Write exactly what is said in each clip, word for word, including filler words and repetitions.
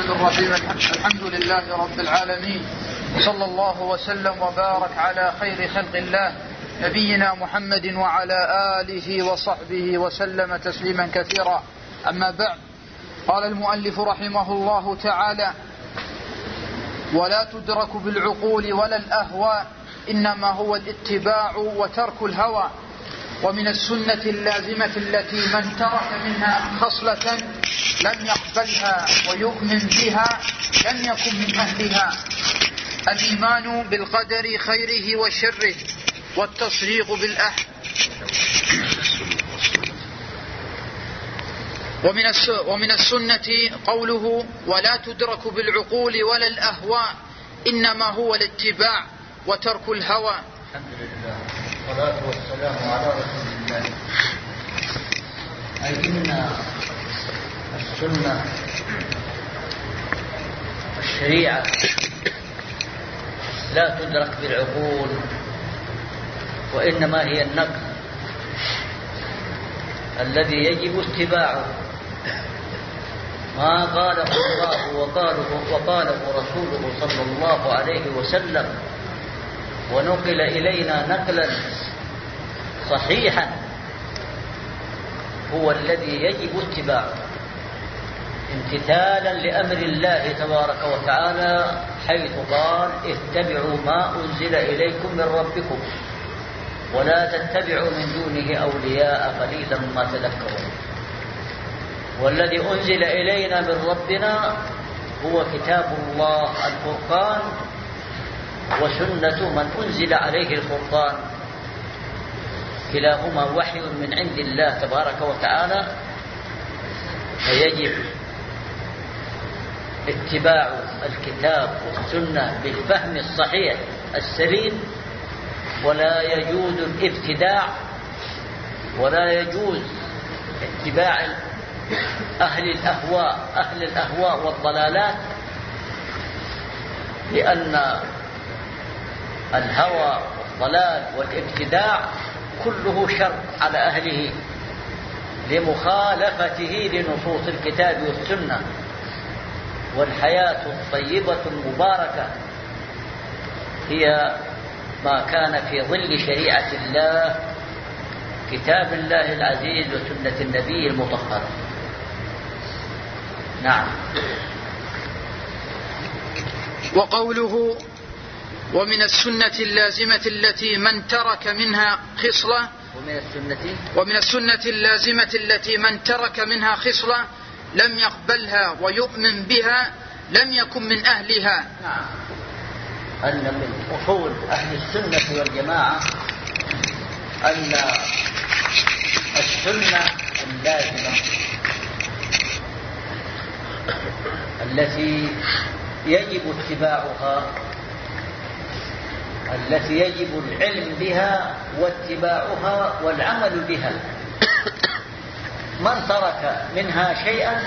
الرحمن الرحيم. الحمد لله رب العالمين، صلى الله وسلم وبارك على خير خلق الله نبينا محمد وعلى آله وصحبه وسلم تسليما كثيرا. أما بعد، قال المؤلف رحمه الله تعالى: ولا تدرك بالعقول ولا الأهواء، إنما هو الاتباع وترك الهوى. ومن السنة اللازمة التي من ترك منها خصلة لم يقبلها ويؤمن بها لم يكن من أهلها الإيمان بالقدر خيره وشره والتصديق بالأح ومن ومن السنة قوله: ولا تدرك بالعقول ولا الأهواء، إنما هو الاتباع وترك الهوى. الحمد لله والصلاة والسلام على رسول الله. أي إن السنة الشريعة لا تدرك بالعقول، وإنما هي النقل الذي يجب اتباعه. ما قاله الله وقاله, وقاله رسوله صلى الله عليه وسلم ونقل إلينا نقلا صحيحا هو الذي يجب اتباعه، امتثالا لأمر الله تبارك وتعالى، حيث قال: اتبعوا ما أنزل إليكم من ربكم ولا تتبعوا من دونه أولياء قليلا ما تذكرون. والذي أنزل إلينا من ربنا هو كتاب الله الفرقان وسنة من أنزل عليه الفرقان، كلاهما وحي من عند الله تبارك وتعالى، فيجب اتباع الكتاب والسنة بالفهم الصحيح السليم، ولا يجوز الابتداع ولا يجوز اتباع أهل الأهواء أهل الأهواء والضلالات، لأن الهوى والضلال والابتداع كله شر على أهله لمخالفته لنصوص الكتاب والسنة. والحياة الطيبة المباركة هي ما كان في ظل شريعة الله، كتاب الله العزيز وسنة النبي المطهرة. نعم. وقوله: ومن السنة اللازمة التي من ترك منها خصلة ومن السنة ومن السنة اللازمة التي من ترك منها خصلة لم يقبلها ويؤمن بها لم يكن من أهلها. نعم. أن من أصول أهل السنة والجماعة أن السنة اللازمة التي يجب اتباعها، التي يجب العلم بها واتباعها والعمل بها، من ترك منها شيئا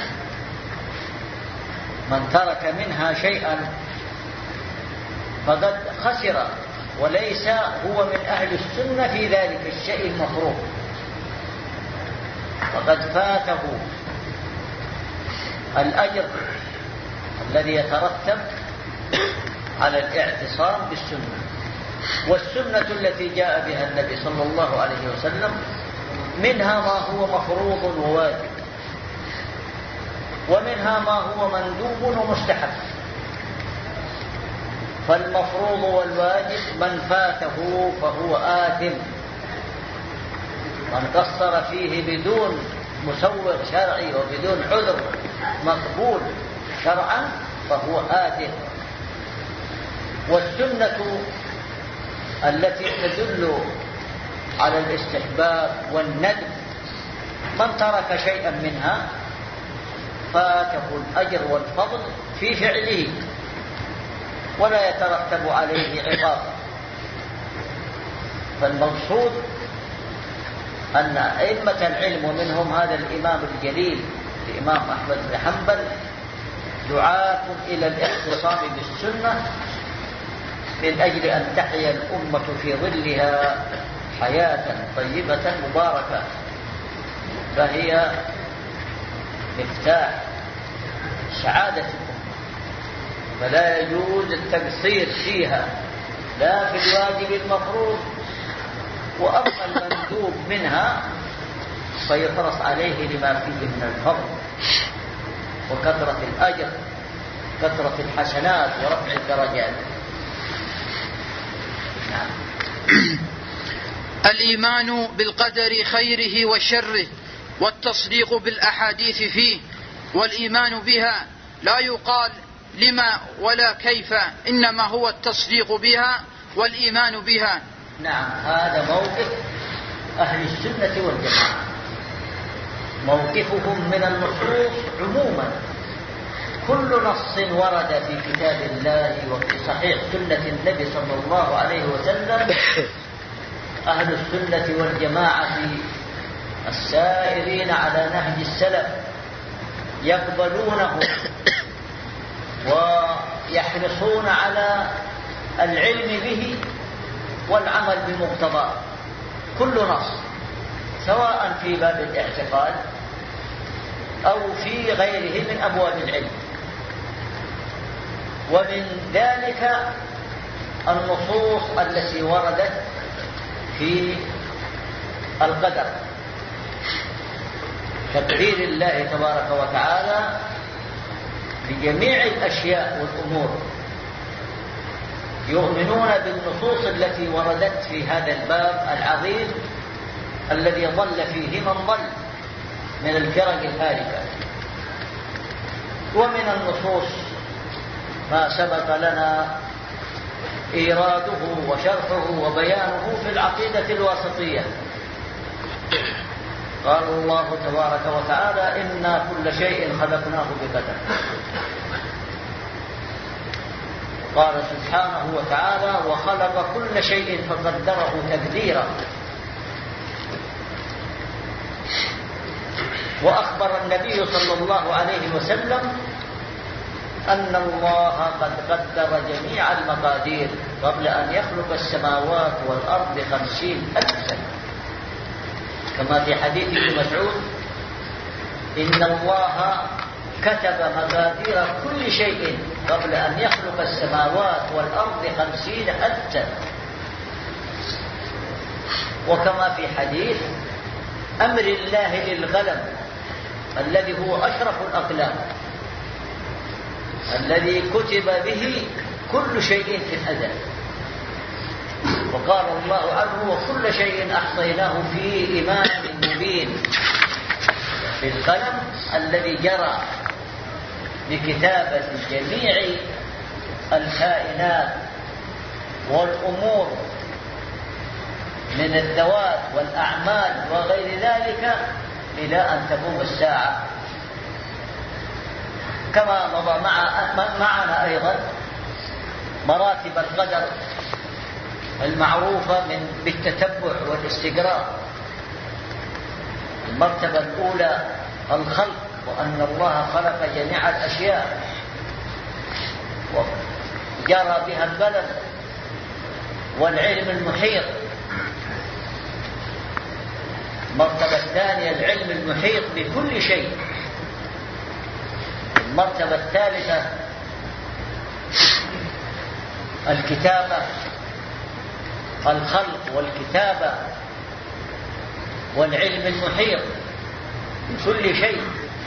من ترك منها شيئا فقد خسر، وليس هو من أهل السنة في ذلك الشيء المفروض، فقد فاته الأجر الذي يترتب على الاعتصام بالسنة. والسنة التي جاء بها النبي صلى الله عليه وسلم منها ما هو مفروض وواجب، ومنها ما هو مندوب ومستحب. فالمفروض والواجب من فاته فهو آثم، من قصر فيه بدون مسوغ شرعي وبدون عذر مقبول شرعا فهو آثم. والسنة التي تدل على الاستحباب والندب من ترك شيئا منها فاته الأجر والفضل في فعله ولا يترتب عليه عقاب. فالمقصود أن أئمة العلم ومنهم هذا الإمام الجليل الإمام أحمد بن حنبل دعاة إلى الاعتصام بالسنة من أجل أن تحيا الأمة في ظلها حياة طيبة مباركة، فهي مفتاح سعادة الأمة. فلا يجوز التقصير فيها لا في الواجب المفروض، وأما المندوب منها فيحرص عليه لما فيه من الفضل وكثرة الأجر، كثرة الحسنات ورفع الدرجات. نعم. الإيمان بالقدر خيره وشره والتصديق بالأحاديث فيه، والإيمان بها لا يقال لما ولا كيف، إنما هو التصديق بها والإيمان بها. نعم، هذا موقف أهل السنة والجماعة، موقفهم من النصوص عموما. كل نص ورد في كتاب الله وفي صحيح سنة النبي صلى الله عليه وسلم أهل السنة والجماعة السائرين على نهج السلف يقبلونه ويحرصون على العلم به والعمل بمقتضاه. كل نص سواء في باب الاعتقاد أو في غيره من أبواب العلم. ومن ذلك النصوص التي وردت في القدر، تقدير الله تبارك وتعالى لجميع الأشياء والأمور. يؤمنون بالنصوص التي وردت في هذا الباب العظيم الذي ضل فيه من ضل من الفرق الهالكة. ومن النصوص ما سبق لنا إيراده وشرحه وبيانه في العقيدة الواسطية. قال الله تبارك وتعالى: إنا كل شيء خلقناه بقدر. قال سبحانه وتعالى: وخلق كل شيء فقدره تقديرا. وأخبر النبي صلى الله عليه وسلم أن الله قد قدر جميع المقادير قبل أن يخلق السماوات والأرض بخمسين ألف سنة، كما في حديث ابن مسعود: إن الله كتب مقادير كل شيء قبل أن يخلق السماوات والأرض خمسين ألف سنة. وكما في حديث أمر الله للقلم الذي هو أشرف الأقلام الذي كتب به كل شيء في الأزل. وقال الله عنه: وكل شيء أحصيناه في إمام مبين. في القلم الذي جرى بكتابة جميع الكائنات والأمور من الذوات والأعمال وغير ذلك إلى أن تقوم الساعة. كما مضى مع معنا أيضا مراتب القدر المعروفة من بالتتبع والاستقراء. المرتبة الأولى الخلق، وأن الله خلق جميع الأشياء وجرى بها القلم، والعلم المحيط. المرتبة الثانية العلم المحيط بكل شيء. المرتبة الثالثة الكتابة، الخلق والكتابة والعلم المحيط بكل شيء.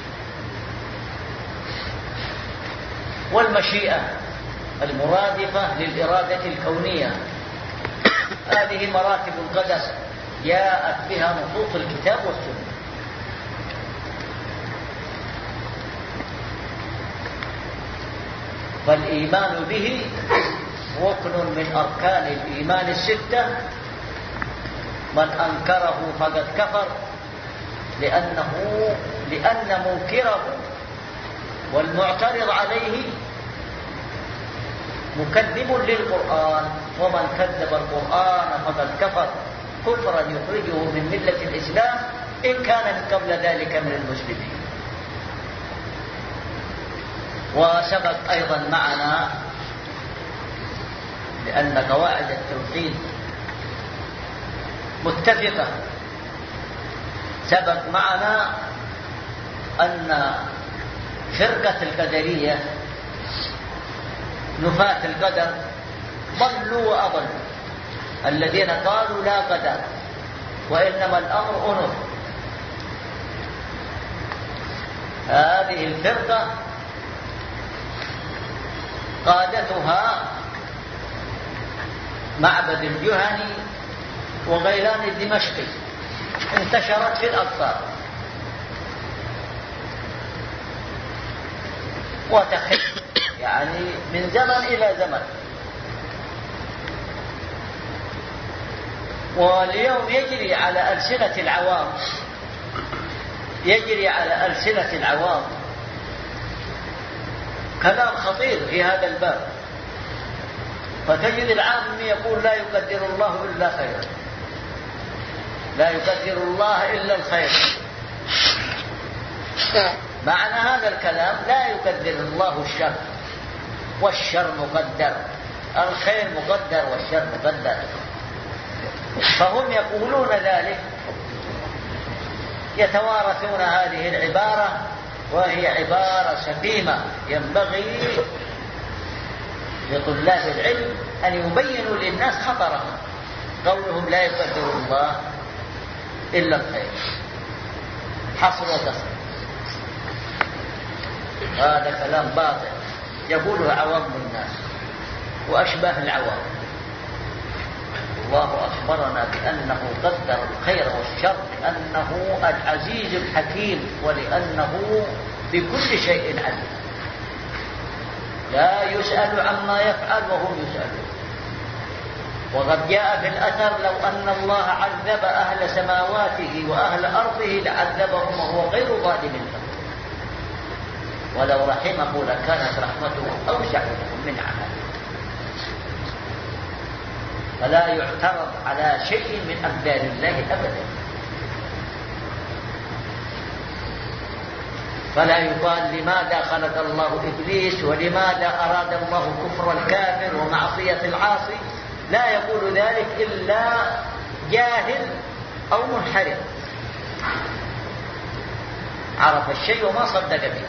والمشيئة المرادفة للإرادة الكونية. هذه مراتب القدر جاءت بها نصوص الكتاب والسنة. فالإيمان به ركن من أركان الإيمان الستة. من أنكره فقد كفر، لأنه لأن منكره والمعترض عليه مكذب للقرآن، ومن كذب القرآن فقد كفر كفرا يخرجه من ملة الإسلام إن كان من قبل ذلك من المسلمين. وسبق أيضا معنا لأن قواعد التوحيد متفقة، سبق معنا أن فرقة القدرية نفاة القدر ضلوا وأضلوا، الذين قالوا لا قدر وإنما الأمر أنف. هذه الفرقة قادتها معبد الجهني وغيلان الدمشقي، انتشرت في الأقطار وتخف يعني من زمن إلى زمن. واليوم يجري على ألسنة العوام يجري على ألسنة العوام كلام خطير في هذا الباب، فتجد العام يقول لا يقدر الله إلا خيرا، لا يقدر الله إلا الخير. معنى هذا الكلام لا يقدر الله الشر، والشر مقدر، الخير مقدر والشر مقدر. فهم يقولون ذلك، يتوارثون هذه العبارة، وهي عبارة سقيمة ينبغي لطلاب العلم أن يبينوا للناس خطرها. قولهم لا يقدر الله إلا الخير حصر وقصر، هذا كلام باطل يقوله عوام الناس وأشباه العوام. الله أخبرنا بأنه قدر الخير والشر، أنه العزيز الحكيم، ولأنه بكل شيء عليم، لا يسأل عما يفعل وهم يسألون. وقد جاء في الأثر لو أن الله عذب أهل سماواته وأهل أرضه لعذبهم وهو غير ظالم لهم، ولو رحمه لكانت رحمته أوسع من عمله. فلا يعترض على شيء من أقدار الله أبدا، فلا يقال لماذا خلق الله إبليس ولماذا أراد الله كفر الكافر ومعصية العاصي. لا يقول ذلك إلا جاهل أو منحرف عرف الشيء وما صدق به.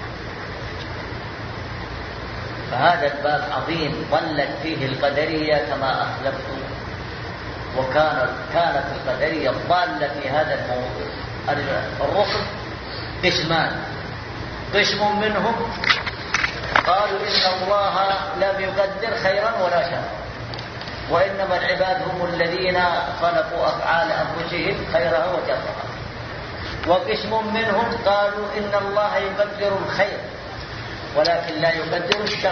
فهذا الباب عظيم ضلت فيه القدرية كما أخلفت، وكانت كانت القدرية الضالة في هذا الموضوع. الرسل قسمان، قسم منهم قالوا إن الله لم يقدر خيرا ولا شرا، وإنما العباد هم الذين خلقوا أفعال أنفسهم خيرها وشرها. وقسم منهم قالوا إن الله يقدر الخير ولكن لا يقدر الشر.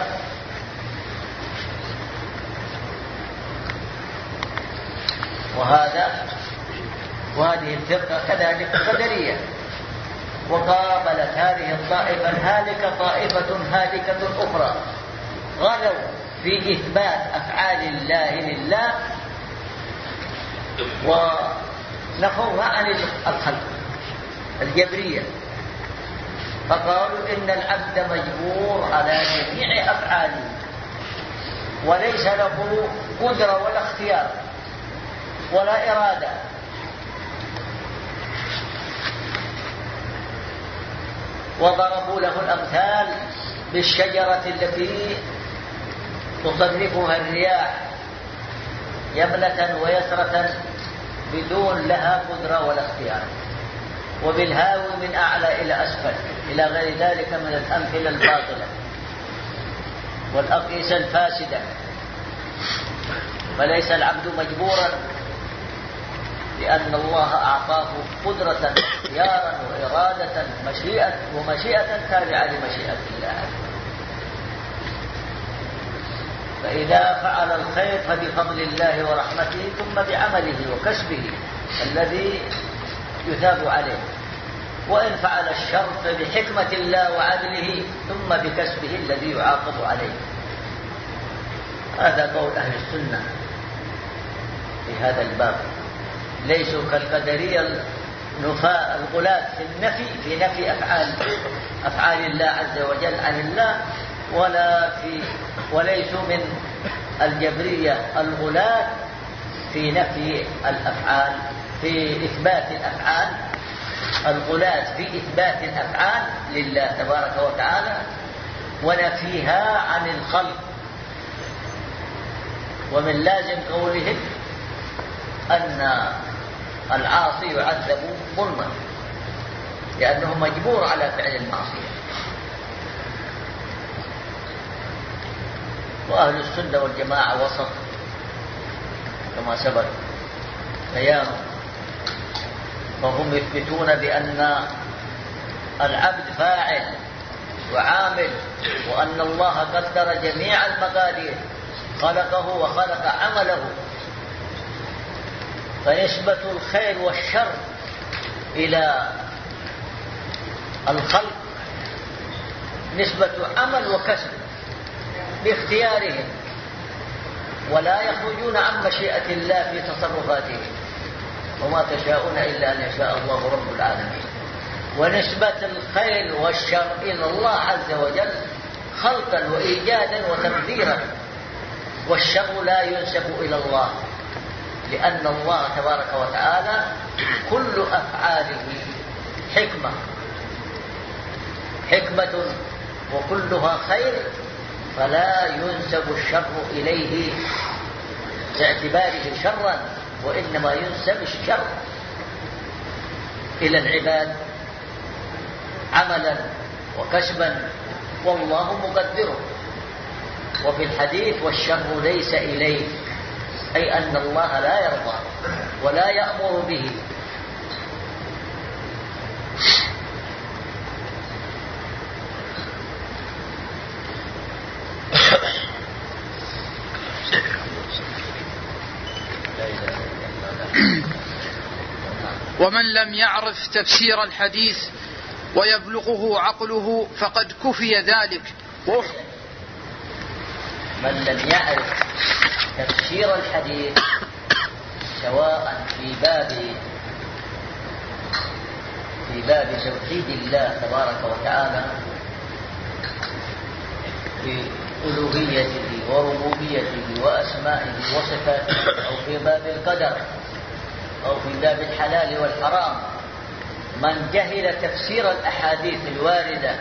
وهذا وهذه الفرقة كذلك قدرية. وقابلت هذه الطائفة الهالكة طائفة هالكة أخرى غلوا في إثبات أفعال الله لله ونفوها عن الخلق الجبرية، فقالوا إن العبد مجبور على جميع أفعاله وليس له قدرة ولا اختيار ولا إرادة. وضربوا له الأمثال بالشجرة التي تصرفها الرياح يمنة ويسرة بدون لها قدرة ولا اختيار، وبالهاوي من أعلى إلى أسفل، إلى غير ذلك من الأمثلة الباطلة والأقيسة الفاسدة. فليس العبد مجبورا، لأن الله أعطاه قدرة اختيارا وإرادة مشيئة ومشيئة تابعة لمشيئة الله. فإذا فعل الخير فبفضل الله ورحمته ثم بعمله وكسبه الذي يثاب عليه، وإن فعل الشر فبحكمة الله وعدله ثم بكسبه الذي يعاقب عليه. هذا قول أهل السنة في هذا الباب. ليسوا كالقدرية النفاة الغلاة في النفي في نفي أفعال أفعال الله عز وجل عن الله، ولا في وليسوا من الجبرية الغلاة في نفي الأفعال في إثبات الأفعال الغلاة في إثبات الأفعال لله تبارك وتعالى ونفيها عن الخلق ومن لازم قولهم أن العاصي يعذب ظلما لأنه مجبور على فعل المعصية. وأهل السنة والجماعة وسط كما سبق بيانه، فهم يثبتون بأن العبد فاعل وعامل، وأن الله قدر جميع المقادير، خلقه وخلق عمله، فنسبة الخير والشر إلى الخلق نسبة عمل وكسب باختيارهم، ولا يخرجون عن مشيئة الله في تصرفاتهم، وما تشاءون إلا أن يشاء الله رب العالمين. ونسبة الخير والشر إلى الله عز وجل خلقا وإيجادا وتقديرا، والشر لا ينسب إلى الله، لأن الله تبارك وتعالى كل أفعاله حكمة حكمة وكلها خير، فلا ينسب الشر إليه باعتباره شرا، وإنما ينسب الشر إلى العباد عملا وكسبا، والله مقدره. وفي الحديث والشر ليس إليك، أي أن الله لا يرضى ولا يأمر به. ومن لم يعرف تفسير الحديث ويبلغه عقله فقد كفي ذلك. من لم يعرف تفسير الحديث سواء في باب في باب توحيد الله تبارك وتعالى في ألوهيته وربوبيته وأسمائه وصفاته، أو في باب القدر، أو في باب الحلال والحرام، من جهل تفسير الأحاديث الواردة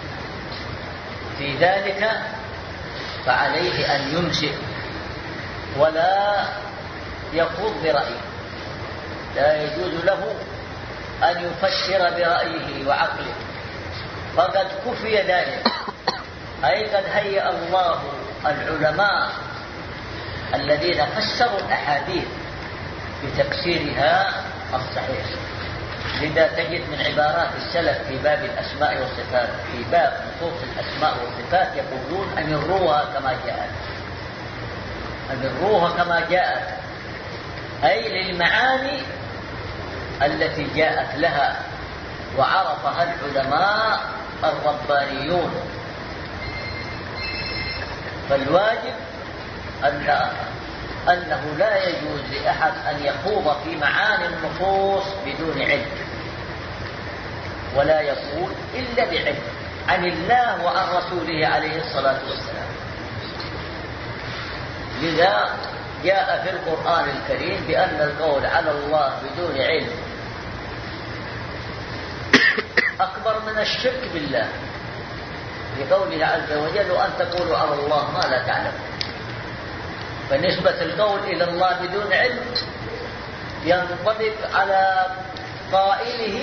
في ذلك فعليه أن يمسك ولا يخوض برأيه. لا يجوز له أن يفسر برأيه وعقله، فقد كفي ذلك، أي قد هيأ الله العلماء الذين فسروا الأحاديث بتفسيرها الصحيح. لذا تجد من عبارات السلف في باب الأسماء والصفات، في باب نصوص الأسماء والصفات، يقولون أمروها كما جاءت، أمروها كما جاءت، أي للمعاني التي جاءت لها وعرفها العلماء الربانيون. فالواجب أن أنه لا يجوز لأحد أن يخوض في معاني النصوص بدون علم، ولا يقول إلا بعلم عن الله وعن رسوله عليه الصلاة والسلام. لذا جاء في القرآن الكريم بأن القول على الله بدون علم أكبر من الشرك بالله، لقوله عز وجل وأن تقولوا على الله ما لا تعلمون. فنسبة القول إلى الله بدون علم ينطبق على قائله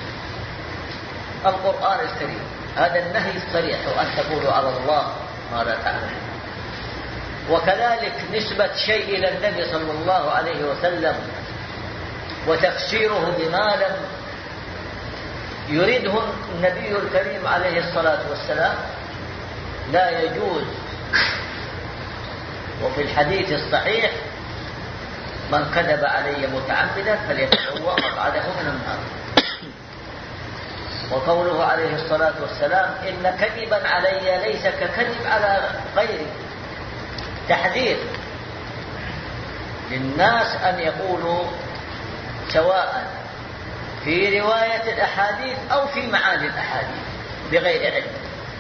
القرآن الكريم، هذا النهي الصريح وأن تقولوا على الله ما لا تعلمون. وكذلك نسبة شيء إلى النبي صلى الله عليه وسلم وتفسيره بما لم يريده النبي الكريم عليه الصلاة والسلام لا يجوز. وفي الحديث الصحيح من كذب علي متعمدا فليتبوأ مقعده من النار. وقوله عليه الصلاة والسلام إن كذبا علي ليس ككذب على غيري، تحذير للناس أن يقولوا سواء في رواية الأحاديث أو في معاني الأحاديث بغير علم.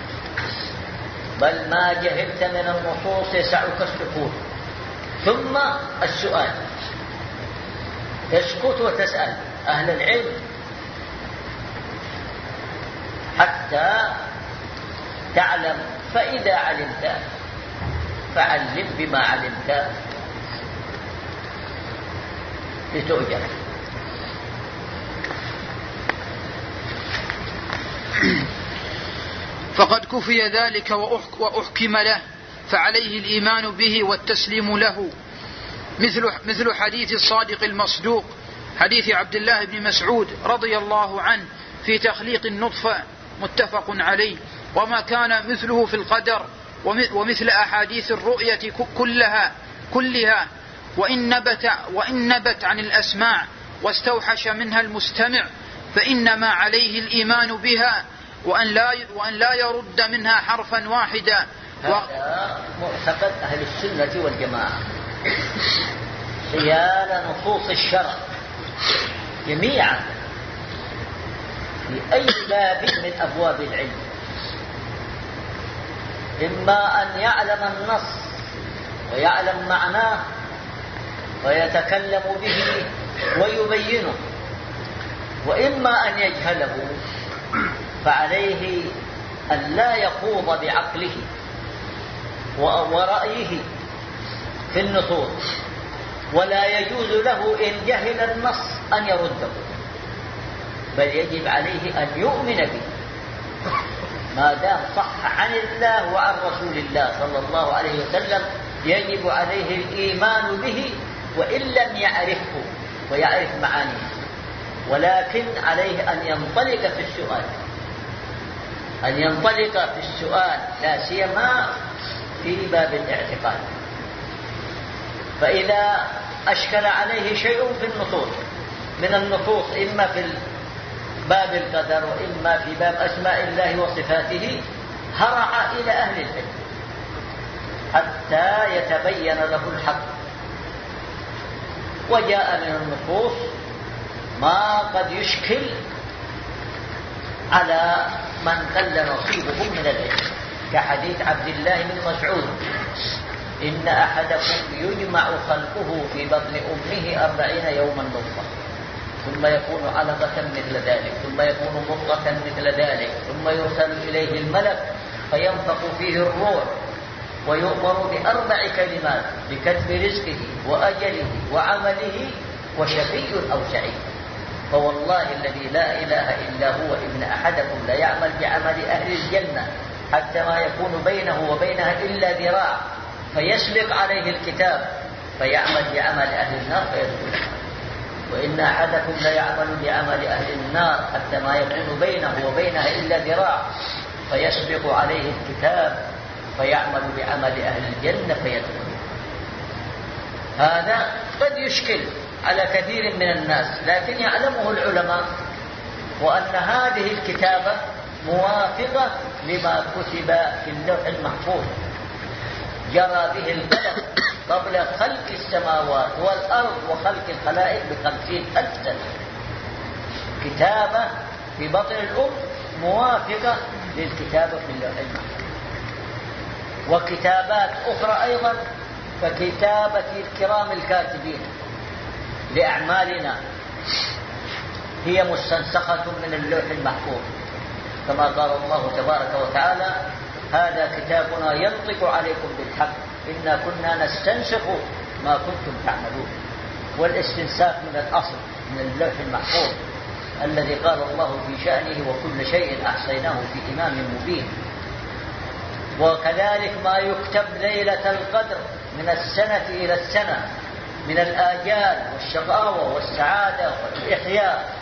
بل ما جهلت من النصوص يسعك السكوت، ثم السؤال، تسكت وتسأل أهل العلم حتى تعلم. فإذا علمت فعلم بما علمت لتؤجر. فقد كفي ذلك وأحكم له، فعليه الإيمان به والتسليم له، مثل مثل حديث الصادق المصدوق، حديث عبد الله بن مسعود رضي الله عنه في تخليق النطفة، متفق عليه. وما كان مثله في القدر، ومثل أحاديث الرؤية كلها كلها وإن نبت, وإن نبت عن الأسماع واستوحش منها المستمع، فإنما عليه الإيمان بها وأن لا, وأن لا يرد منها حرفا واحدا. هذا معتقد أهل السنة والجماعة، حيال نصوص الشرع جميعا في أي باب من أبواب العلم، إما أن يعلم النص ويعلم معناه ويتكلم به ويبينه، وإما أن يجهله، فعليه أن لا يخوض بعقله ورأيه في النصوص، ولا يجوز له إن جهل النص أن يرده، بل يجب عليه أن يؤمن به ما دام صح عن الله وعن رسول الله صلى الله عليه وسلم. يجب عليه الإيمان به وإن لم يعرفه ويعرف معانيه، ولكن عليه أن ينطلق في السؤال، أن ينطلق في السؤال لا سيما في باب الاعتقاد. فإذا أشكل عليه شيء في النصوص من النصوص، إما في باب القدر وإما في باب أسماء الله وصفاته، هرع إلى أهل العلم حتى يتبين له الحق. وجاء من النصوص ما قد يشكل على من قل نصيبه من العلم، كحديث عبد الله بن مسعود: إن أحدكم يجمع خلقه في بطن أمه أربعين يوما نطفة، ثم يكون علقة مثل ذلك، ثم يكون مضغة مثل ذلك، ثم يرسل إليه الملك فينفخ فيه الروح، ويؤمر بأربع كلمات: بكتب رزقه وأجله وعمله وشقي أو سعيد. فوالله الذي لا إله إلا هو إن أحدكم لا يعمل بعمل أهل الجنة حتى ما يكون بينه وبينها إلا ذراع، فيسبق عليه الكتاب فيعمل بعمل أهل النار فيدخلها، وإن أحدكم لا يعمل بعمل أهل النار حتى ما يكون بينه وبينها إلا ذراع، فيسبق عليه الكتاب فيعمل بعمل أهل الجنة فيدخلها. هذا قد يشكل على كثير من الناس، لكن يعلمه العلماء، وأن هذه الكتابة موافقة لما كتب في اللوح المحفوظ، جرى به القلم قبل خلق السماوات والأرض وخلق الخلائق بخمسين ألف سنة. كتابة في بطن الأم موافقة للكتابة في اللوح المحفوظ. وكتابات أخرى أيضا فكتابة الكرام الكاتبين لأعمالنا هي مستنسخة من اللوح المحفوظ، كما قال الله تبارك وتعالى: هذا كتابنا ينطق عليكم بالحق إنا كنا نستنسخ ما كنتم تعملون. والاستنساخ من الأصل من اللوح المحفوظ الذي قال الله في شأنه: وكل شيء أحصيناه في إمام مبين. وكذلك ما يكتب ليلة القدر من السنة إلى السنة من الآجال والشقاوة والسعادة والإحياء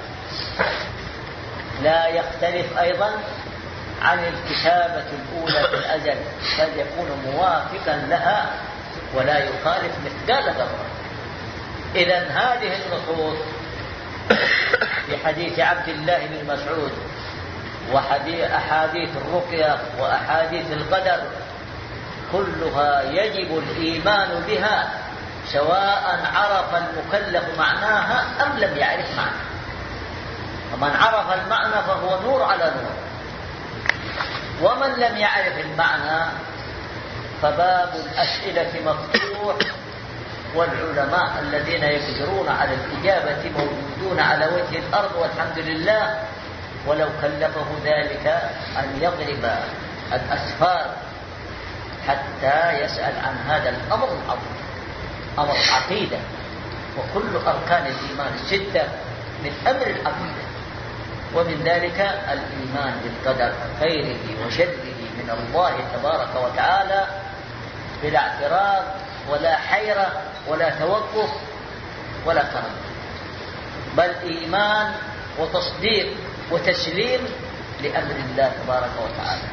لا يختلف أيضا عن الكتابة الأولى في الأزل، بل يكون موافقا لها ولا يخالف مثقال ذرة. إذن هذه النصوص في حديث عبد الله بن مسعود وأحاديث الرقية وأحاديث القدر كلها يجب الإيمان بها، سواء عرف المكلف معناها أم لم يعرف معناها. ومن عرف المعنى فهو نور على نور، ومن لم يعرف المعنى فباب الأسئلة مفتوح، والعلماء الذين يقدرون على الإجابة موجودون على وجه الأرض والحمد لله، ولو كلفه ذلك أن يضرب الأسفار حتى يسأل عن هذا الأمر العظيم، أمر العقيدة. وكل أركان الإيمان الستة من أمر العقيدة، ومن ذلك الإيمان بالقدر خيره وشره من الله تبارك وتعالى بلا اعتراض ولا حيرة ولا توقف ولا تردد، بل إيمان وتصديق وتسليم لأمر الله تبارك وتعالى.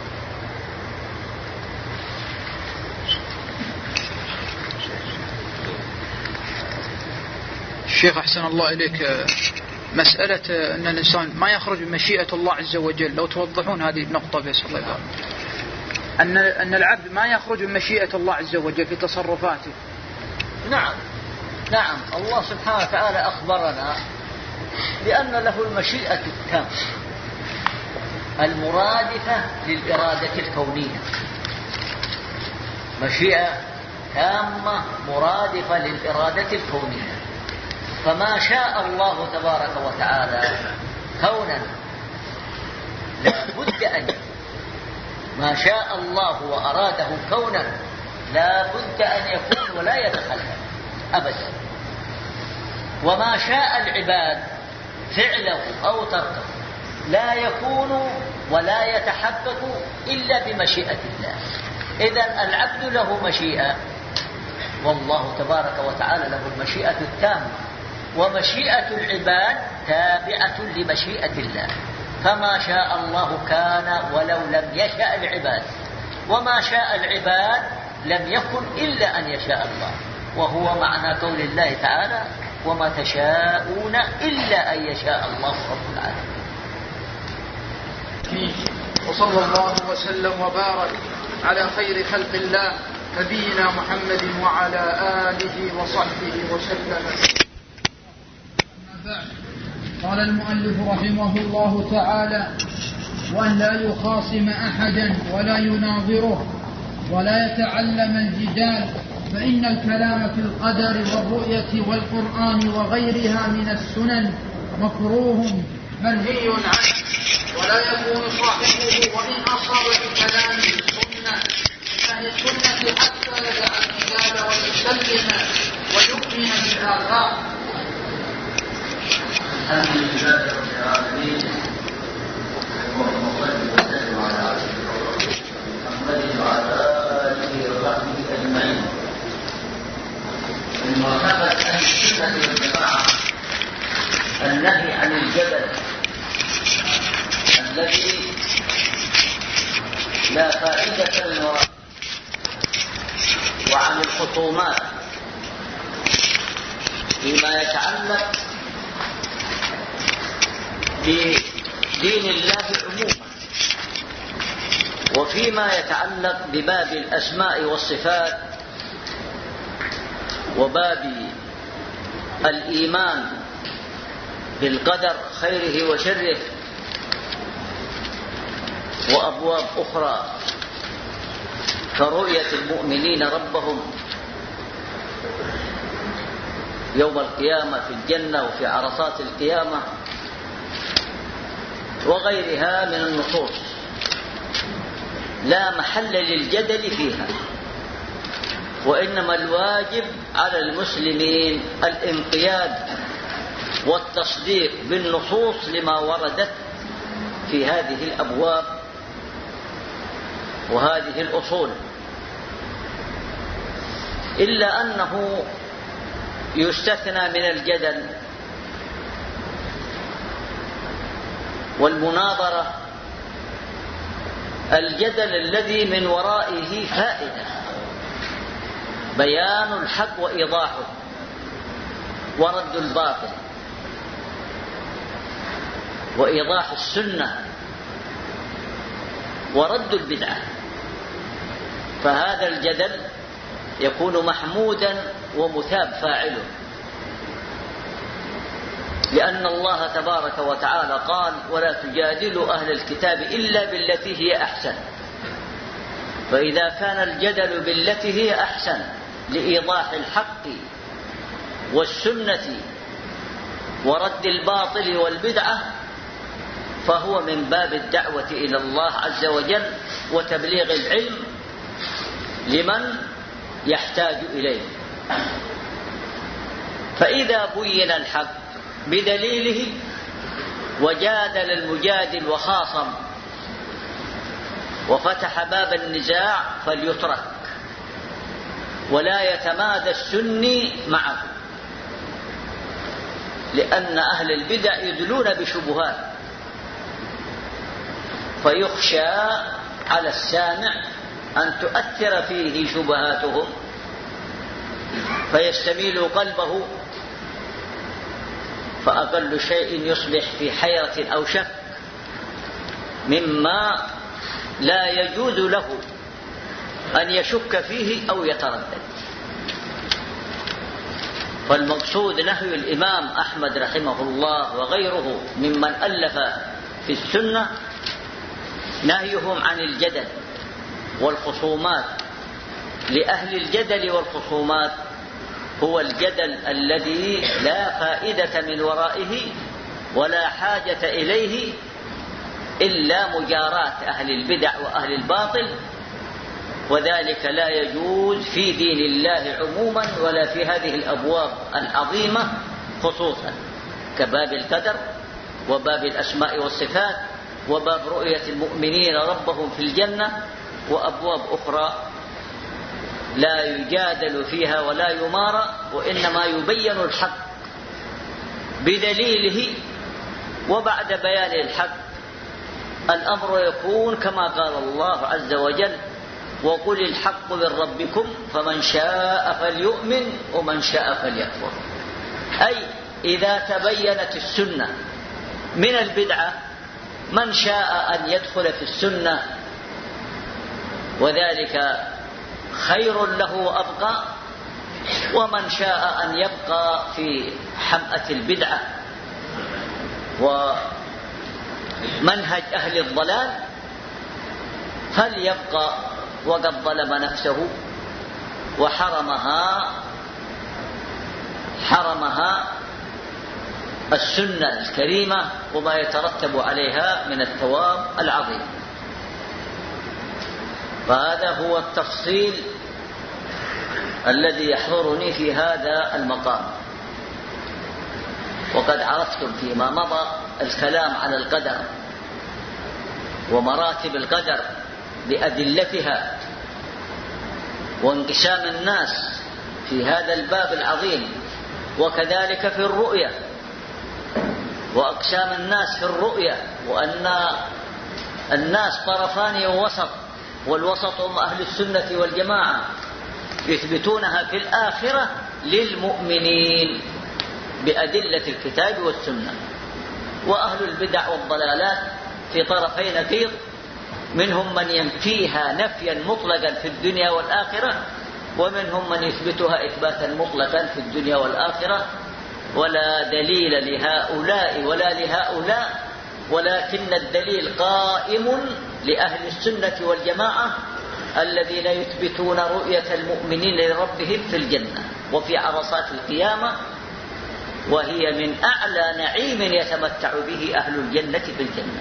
الشيخ أحسن الله إليك، مسألة أن الإنسان ما يخرج من مشيئة الله عز وجل، لو توضحون هذه النقطة بس الله يبارك. أن أن العبد ما يخرج من مشيئة الله عز وجل في تصرفاته. نعم نعم، الله سبحانه وتعالى أخبرنا بأن له المشيئة التامة المرادفة للإرادة الكونية، مشيئة تامة مرادفة للإرادة الكونية. فما شاء الله تبارك وتعالى كونا لا بد أن ما شاء الله وأراده كونا لا بد أن يكون ولا يتخلف أبدا. وما شاء العباد فعله أو تركه لا يكون ولا يتحقق إلا بمشيئة الله. إذن العبد له مشيئة، والله تبارك وتعالى له المشيئة التامة، ومشيئة العباد تابعة لمشيئة الله. فما شاء الله كان ولو لم يشاء العباد، وما شاء العباد لم يكن إلا أن يشاء الله، وهو معنى قول الله تعالى وما تشاءون إلا أن يشاء الله رب العالمين. وصلى الله وسلم وبارك على خير خلق الله نبينا محمد وعلى آله وصحبه وسلم. قال المؤلف رحمه الله تعالى: وأن لا يخاصم أحدا ولا يناظره ولا يتعلم الجدال، فإن الكلام في القدر والرؤية والقرآن وغيرها من السنن مكروه منهي عنه، ولا يكون صاحبه وإن أصاب بكلام السنة فهي السنة حتى يدع الكتاب ويسلم ويؤمن بالآخر. الحمد لله رب العالمين، اللهم صل وسلم على محمد وعلى آله وصحبه أجمعين. من مرتبة أهل السنة والجماعة النهي عن الجدل الذي لا فائدة من وراءه، وعن الخصومات فيما يتعلق بدين الله عموما، وفيما يتعلق بباب الأسماء والصفات وباب الإيمان بالقدر خيره وشره، وأبواب أخرى كرؤية المؤمنين ربهم يوم القيامة في الجنة وفي عرصات القيامة وغيرها من النصوص لا محل للجدل فيها، وإنما الواجب على المسلمين الانقياد والتصديق بالنصوص لما وردت في هذه الأبواب وهذه الأصول، إلا أنه يستثنى من الجدل والمناظرة الجدل الذي من ورائه فائدة، بيان الحق وإيضاحه ورد الباطل وإيضاح السنة ورد البدعة. فهذا الجدل يكون محمودا ومثاب فاعله، لأن الله تبارك وتعالى قال: ولا تجادلوا أهل الكتاب إلا بالتي هي أحسن. فإذا كان الجدل بالتي هي أحسن لإيضاح الحق والسنة ورد الباطل والبدعة، فهو من باب الدعوة إلى الله عز وجل وتبليغ العلم لمن يحتاج إليه. فإذا بين الحق بدليله وجادل المجادل وخاصم وفتح باب النزاع فليترك ولا يتمادى السني معه، لأن أهل البدع يدلون بشبهات، فيخشى على السامع أن تؤثر فيه شبهاتهم فيستميل قلبه، فأقل شيء يصبح في حيرة أو شك مما لا يجوز له أن يشك فيه أو يتردد. فالمقصود نهي الإمام أحمد رحمه الله وغيره ممن ألف في السنة نهيهم عن الجدل والخصومات، لأهل الجدل والخصومات هو الجدل الذي لا فائدة من ورائه ولا حاجة إليه إلا مجاراة أهل البدع وأهل الباطل، وذلك لا يجوز في دين الله عموما ولا في هذه الأبواب العظيمة خصوصا، كباب القدر وباب الأسماء والصفات وباب رؤية المؤمنين ربهم في الجنة وأبواب أخرى لا يجادل فيها ولا يمارى، وإنما يبين الحق بدليله، وبعد بيان الحق الأمر يكون كما قال الله عز وجل: وقل الحق من ربكم فمن شاء فليؤمن ومن شاء فليكفر. أي إذا تبينت السنة من البدعة من شاء أن يدخل في السنة وذلك خير له وأبقى، ومن شاء أن يبقى في حمأة البدعة ومنهج أهل الضلال فليبقى وقد ظلم نفسه وحرمها حرمها السنة الكريمة وما يترتب عليها من الثواب العظيم. فهذا هو التفصيل الذي يحضرني في هذا المقام. وقد عرفتم فيما مضى الكلام على القدر ومراتب القدر بأدلتها وانقسام الناس في هذا الباب العظيم، وكذلك في الرؤية وأقسام الناس في الرؤية، وأن الناس طرفان ووسط، والوسط هم أهل السنة والجماعة يثبتونها في الآخرة للمؤمنين بأدلة الكتاب والسنة، وأهل البدع والضلالات في طرفي نقيض، منهم من ينفيها نفيا مطلقا في الدنيا والآخرة، ومنهم من يثبتها إثباتا مطلقا في الدنيا والآخرة، ولا دليل لهؤلاء ولا لهؤلاء، ولكن الدليل قائم لأهل السنة والجماعة الذين يثبتون رؤية المؤمنين لربهم في الجنة وفي عرصات القيامة، وهي من أعلى نعيم يتمتع به أهل الجنة في الجنة.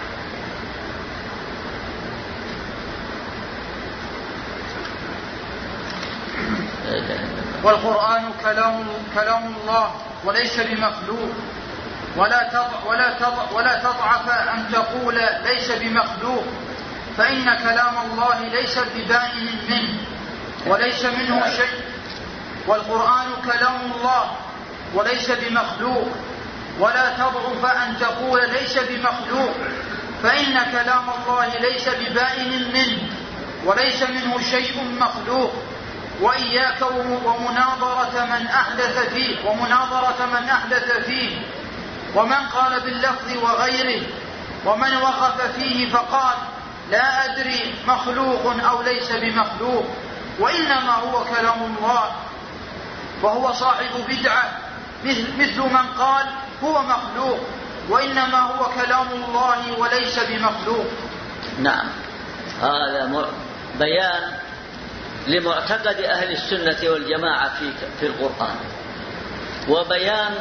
والقرآن كلام كلام الله وليس بمخلوق، ولا تضع ولا تضع ولا تضعف أن تقول ليس بمخلوق، فإن كلام الله ليس ببائن منه وليس منه شيء. والقرآن كلام الله وليس بمخلوق، ولا تضعف أن تقول ليس بمخلوق، فإن كلام الله ليس ببائن منه وليس منه شيء مخلوق. وإياك ومناظرة من أحدث فيه ومناظرة من أحدث فيه ومن قال باللفظ وغيره، ومن وقف فيه فقال لا أدري مخلوق أو ليس بمخلوق، وإنما هو كلام الله، وهو صاحب بدعة مثل من قال هو مخلوق، وإنما هو كلام الله وليس بمخلوق. نعم، هذا بيان لمعتقد أهل السنة والجماعة في في القرآن، وبيان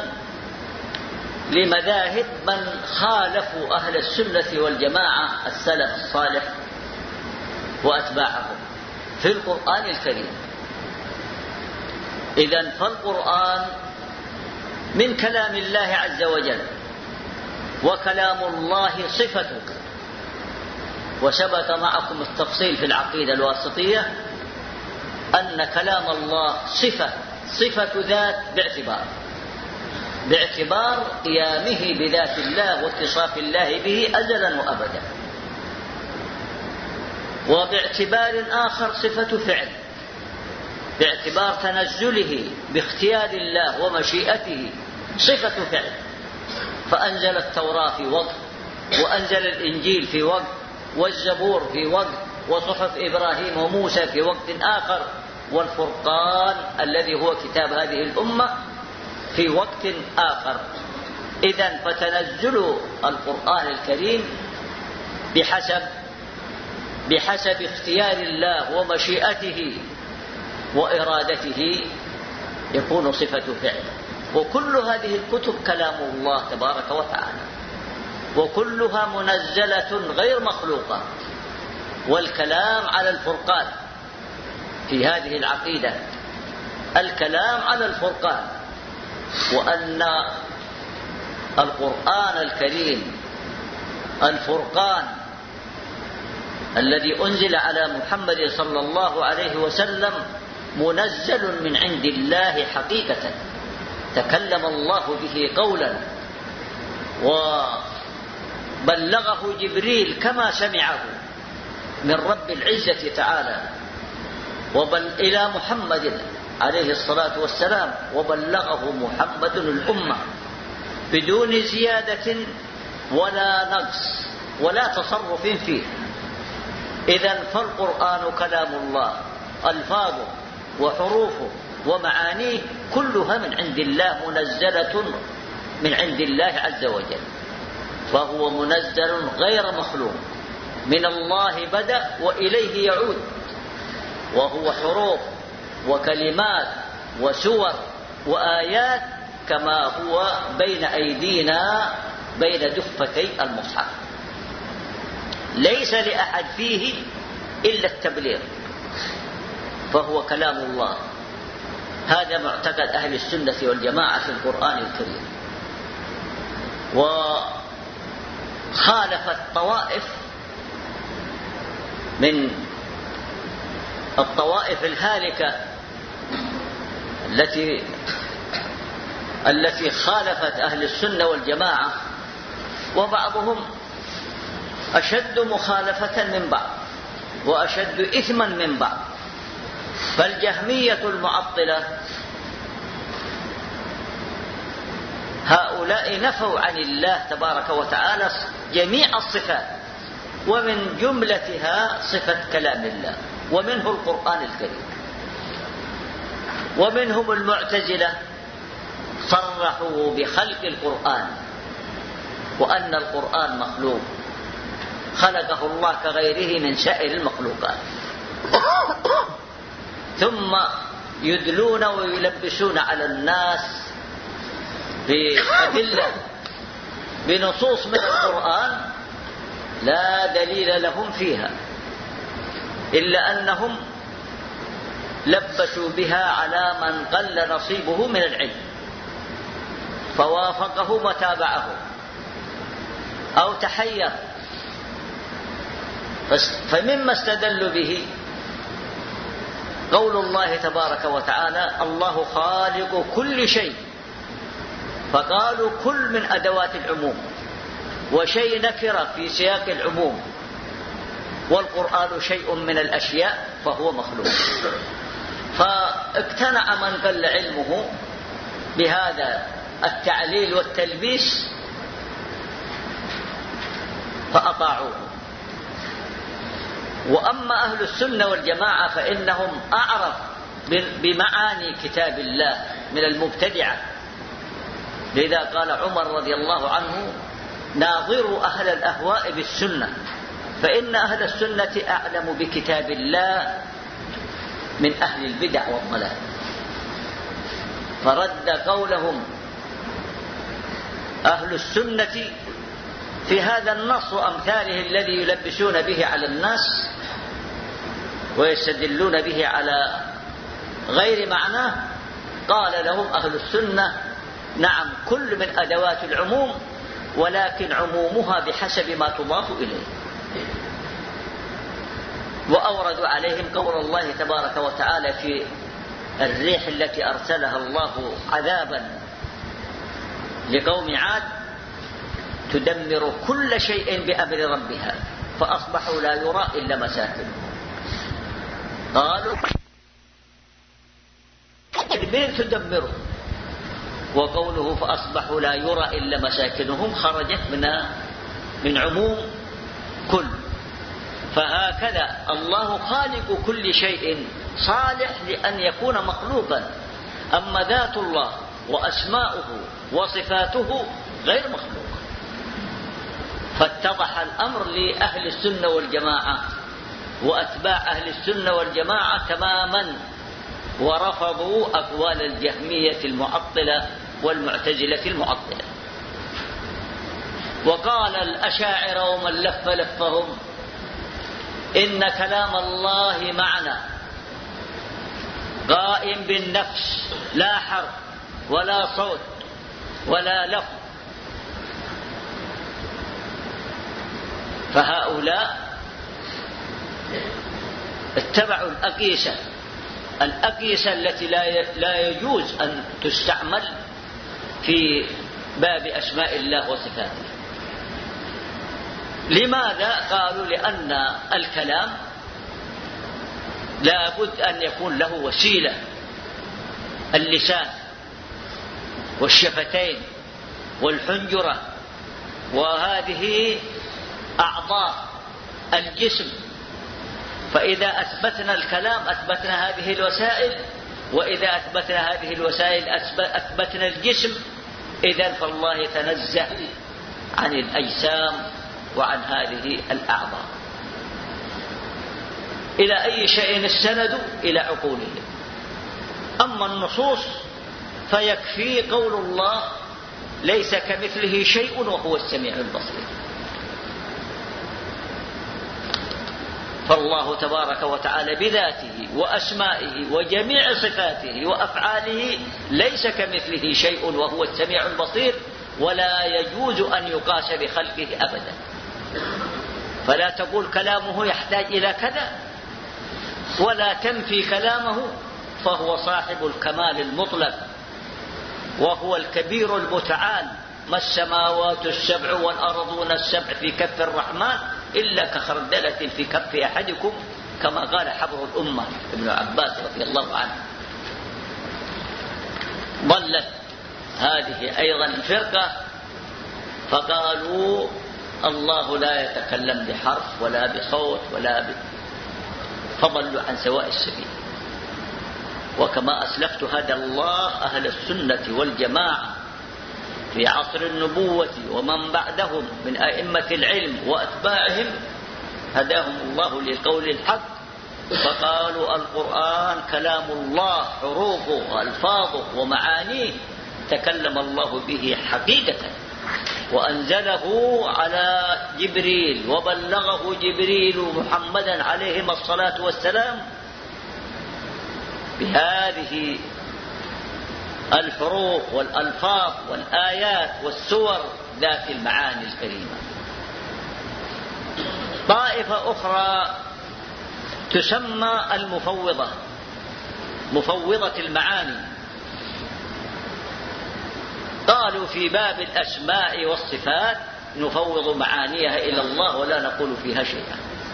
لمذاهب من خالفوا أهل السنة والجماعة السلف الصالح وأتباعهم. في القرآن الكريم. إذن فالقرآن من كلام الله عز وجل، وكلام الله صفته. وسبق معكم التفصيل في العقيدة الواسطية أن كلام الله صفة صفة ذات باعتبار باعتبار قيامه بذات الله واتصاف الله به أزلا وأبدا، وباعتبار آخر صفة فعل باعتبار تنزله باختيار الله ومشيئته صفة فعل. فأنزل التوراة في وقت، وأنزل الإنجيل في وقت، والزبور في وقت، وصحف إبراهيم وموسى في وقت آخر، والفرقان الذي هو كتاب هذه الأمة في وقت آخر. إذن فتنزل القرآن الكريم بحسب بحسب اختيار الله ومشيئته وإرادته يكون صفة فعل. وكل هذه الكتب كلام الله تبارك وتعالى، وكلها منزلة غير مخلوقة. والكلام على الفرقان في هذه العقيدة، الكلام على الفرقان، وأن القرآن الكريم الفرقان الذي أنزل على محمد صلى الله عليه وسلم منزل من عند الله حقيقة، تكلم الله به قولا وبلغه جبريل كما سمعه من رب العزة تعالى وبل إلى محمد عليه الصلاة والسلام، وبلغه محمد الأمة بدون زيادة ولا نقص ولا تصرف فيه. إذن فالقرآن كلام الله، ألفاظه وحروفه ومعانيه كلها من عند الله، منزلة من عند الله عز وجل، فهو منزل غير مخلوق، من الله بدأ وإليه يعود، وهو حروف وكلمات وسور وآيات كما هو بين أيدينا بين دفتي المصحف. ليس لأحد فيه إلا التبليغ، فهو كلام الله. هذا معتقد أهل السنة والجماعة في القرآن الكريم. وخالفت طوائف من الطوائف الهالكة التي التي خالفت أهل السنة والجماعة، وبعضهم أشد مخالفة من بعض وأشد إثما من بعض. فالجهمية المعطلة هؤلاء نفوا عن الله تبارك وتعالى جميع الصفات، ومن جملتها صفة كلام الله، ومنه القرآن الكريم. ومنهم المعتزلة صرحوا بخلق القرآن، وأن القرآن مخلوق، خلقه الله كغيره من سائر المخلوقات، ثم يدلون ويلبسون على الناس بأدلة بنصوص من القرآن لا دليل لهم فيها، إلا أنهم لبسوا بها على من قل نصيبه من العلم فوافقه وتابعه أو تحير. فمما استدلوا به قول الله تبارك وتعالى: الله خالق كل شيء، فقالوا كل من أدوات العموم، وشيء نكرة في سياق العموم، والقرآن شيء من الأشياء فهو مخلوق. فاقتنع من قل علمه بهذا التعليل والتلبيس فأطاعوه. وأما أهل السنة والجماعة فإنهم أعرف بمعاني كتاب الله من المبتدعة. لذا قال عمر رضي الله عنه: ناظروا أهل الأهواء بالسنة، فإن أهل السنة أعلم بكتاب الله من أهل البدع والضلال. فرد قولهم أهل السنة في هذا النص وأمثاله الذي يلبسون به على الناس، ويستدلون به على غير معناه، قال لهم أهل السنة: نعم، كل من أدوات العموم، ولكن عمومها بحسب ما تضاف إليه. وأوردوا عليهم قول الله تبارك وتعالى في الريح التي أرسلها الله عذابا لقوم عاد: تدمر كل شيء بأمر ربها فأصبحوا لا يرى إلا مساكنهم. قالوا: تدمير تدمر. وقوله فأصبحوا لا يرى إلا مساكنهم خرجت من من عموم كل. فهكذا الله خالق كل شيء صالح لأن يكون مخلوقا، أما ذات الله وأسماؤه وصفاته غير مخلوقة. فاتضح الأمر لأهل السنة والجماعة وأتباع أهل السنة والجماعة تماما، ورفضوا أقوال الجهمية المعطلة والمعتزلة المعطلة. وقال الأشاعرة ومن لف لفهم: إن كلام الله معنى قائم بالنفس، لا حرف ولا صوت ولا لفظ. فهؤلاء اتبعوا الأقيسة الأقيسة التي لا يجوز أن تستعمل في باب أسماء الله وصفاته. لماذا؟ قالوا: لأن الكلام لا بد أن يكون له وسيلة، اللسان والشفتين والحنجرة، وهذه أعضاء الجسم. فإذا أثبتنا الكلام أثبتنا هذه الوسائل، وإذا أثبتنا هذه الوسائل أثبتنا الجسم. إذن فالله يتنزه عن الأجسام وعن هذه الأعضاء. إلى أي شيء استندوا؟ إلى عقولهم. أما النصوص فيكفي قول الله: ليس كمثله شيء وهو السميع البصير. فالله تبارك وتعالى بذاته وأسمائه وجميع صفاته وأفعاله ليس كمثله شيء وهو السميع البصير، ولا يجوز أن يقاس بخلقه أبدا. فلا تقول كلامه يحتاج إلى كذا، ولا تنفي كلامه، فهو صاحب الكمال المطلق، وهو الكبير المتعال. ما السماوات السبع والأرضون السبع في كف الرحمن إلا كخردلة في كف أحدكم، كما قال حبر الأمة ابن عباس رضي الله عنه. ضلت هذه أيضا الفرقة فقالوا: الله لا يتكلم بحرف ولا بصوت ولا ب... فضلوا عن سواء السبيل. وكما أسلفت هدى الله أهل السنة والجماعة في عصر النبوة ومن بعدهم من أئمة العلم وأتباعهم، هداهم الله للقول الحق، فقالوا: القرآن كلام الله، حروفه وألفاظه ومعانيه تكلم الله به حقيقة، وأنزله على جبريل وبلغه جبريل محمدا عليه الصلاة والسلام بهذه الحروف والألفاظ والآيات والسور ذات المعاني الكريمة. طائفة أخرى تسمى المفوضة، مفوضة المعاني، قالوا في باب الأسماء والصفات نفوض معانيها إلى الله ولا نقول فيها شيئا.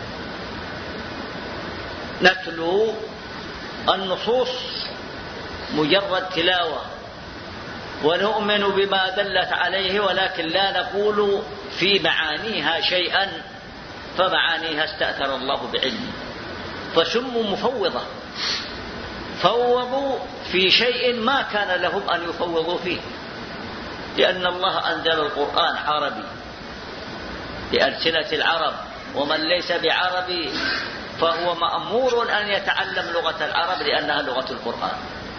نتلو النصوص مجرد تلاوة ونؤمن بما دلت عليه، ولكن لا نقول في معانيها شيئا، فمعانيها استأثر الله بعلمه، فسموا مفوضة. فوضوا في شيء ما كان لهم أن يفوضوا فيه، لأن الله أنزل القرآن عربي بألسنة العرب، ومن ليس بعربي فهو مأمور أن يتعلم لغة العرب لأنها لغة القرآن،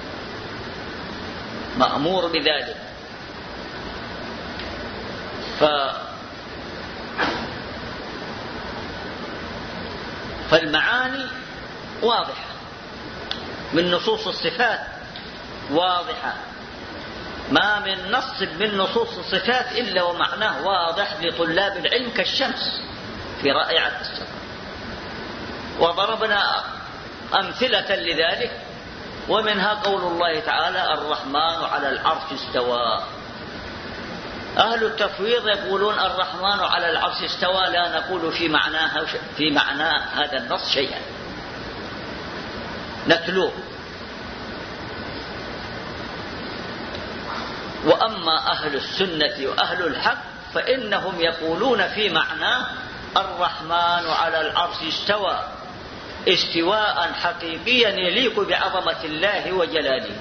مأمور بذلك. ف... فالمعاني واضحة من نصوص الصفات، واضحة، ما من نص من نصوص الصفات إلا ومعناه واضح لطلاب العلم كالشمس في رائعة السماء. وضربنا أمثلة لذلك، ومنها قول الله تعالى الرحمن على العرش استوى. أهل التفويض يقولون الرحمن على العرش استوى، لا نقول في معناها في معنى هذا النص شيئا، نتلوه. وأما أهل السنة وأهل الحق فإنهم يقولون في معناه الرحمن على العرش استوى استواء حقيقيا يليق بعظمة الله وجلاله،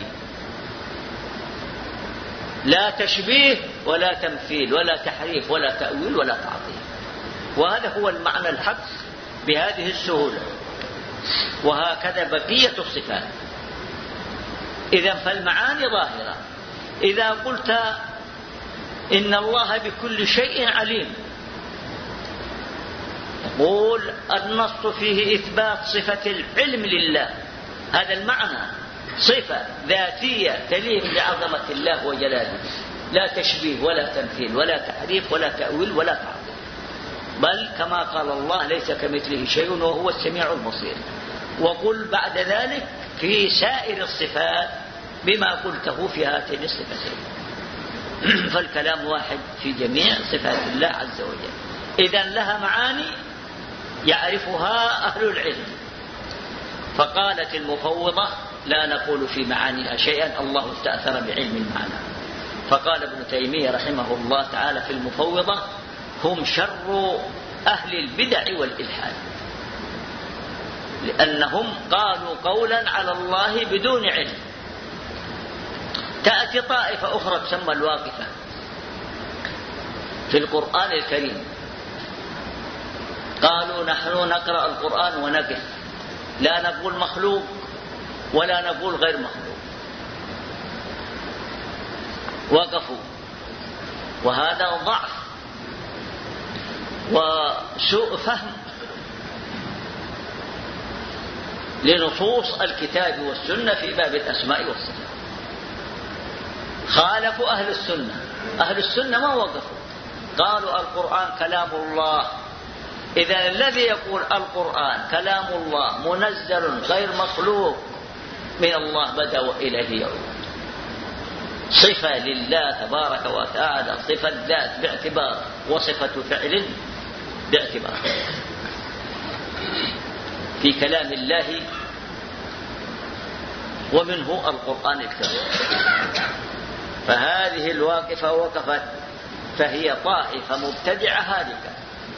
لا تشبيه ولا تمثيل ولا تحريف ولا تأويل ولا تعطيل. وهذا هو المعنى الحق بهذه السهولة. وهكذا بقية الصفات. إذن فالمعاني ظاهرة. إذا قلت إن الله بكل شيء عليم، يقول النص فيه إثبات صفة العلم لله، هذا المعنى، صفة ذاتية تليق بعظمة الله وجلاله، لا تشبيه ولا تمثيل ولا تحريف ولا تأويل ولا تعطيل، بل كما قال الله ليس كمثله شيء وهو السميع البصير. وقل بعد ذلك في سائر الصفات بما قلته في هاتين الصفتين. فالكلام واحد في جميع صفات الله عز وجل. إذن لها معاني يعرفها أهل العلم. فقالت المفوضة لا نقول في معانيها شيئا، الله استأثر بعلم المعنى. فقال ابن تيمية رحمه الله تعالى في المفوضة هم شر أهل البدع والإلحاد، لأنهم قالوا قولا على الله بدون علم. تأتي طائفة أخرى تسمى الواقفة في القرآن الكريم، قالوا نحن نقرأ القرآن ونقف، لا نقول مخلوق ولا نقول غير مخلوق. وقفوا، وهذا ضعف وسوء فهم لنصوص الكتاب والسنة في باب الأسماء والصفات. خالفوا أهل السنة. أهل السنة ما وقفوا، قالوا القرآن كلام الله. إذا الذي يقول القرآن كلام الله منزل غير مخلوق من الله بدأ وإليه يعود. صفة لله تبارك وتعالى، صفة ذات باعتبار، وصفة فعل باعتبار في كلام الله، ومنه القرآن الكريم. فهذه الواقفة وقفت، فهي طائفة مبتدعة هالكة.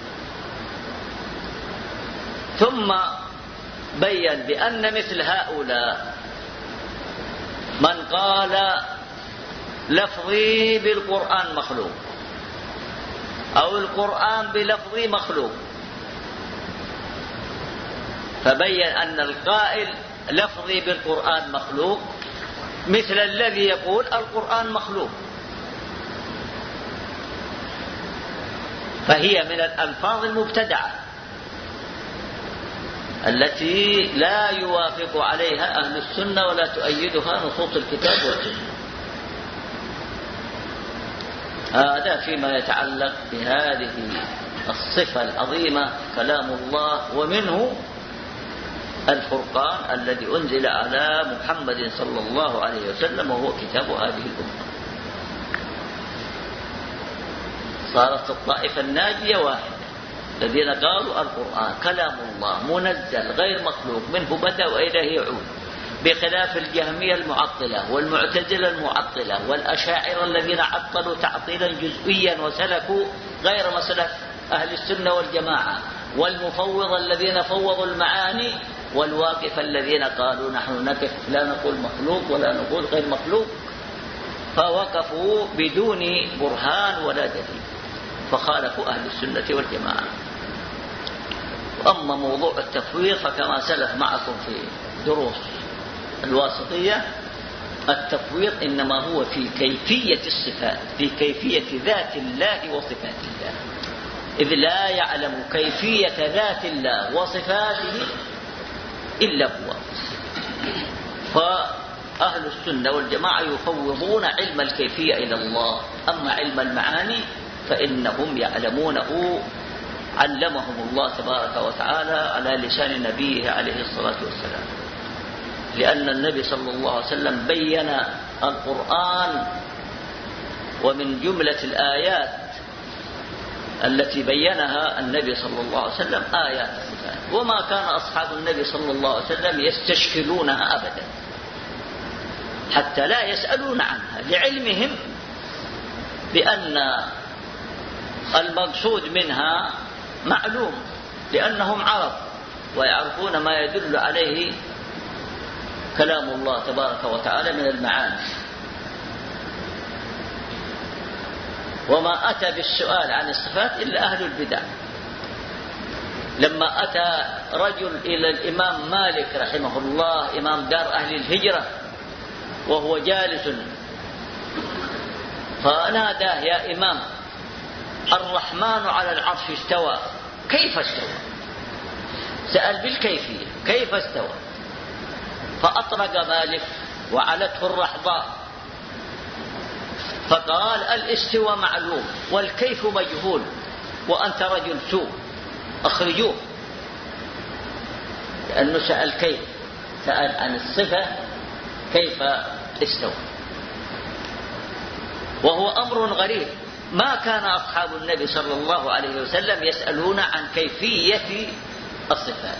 ثم بين بأن مثل هؤلاء من قال لفظي بالقرآن مخلوق أو القرآن بلفظي مخلوق، فبين أن القائل لفظي بالقرآن مخلوق مثل الذي يقول القرآن مخلوق، فهي من الألفاظ المبتدعة التي لا يوافق عليها أهل السنة ولا تؤيدها نصوص الكتاب والسنة. هذا فيما يتعلق بهذه الصفة العظيمة كلام الله. ومنه الفرقان الذي أنزل على محمد صلى الله عليه وسلم، وهو كتاب هذه الأمة. صارت الطائفة الناجية واحدة، الذين قالوا القرآن كلام الله منزل غير مخلوق منه بدأ وإليه يعود، بخلاف الجهمية المعطلة والمعتزلة المعطلة والأشاعرة الذين عطلوا تعطيلا جزئيا وسلكوا غير مسلك أهل السنة والجماعة، والمفوضة الذين فوضوا المعاني، والواقفة الذين قالوا نحن نقف لا نقول مخلوق ولا نقول غير مخلوق، فوقفوا بدون برهان ولا دليل، فخالفوا أهل السنة والجماعة. أما موضوع التفويض فكما سلف معكم في دروس الواسطية، التفويض إنما هو في كيفية الصفات، في كيفية ذات الله وصفات الله، إذ لا يعلم كيفية ذات الله وصفاته إلا هو. فأهل السنة والجماعة يفوضون علم الكيفية إلى الله، أما علم المعاني فإنهم يعلمونه، علمهم الله تبارك وتعالى على لسان نبيه عليه الصلاة والسلام، لأن النبي صلى الله عليه وسلم بين القرآن، ومن جملة الآيات التي بينها النبي صلى الله عليه وسلم آيات الصفات، وما كان أصحاب النبي صلى الله عليه وسلم يستشكلونها أبدا حتى لا يسألون عنها، لعلمهم بأن المقصود منها معلوم، لأنهم عرب ويعرفون ما يدل عليه كلام الله تبارك وتعالى من المعاني. وما أتى بالسؤال عن الصفات إلا أهل البدع. لما أتى رجل إلى الإمام مالك رحمه الله إمام دار أهل الهجرة وهو جالس، فناداه: يا إمام، الرحمن على العرش استوى، كيف استوى؟ سأل بالكيفية، كيف استوى؟ فأطرق مالك وعلته الرحضاء فقال: الاستوى معلوم والكيف مجهول، وأنت رجل سوء، أخرجوه. لأنه سأل كيف، سأل عن الصفة كيف استوى، وهو أمر غريب. ما كان أصحاب النبي صلى الله عليه وسلم يسألون عن كيفية الصفات،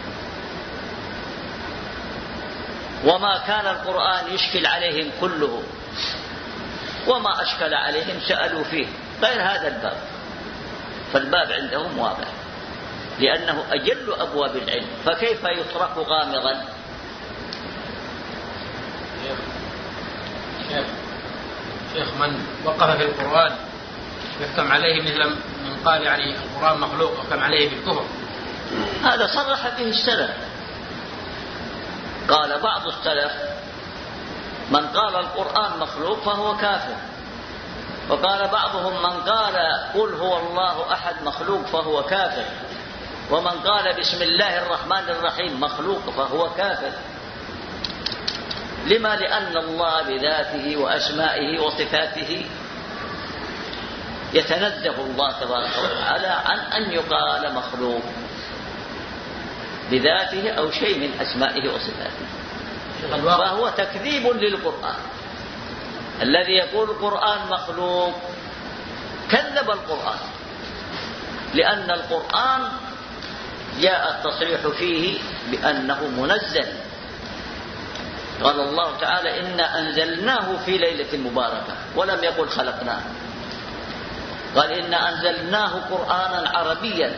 وما كان القرآن يشكل عليهم كله، وما أشكل عليهم سألوا فيه، غير هذا الباب. فالباب عندهم واضح لأنه أجل أبواب العلم، فكيف يترك غامضا؟ شيخ شيخ من وقف في القرآن يحكم عليه مثل من قال يعني القرآن مخلوق يحكم عليه بالكفر، هذا صرح به السلف. قال بعض السلف: من قال القرآن مخلوق فهو كافر. وقال بعضهم: من قال قل هو الله أحد مخلوق فهو كافر. ومن قال بسم الله الرحمن الرحيم مخلوق فهو كافر. لما؟ لأن الله بذاته وأسمائه وصفاته يتنزه الله تبارك وتعالى عن أن يقال مخلوق بذاته أو شيء من أسمائه وصفاته، فهو تكذيب للقرآن. الذي يقول القرآن مخلوق كذب القرآن، لأن القرآن جاء التصريح فيه بأنه منزل. قال الله تعالى: إنا أنزلناه في ليلة مباركة، ولم يقل خلقناه، قال: إنا أنزلناه قرآنا عربيا.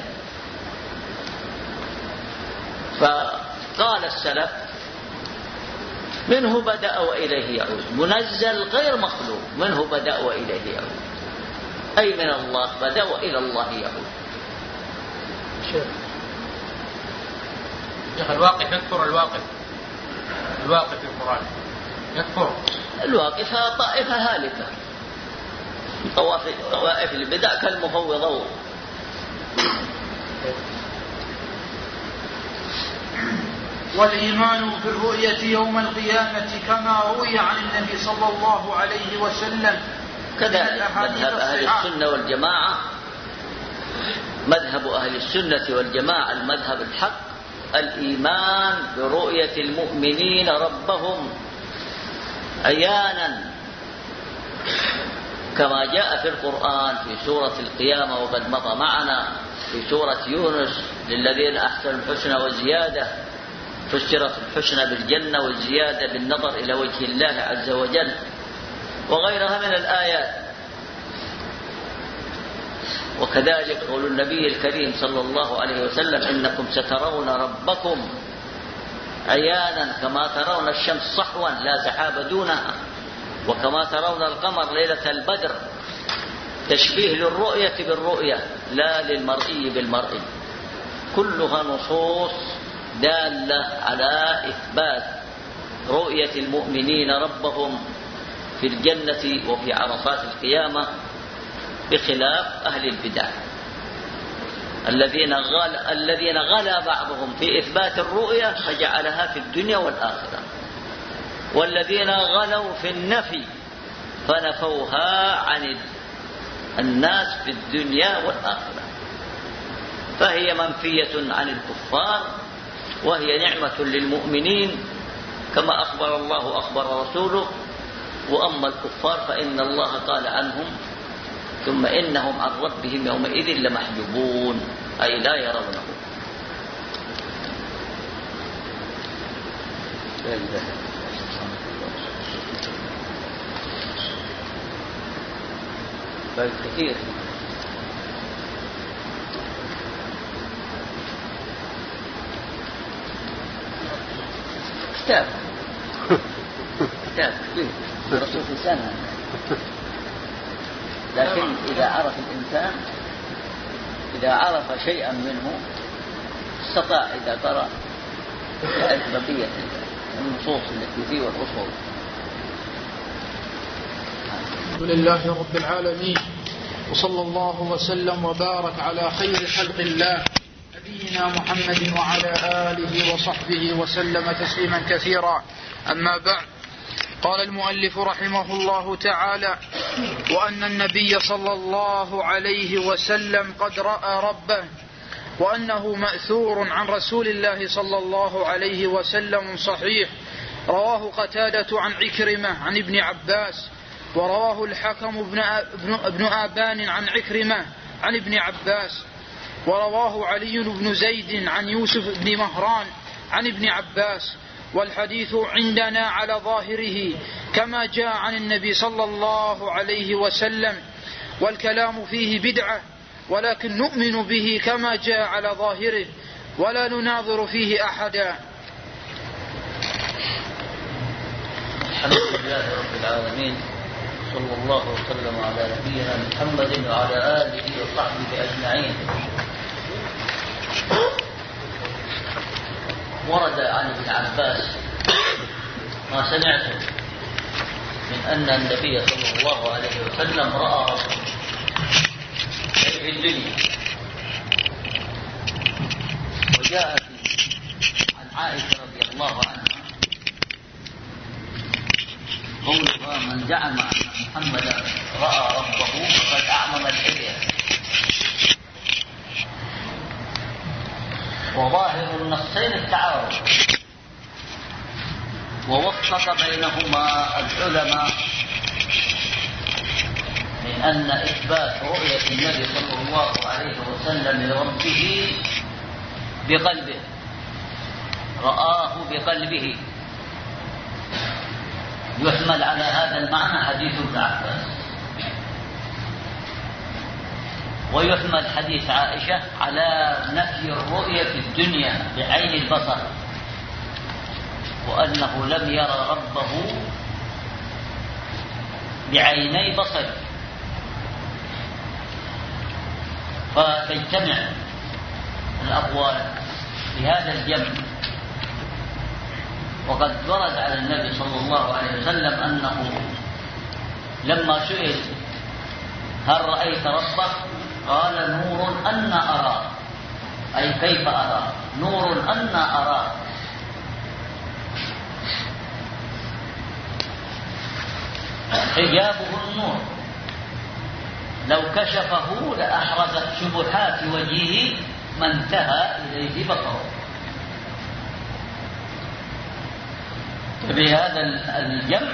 فقال السلف: منه بدأ وإليه يعود، منزل غير مخلوق، منه بدأ وإليه يعود، أي من الله بدأ وإلى الله يعود. شيخ الواقف يكفر، الواقف الواقف في القرآن يكفر. الواقفة طائفة هالكة، طوائف البدع كالمفوضة. والإيمان بالرؤية يوم القيامة كما روي عن النبي صلى الله عليه وسلم كذلك مذهب أهل السنة والجماعة، مذهب أهل السنة والجماعة المذهب الحق، الإيمان برؤية المؤمنين ربهم عيانا كما جاء في القرآن في سورة القيامة، وقد مضى معنا في سورة يونس: للذين أحسنوا الحسنى وزيادة. فسرت الحسنى بالجنة والزيادة بالنظر إلى وجه الله عز وجل، وغيرها من الآيات. وكذلك قول النبي الكريم صلى الله عليه وسلم: إنكم سترون ربكم عيانا كما ترون الشمس صحوا لا سحاب دونها، وكما ترون القمر ليلة البدر. تشبيه للرؤية بالرؤية لا للمرئي بالمرئي، كلها نصوص دالة على إثبات رؤية المؤمنين ربهم في الجنة وفي عرصات القيامة، بخلاف أهل البدع. الذين غل الذين غلا بعضهم في إثبات الرؤية فجعلها في الدنيا والآخرة، والذين غلوا في النفي فنفوها عن الناس في الدنيا والآخرة، فهي منفية عن الكفار وهي نعمة للمؤمنين كما أخبر الله أخبر رسوله. وأما الكفار فإن الله قال عنهم ثم إنهم عن ربهم يومئذ لمحجوبون، أي لا يرونه. بل كثير كتاب كتاب الرسول في سنة، لكن إذا عرف الإنسان إذا عرف شيئا منه استطاع إذا قرأ يعرف بقية النصوص التي فيه والأصول. الحمد لله رب العالمين، وصلى الله وسلم وبارك على خير خلق الله نبينا محمد وعلى آله وصحبه وسلم تسليما كثيرا. أما بعد، قال المؤلف رحمه الله تعالى: وأن النبي صلى الله عليه وسلم قد رأى ربه، وأنه مأثور عن رسول الله صلى الله عليه وسلم صحيح، رواه قتادة عن عكرمة عن ابن عباس، ورواه الحكم ابن آبان عن عكرمة عن ابن عباس، ورواه علي بن زيد عن يوسف بن مهران عن ابن عباس. والحديث عندنا على ظاهره كما جاء عن النبي صلى الله عليه وسلم، والكلام فيه بدعة، ولكن نؤمن به كما جاء على ظاهره ولا نناظر فيه أحدا. الحمد لله رب العالمين، صلى الله وسلم على نبينا محمد وعلى آله وصحبه أجمعين. ورد عن ابن عباس ما سمعته من أن النبي صلى الله عليه وسلم رأى ربه في الدنيا. وجاءت عن عائشة رضي الله عنها قولها: من زعم أن محمدا رأى ربه فقد أعمم الحلية. وظاهر النصين التعارض، ووفق بينهما العلماء من أن إثبات رؤية النبي صلى الله عليه وسلم لربه بقلبه، رآه بقلبه، يحمل على هذا المعنى حديث ابن عباس، ويحمل حديث عائشة على نفي الرؤية في الدنيا بعين البصر، وأنه لم يرى ربه بعيني بصر. فتجتمع الأقوال بهذا الجمع. وقد ورد على النبي صلى الله عليه وسلم أنه لما سئل: هل رأيت ربك؟ قال: نور أن أراه، أي كيف أراه؟ نور أن أراه. حجابه النور، لو كشفه لأحرزت شبهات وجهه ما انتهى إليه بصره. بهذا الجمع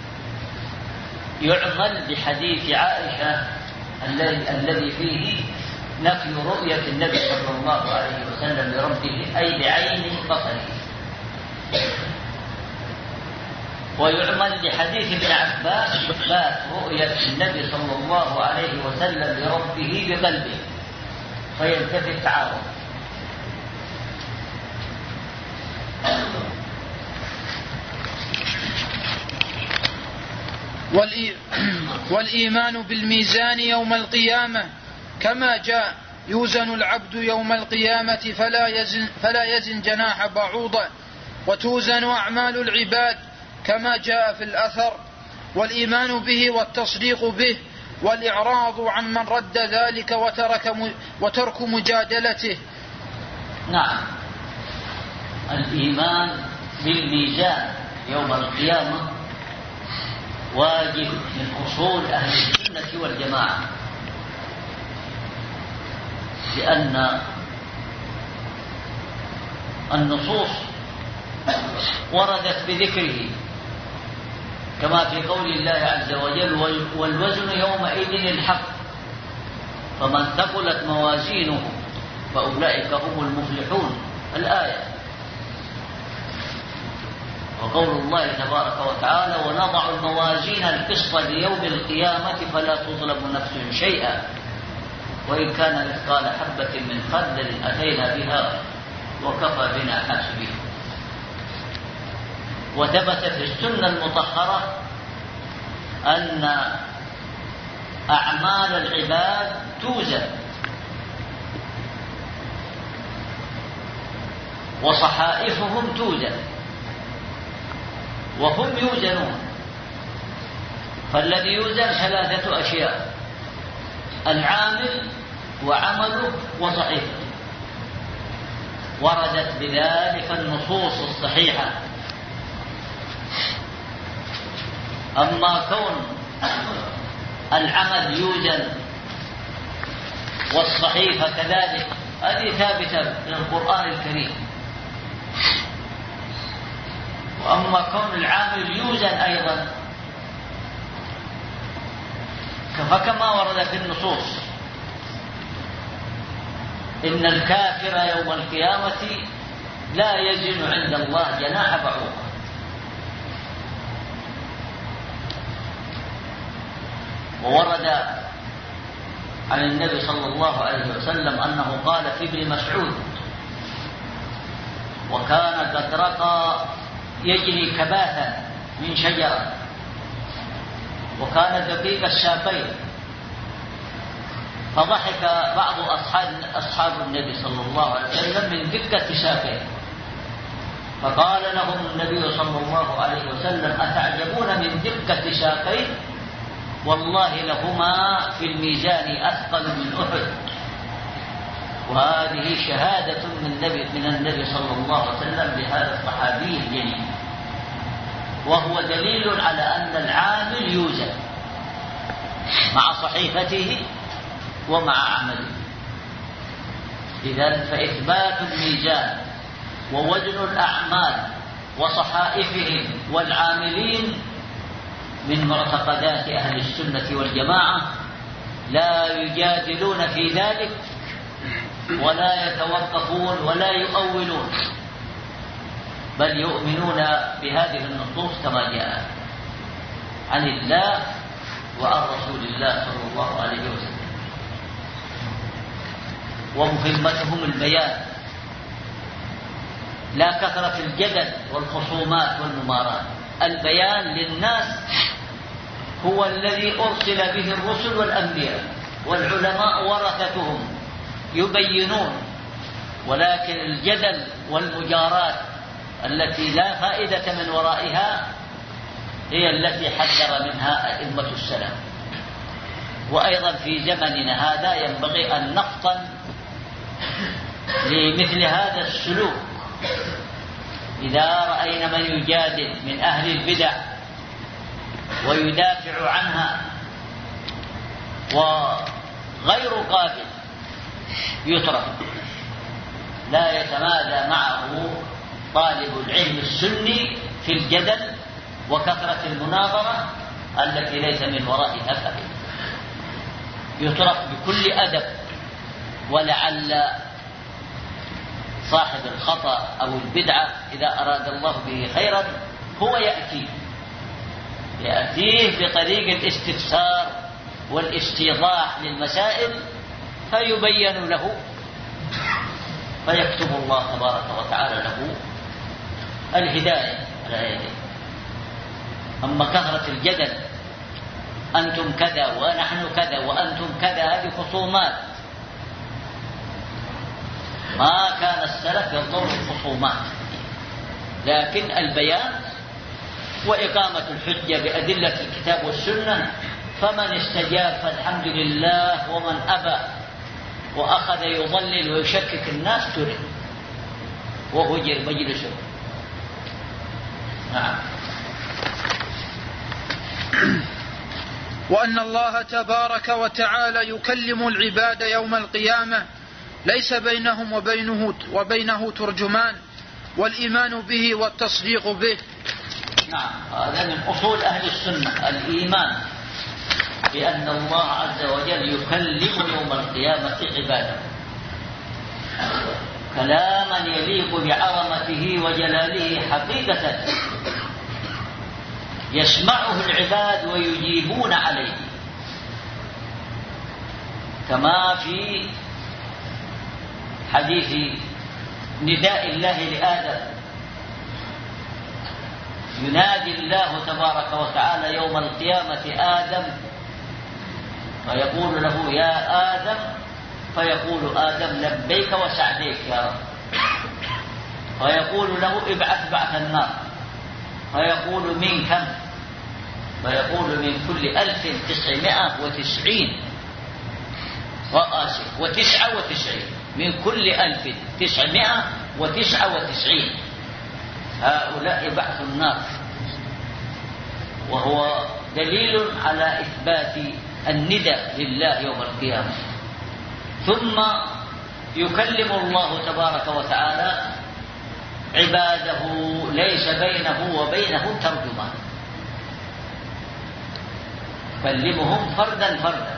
يعمل بحديث عائشة الذي فيه نفي رؤية النبي صلى الله عليه وسلم لربه، أي بعين بصره. ويعمل بحديث ابن عباس إثبات رؤية النبي صلى الله عليه وسلم لربه بقلبه، فينتفي التعارض. والإيمان بالميزان يوم القيامة كما جاء: يوزن العبد يوم القيامة فلا يزن, فلا يزن جناح بعوضة، وتوزن أعمال العباد كما جاء في الأثر. والإيمان به والتصديق به والإعراض عن من رد ذلك وترك, وترك مجادلته. نعم، الإيمان بالميزان يوم القيامة واجب من أصول أهل السنة والجماعة، لأن النصوص وردت بذكره، كما في قول الله عز وجل: والوزن يومئذ الحق فمن ثقلت موازينه فأولئك هم المفلحون، الآية. وقول الله تبارك وتعالى: ونضع الموازين القسط ليوم القيامة فلا تظلم نفس شيئا وإن كان مثقال حبة من خردل أتينا بها وكفى بنا حاسبين. وثبت في السنة المطهرة أن أعمال العباد توزن وصحائفهم توزن وهم يوزنون. فالذي يوزن ثلاثة أشياء: العامل وعمله وصحيفته. وردت بذلك النصوص الصحيحة. أما كون العمل يوزن والصحيفة كذلك هذه ثابتة من القرآن الكريم. وأما كون العامل يوزن أيضا فكما ورد في النصوص إن الكافر يوم القيامة لا يزن عند الله جناح بعوضة. وورد عن النبي صلى الله عليه وسلم أنه قال في ابن مسعود: وكان قد رقى يجري كباثا من شجرة وكان دقيق الساقين، فضحك بعض أصحاب, أصحاب النبي صلى الله عليه وسلم من دقة ساقيه، فقال لهم النبي صلى الله عليه وسلم: أتعجبون من دقة ساقيه؟ والله لهما في الميزان أثقل من أحد. وهذه شهادة من النبي, من النبي صلى الله عليه وسلم لهذا الصحابي الجليل، وهو دليل على أن العامل يوزن مع صحيفته ومع عمله. إذن فإثبات الميزان ووزن الأعمال وصحائفهم والعاملين من معتقدات أهل السنة والجماعة، لا يجادلون في ذلك ولا يتوقفون ولا يؤولون، بل يؤمنون بهذه النصوص كما جاء عن الله وعن رسول الله صلى الله عليه وسلم. ومهمتهم البيان، لا كثرة الجدل والخصومات والممارات. البيان للناس هو الذي أرسل به الرسل والأنبياء، والعلماء ورثتهم يبينون. ولكن الجدل والمجارات التي لا فائدة من ورائها هي التي حذر منها أئمة السلف. وأيضا في زمننا هذا ينبغي أن نفطن لمثل هذا السلوك. إذا رأينا من يجادل من أهل البدع ويدافع عنها وغير قابل يترك، لا يتمادى معه طالب العلم السني في الجدل وكثرة المناظرة التي ليس من ورائها فائدة، يترك بكل أدب. ولعل صاحب الخطأ أو البدعة إذا أراد الله به خيرا هو يأتي يأتيه بطريق الاستفسار والاستيضاح للمسائل فيبين له، فيكتب الله تبارك وتعالى له الهداية على يديه. أما كثرة الجدل، أنتم كذا ونحن كذا وأنتم كذا، هذه خصومات. ما كان السلف يضر الخصومات، لكن البيان وإقامة الحجة بأدلة الكتاب والسنة فمن استجاب فالحمد لله، ومن أبى وأخذ يضلل ويشكك الناس ترك وهجر مجلسه. نعم. وأن الله تبارك وتعالى يكلم العباد يوم القيامة ليس بينهم وبينه, وبينه ترجمان، والإيمان به والتصديق به. نعم، هذا من أصول أهل السنة، الإيمان بأن الله عز وجل يكلم يوم القيامة عباده كلاما يليق بعظمته وجلاله حقيقة، يسمعه العباد ويجيبون عليه، كما في حديث نداء الله لآدم، ينادي الله تبارك وتعالى يوم القيامة آدم فيقول له يا آدم، فيقول آدم لبيك وسعديك يا رب، فيقول له ابعث بعث النار، فيقول من كم؟ فيقول من كل ألف تسعمائة وتسعين وآسف وتسعة وتسعين، من كل ألف تسعمائة وتسعة وتسعين، هؤلاء بعث النار، وهو دليل على إثبات النداء لله يوم القيامة. ثم يكلم الله تبارك وتعالى عباده ليس بينه وبينه ترجمان، يكلمهم فردا فردا،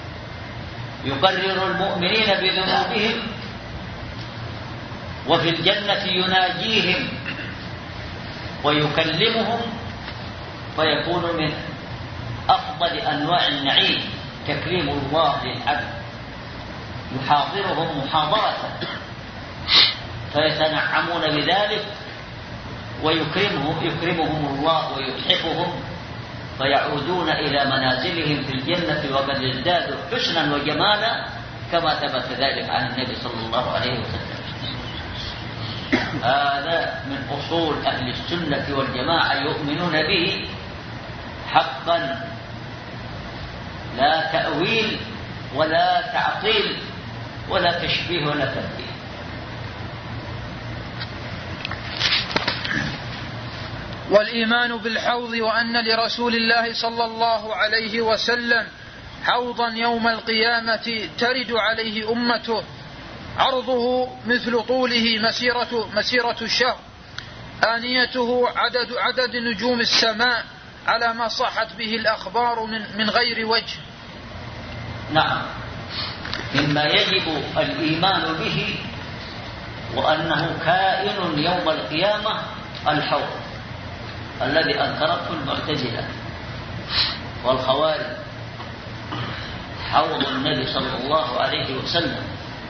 يقرر المؤمنين بذنوبهم، وفي الجنة يناجيهم ويكلمهم، فيكون من أفضل أنواع النعيم تكريم الله للعبد، يحاضرهم محاضرة فيتنعمون بذلك، ويكرمهم يكرمهم الله ويتحفهم، فيعودون إلى منازلهم في الجنة وقد ازدادوا حسنا وجمالا، كما ثبت ذلك عن النبي صلى الله عليه وسلم. هذا من أصول أهل السنة والجماعة، يؤمنون به حقا، لا تأويل ولا تعطيل ولا تشبيه ولا تمثيل. والإيمان بالحوض، وأن لرسول الله صلى الله عليه وسلم حوضا يوم القيامة ترد عليه أمته، عرضه مثل طوله مسيرة, مسيرة الشهر، آنيته عدد, عدد نجوم السماء، على ما صحت به الأخبار من, من غير وجه. نعم، مما يجب الإيمان به وأنه كائن يوم القيامة الحوض الذي أنكرته المعتزلة والخوارج، حوض النبي صلى الله عليه وسلم.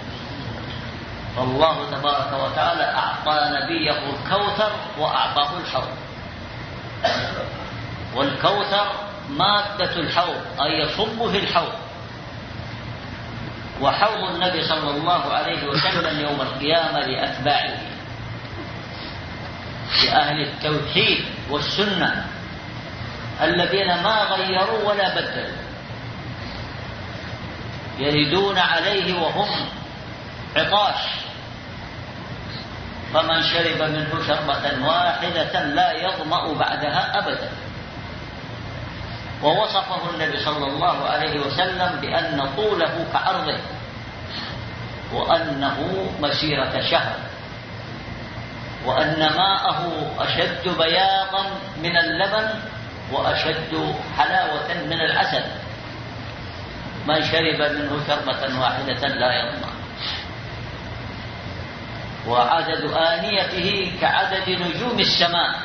فالله تبارك وتعالى أعطى نبيه الكوثر وأعطاه الحوض، والكوثر مادة الحوض أي يصبه الحوض، وحوض النبي صلى الله عليه وسلم يوم القيامة لأتباعه، لأهل التوحيد والسنة الذين ما غيروا ولا بدلوا، يردون عليه وهم عطاش، فمن شرب منه شربة واحدة لا يظمأ بعدها أبدا. ووصفه النبي صلى الله عليه وسلم بأن طوله كعرضه، وأنه مسيرة شهر، وأن ماءه أشد بياضا من اللبن وأشد حلاوة من العسل، من شرب منه شربة واحدة لا يظمأ. وعدد آنيته كعدد نجوم السماء،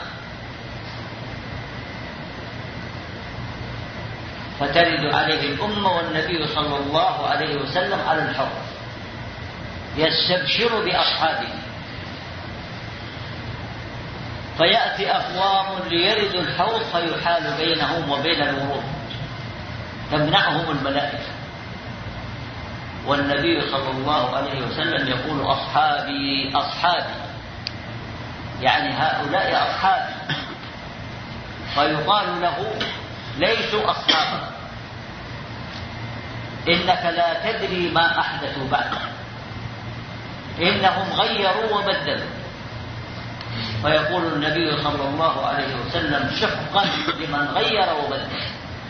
فترد عليه الأمة والنبي صلى الله عليه وسلم على الحوض يستبشر بأصحابه، فيأتي أقوام ليردوا الحوض فيحال بينهم وبين الورود، تمنعهم الملائكة، والنبي صلى الله عليه وسلم يقول أصحابي أصحابي، يعني هؤلاء أصحابي، فيقال له ليسوا أصحابا إنك لا تدري ما أحدثوا بعدك، إنهم غيروا وبدلوا. فيقول النبي صلى الله عليه وسلم شفقا لمن غير وبدل،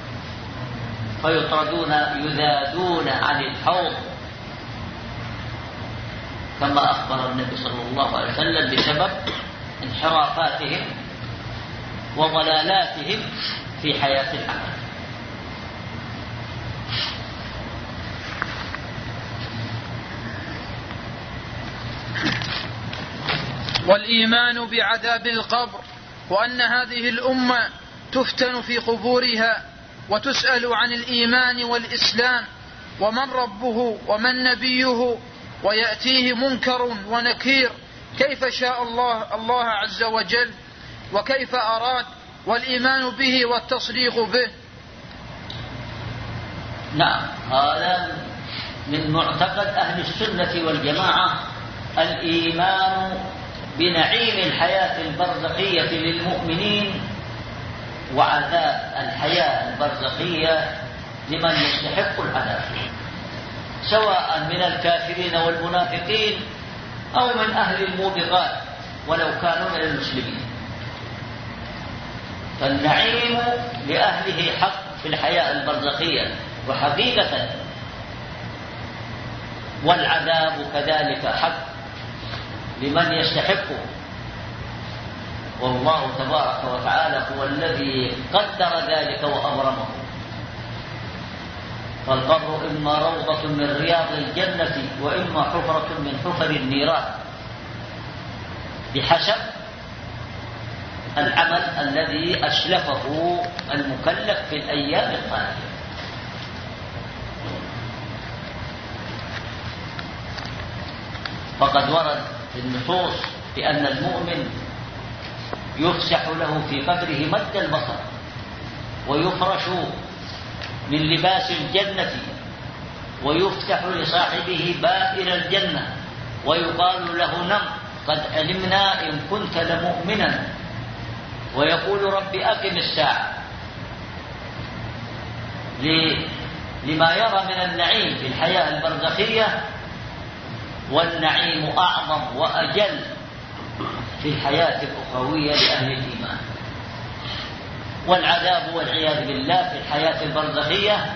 فيطردون يذادون عن الحوض كما أخبر النبي صلى الله عليه وسلم بسبب انحرافاتهم وضلالاتهم في حياة العمل. والإيمان بعذاب القبر، وأن هذه الأمة تفتن في قبورها وتسأل عن الإيمان والإسلام ومن ربه ومن نبيه، ويأتيه منكر ونكير كيف شاء الله الله عز وجل وكيف أراد، والإيمان به والتصديق به. نعم، هذا من معتقد أهل السنة والجماعة، الإيمان بنعيم الحياة البرزخية للمؤمنين وعذاب الحياة البرزخية لمن يستحق العذاب، سواء من الكافرين والمنافقين أو من أهل الموبقات ولو كانوا من المسلمين. فالنعيم لأهله حق في الحياة البرزخية وحقيقة، والعذاب كذلك حق لمن يستحقه، والله تبارك وتعالى هو الذي قدر ذلك وأبرمه. فالقبر إما روضة من رياض الجنة وإما حفرة من حفر النيران، بحسب العمل الذي أسلفه المكلف في الأيام الخالية. فقد ورد في النصوص بأن المؤمن يفسح له في قبره مد البصر، ويفرش من لباس الجنة، ويفتح لصاحبه بائر الجنة، ويقال له نم قد علمنا إن كنت لمؤمنا، ويقول رب أقم الساعة، لما يرى من النعيم في الحياة البرزخية، والنعيم أعظم وأجل في الحياة الأخروية لأهل الإيمان. والعذاب والعياذ بالله في الحياة البرزخية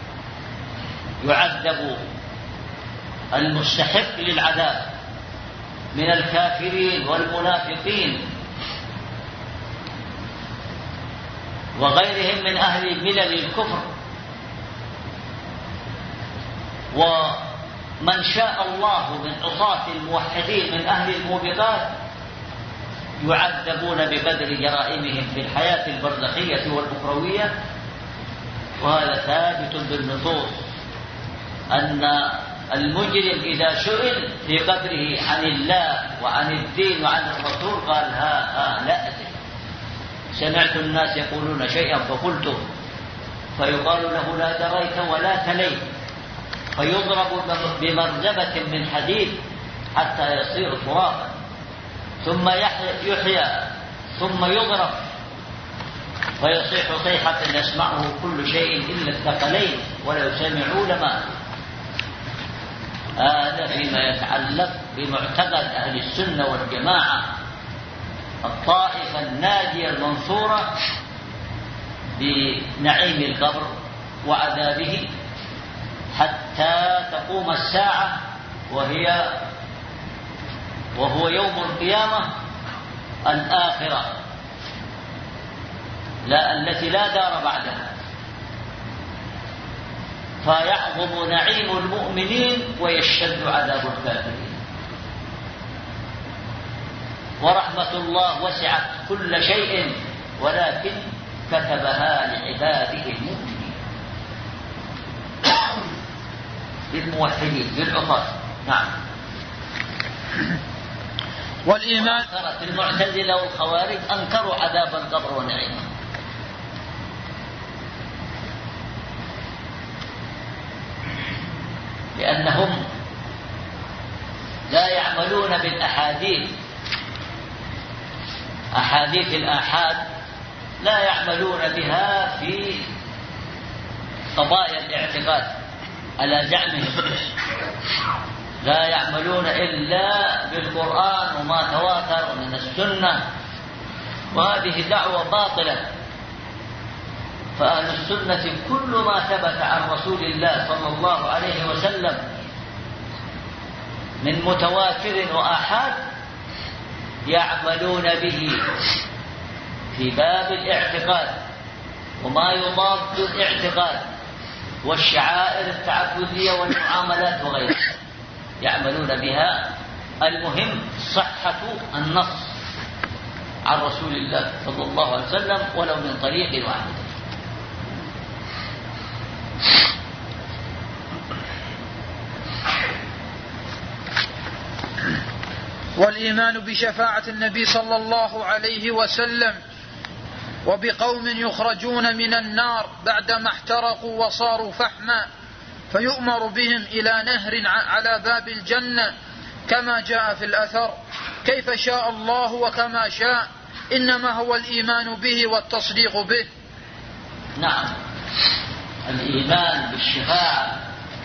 يعذب المستحق للعذاب من الكافرين والمنافقين وغيرهم من أهل ملل الكفر، ومن شاء الله من عصاة الموحدين من أهل الموبقات يعذبون بقدر جرائمهم في الحياة البرزخية والأخروية. وهذا ثابت بالنصوص أن المجرم إذا سئل في قبره عن الله وعن الدين وعن الرسول قال ها ها لا أدري، سمعت الناس يقولون شيئا فقلته، فيقال له لا دريت ولا تليت، فيضرب بمرزبة من حديد حتى يصير ترابا، ثم يحيى ثم يضرب فيصيح صيحة يسمعه كل شيء إلا الثقلين ولو سمعوا لما. هذا فيما يتعلق بمعتقد أهل السنة والجماعة، الطائفة الناجية المنصورة بنعيم القبر وعذابه حتى تقوم الساعة، وهي وهو يوم القيامة الآخرة، لا التي لا دار بعدها، فيعظم نعيم المؤمنين ويشتد عذاب الكافرين. ورحمة الله وسعت كل شيء ولكن كتبها لعباده المؤمنين للموحدين للعصاة. نعم. والإيمان المعتزلة والخوارج أنكروا عذاب القبر ونعيمه، لأنهم لا يعملون بالأحاديث، أحاديث الآحاد لا يعملون بها في قضايا الاعتقاد، على زعمهم لا يعملون إلا بالقرآن وما تواتر من السنة، وهذه دعوة باطلة. فأهل السنة كل ما ثبت عن رسول الله صلى الله عليه وسلم من متواتر وآحاد يعملون به في باب الاعتقاد وما يضاد الاعتقاد والشعائر التعبدية والمعاملات وغيرها، يعملون بها. المهم صحة النص عن رسول الله صلى الله عليه وسلم ولو من طريق واحد. والإيمان بشفاعة النبي صلى الله عليه وسلم وبقوم يخرجون من النار بعدما احترقوا وصاروا فحما فيؤمر بهم إلى نهر على باب الجنة كما جاء في الأثر كيف شاء الله وكما شاء، إنما هو الإيمان به والتصديق به. نعم، الإيمان بالشفاعة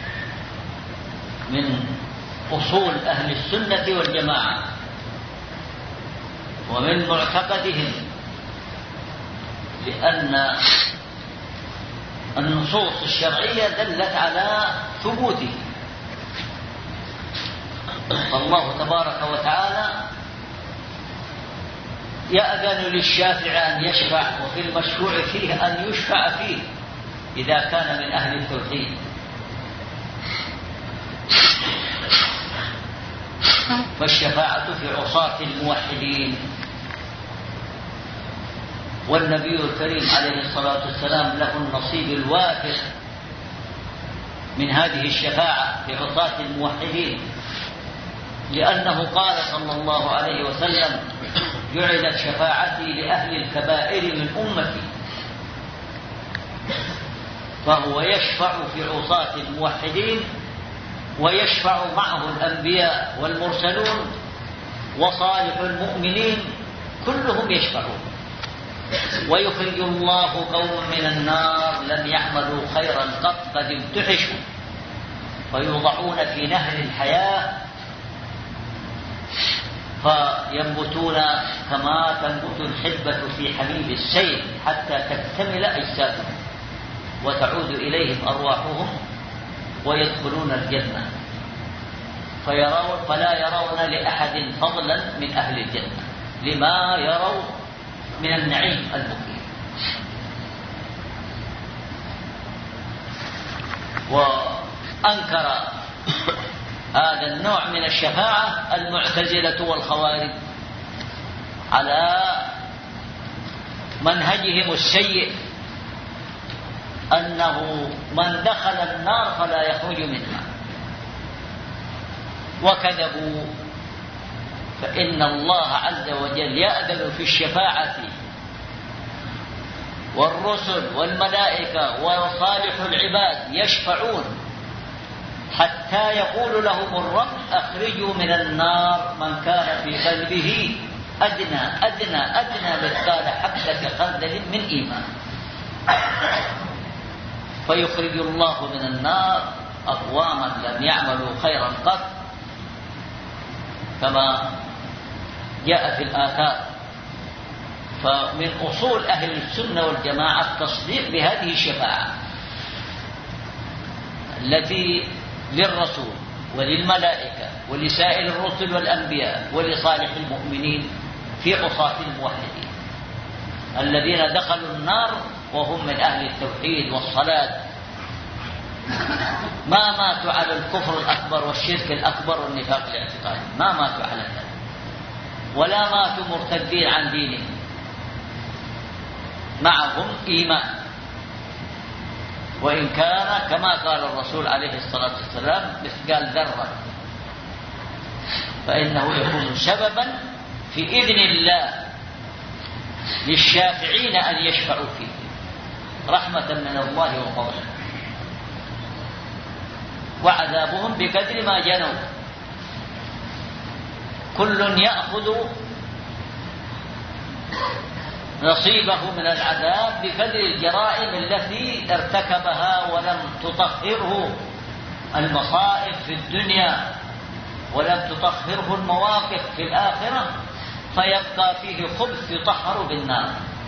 من أصول أهل السنة والجماعة ومن معتقدهم، لأن النصوص الشرعية دلت على ثبوته. فالله تبارك وتعالى يأذن للشافع أن يشفع، وفي المشفوع فيه أن يشفع فيه إذا كان من أهل التوحيد. فالشفاعة في عصاة الموحدين، والنبي الكريم عليه الصلاة والسلام له النصيب الوافر من هذه الشفاعة في عصاة الموحدين، لأنه قال صلى الله عليه وسلم: جعلت شفاعتي لأهل الكبائر من أمتي. فهو يشفع في عصاة الموحدين، ويشفع معه الأنبياء والمرسلون وصالح المؤمنين، كلهم يشفعون. ويخرج الله قوم من النار لم يعملوا خيرا قط قد امتحشوا فيوضعون في نهر الحياة فينبتون كما تنبت الحبة في حميد السيل حتى تكتمل أجسادهم وتعود إليهم أرواحهم ويدخلون الجنة، فيرون فلا يرون لأحد فضلا من أهل الجنة لما يروا من النعيم المقيم. وأنكر هذا النوع من الشفاعة المعتزلة والخوارج على منهجهم السيء، أنه من دخل النار فلا يخرج منها، وكذبوا. فإن الله عز وجل يأذن في الشفاعة، والرسل والملائكة وصالح العباد يشفعون حتى يقول لهم الرب: أخرجوا من النار من كان في قلبه أدنى أدنى أدنى مثقال حبة خردل من إيمان، فيخرج الله من النار أقواما لم يعملوا خيرا قط، كما جاء في الآثار. فمن أصول أهل السنة والجماعة التصديق بهذه الشفاعة التي للرسول وللملائكة ولسائر الرسل والأنبياء ولصالح المؤمنين في عصاة الموحدين الذين دخلوا النار وهم من أهل التوحيد والصلاة، ما ماتوا على الكفر الأكبر والشرك الأكبر والنفاق الاعتقادي، ما ماتوا على ذلك، ولا ماتوا مرتدين عن دينهم، معهم إيمان. وإن كان كما قال الرسول عليه الصلاة والسلام مثقال ذرة، فإنه يكون سببا في إذن الله للشافعين أن يشفعوا فيه رحمة من الله وفضله، وعذابهم بقدر ما جنوا، كل يأخذ نصيبه من العذاب بقدر الجرائم التي ارتكبها ولم تطهره المصائب في الدنيا ولم تطهره المواقف في الآخرة، فيبقى فيه خبث يطهر بالنار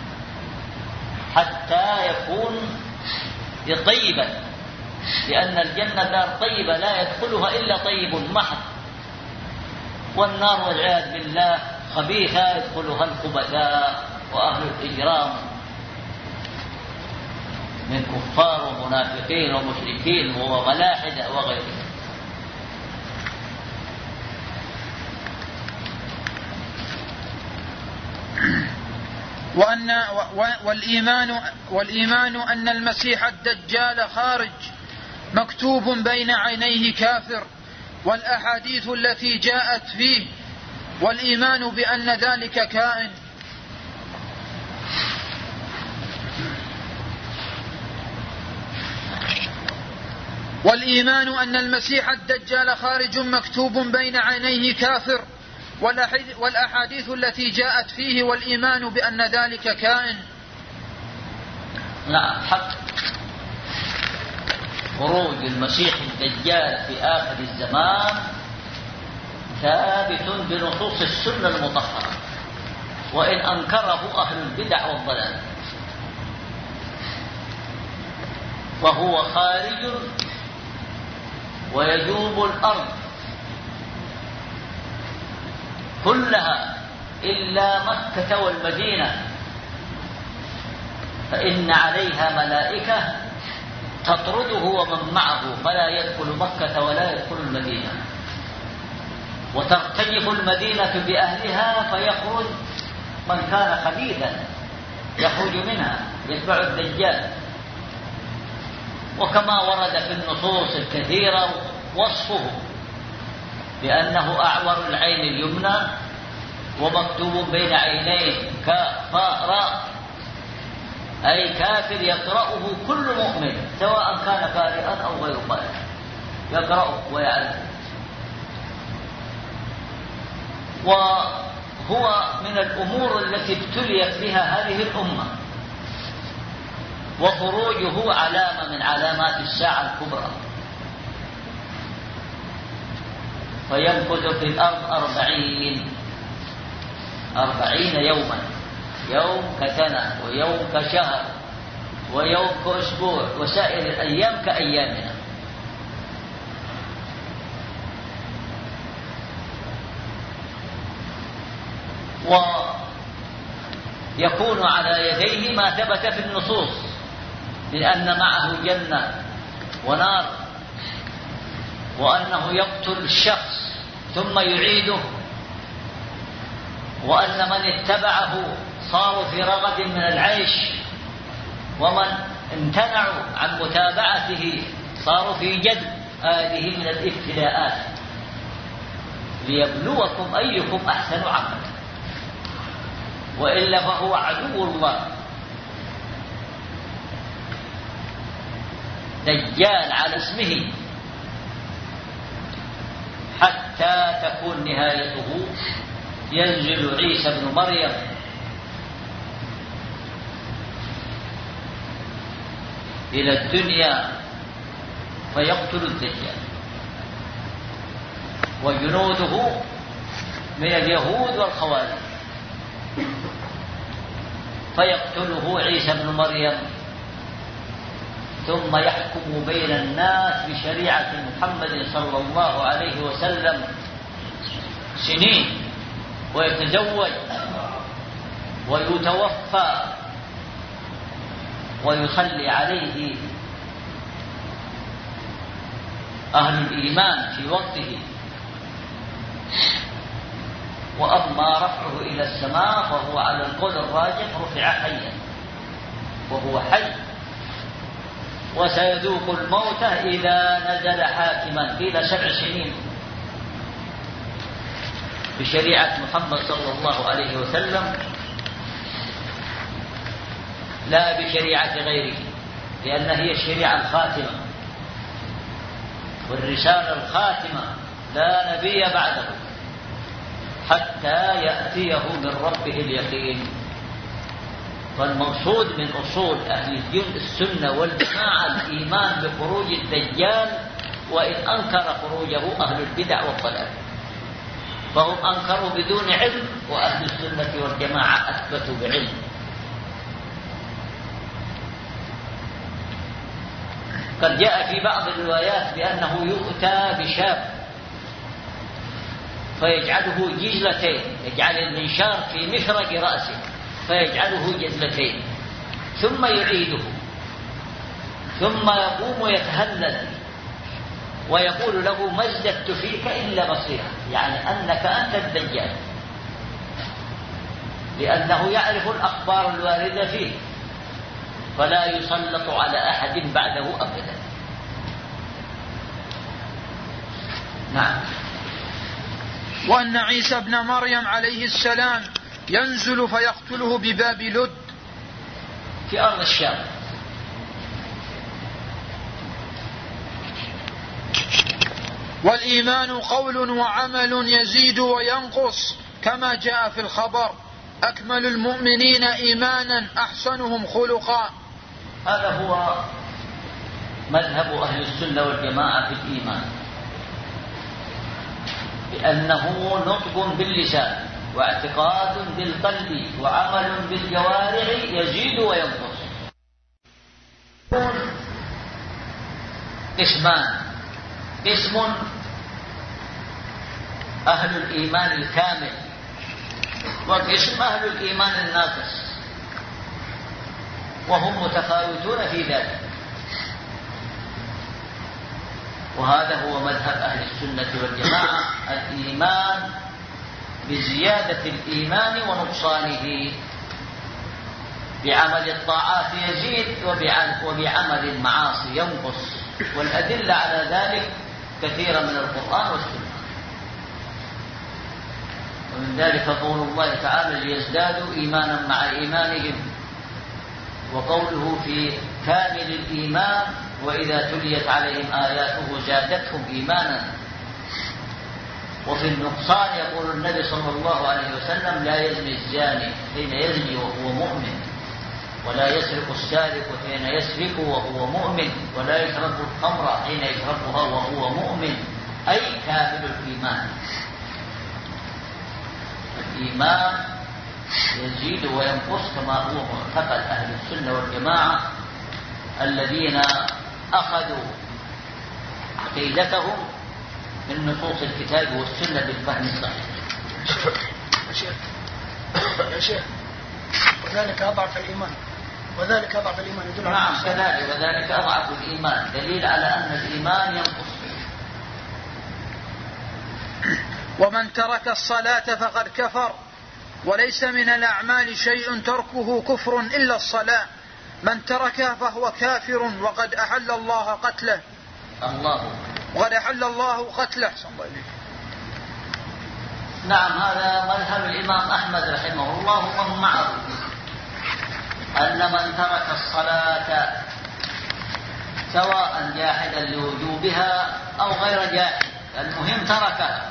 حتى يكون طيبا، لأن الجنة دار طيبة لا يدخلها إلا طيب محض، والنار والعياذ بالله خبيثة يدخلها الخبثاء وأهل الإجرام من كفار ومنافقين ومشركين وملاحدة وغيرهم. وأن والإيمان والإيمان أن المسيح الدجال خارج مكتوب بين عينيه كافر، والأحاديث التي جاءت فيه، والإيمان بأن ذلك كائن. والإيمان أن المسيح الدجال خارج مكتوب بين عينيه كافر، والأحاديث التي جاءت فيه، والإيمان بأن ذلك كائن. نعم، حق خروج المسيح الدجال في آخر الزمان ثابت بنصوص السنة المطهرة، وإن أنكره أهل البدع والضلال، وهو خارج ويجوب الأرض كلها إلا مكة والمدينة، فإن عليها ملائكة تطرده ومن معه، فلا يدخل مكة ولا يدخل المدينة، وترتجف المدينة بأهلها فيخرج من كان خبيثا يخرج منها يتبع الدجال. وكما ورد في النصوص الكثيرة وصفه بأنه أعور العين اليمنى ومكتوب بين عينيه كافر، أي كافر يقرأه كل مؤمن سواء كان قارئا أو غير قارئ، يقرأه ويعرفه. وهو من الأمور التي ابتليت بها هذه الأمة، وخروجه علامة من علامات الساعة الكبرى، فيمكث في الأرض أربعين أربعين يوما، يوم كسنة ويوم كشهر ويوم كأسبوع، وسائر الأيام كأيامنا. ويكون على يديه ما ثبت في النصوص، لأن معه جنة ونار، وأنه يقتل الشخص ثم يعيده، وأن من اتبعه صاروا في رغد من العيش، ومن امتنعوا عن متابعته صاروا في جذب. هذه من الابتلاءات ليبلوكم أيكم أحسن عملا، وإلا فهو عدو الله. دجال على اسمه حتى تكون نهايته. ينزل عيسى بن مريم إلى الدنيا فيقتل الدجال، وجنوده من اليهود والخوارج، فيقتله عيسى بن مريم، ثم يحكم بين الناس بشريعة محمد صلى الله عليه وسلم سنين، ويتزوج ويتوفى ويصلي عليه أهل الإيمان في وقته. وأما رفعه إلى السماء فهو على القول الراجح رفع حيا وهو حي، وسيذوق الموت إذا نزل حاكما قيل سبع سنين بشريعة محمد صلى الله عليه وسلم، لا بشريعة غيره، لأن هي الشريعة الخاتمة والرسالة الخاتمة، لا نبي بعده حتى يأتيه من ربه اليقين. فالمقصود من أصول أهل السنة والجماعة الإيمان بخروج الدجال وإن أنكر خروجه أهل البدع والضلال، فهم أنكروا بدون علم، وأهل السنة والجماعة أثبتوا بعلم. قد جاء في بعض الروايات بأنه يؤتى بشاب فيجعله جزلتين، يجعل المنشار في مفرق رأسه فيجعله جزلتين، ثم يعيده، ثم يقوم يتهلل ويقول له ما ازددت فيك إلا بصيرا، يعني أنك أنت الدجال، لأنه يعرف الأخبار الواردة فيه فلا يسلط على أحد بعده أبدا. نعم. وأن عيسى ابن مريم عليه السلام ينزل فيقتله بباب لد في أرض الشام. والإيمان قول وعمل يزيد وينقص كما جاء في الخبر: أكمل المؤمنين إيمانا أحسنهم خلقا. هذا هو مذهب أهل السنة والجماعة في الإيمان، بأنه نطق باللسان واعتقاد بالقلب وعمل بالجوارح يزيد وينقص. اسمان: اسم أهل الإيمان الكامل، واسم أهل الإيمان الناقص، وهم متفاوتون في ذلك. وهذا هو مذهب أهل السنة والجماعة: الإيمان بزيادة الإيمان ونقصانه، بعمل الطاعات يزيد وبعمل المعاصي ينقص، والأدلة على ذلك كثيرة من القرآن والسنة. ومن ذلك قول الله تعالى: ليزدادوا إيمانا مع إيمانهم، وقوله في كامل الإيمان: وإذا تليت عليهم آياته زادتهم إيمانا. وفي النقصان يقول النبي صلى الله عليه وسلم: لا يزني الزاني حين يزني وهو مؤمن، ولا يسرق السارق حين يسرق وهو مؤمن، ولا يشرب الخمر حين يشربها وهو مؤمن، أي كامل الإيمان. الإيمان يزيد وينقص كما هو معتقد أهل السنة والجماعة الذين أخذوا عقيدتهم من نصوص الكتاب والسنة بالفهم الصحيح. يا شيخ، وذلك أضعف الإيمان، وذلك أضعف الإيمان يدل على نعم كذلك، وذلك أضعف الإيمان، دليل على أن الإيمان ينقص. ومن ترك الصلاة فقد كفر، وليس من الأعمال شيء تركه كفر إلا الصلاة، من تركها فهو كافر وقد أحل الله قتله. الله وقد أحل الله قتله. نعم، هذا مذهب الإمام أحمد رحمه الله ومن معه، أن من ترك الصلاة سواء جاحدا لوجوبها أو غير جاحد، المهم تركها،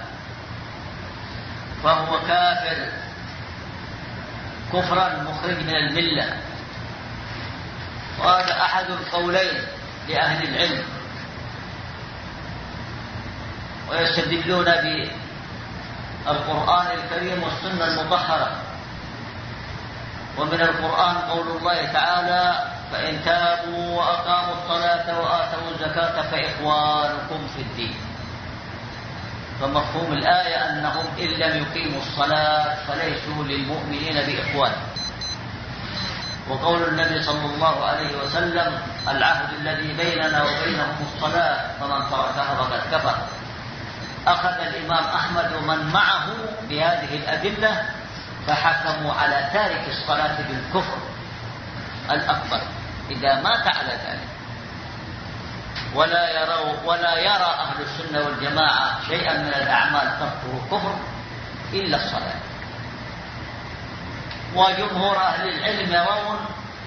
فهو كافر كفرا مخرج من الملة. وهذا أحد القولين لأهل العلم، ويستدلون بالقرآن الكريم والسنة المطهرة. ومن القرآن قول الله تعالى: فإن تابوا وأقاموا الصلاة وآتوا الزكاة فإخوانكم في الدين. فمفهوم الآية أنهم إن لم يقيموا الصلاة فليسوا للمؤمنين بإخوان. وقول النبي صلى الله عليه وسلم: العهد الذي بيننا وبينهم الصلاة فمن تركها فقد كفر. أخذ الإمام أحمد ومن معه بهذه الأدلة فحكموا على تارك الصلاة بالكفر الأكبر إذا مات على ذلك. ولا يروا ولا يرى أهل السنة والجماعة شيئا من الأعمال تركه كفر إلا الصلاة. وجمهور أهل العلم يرون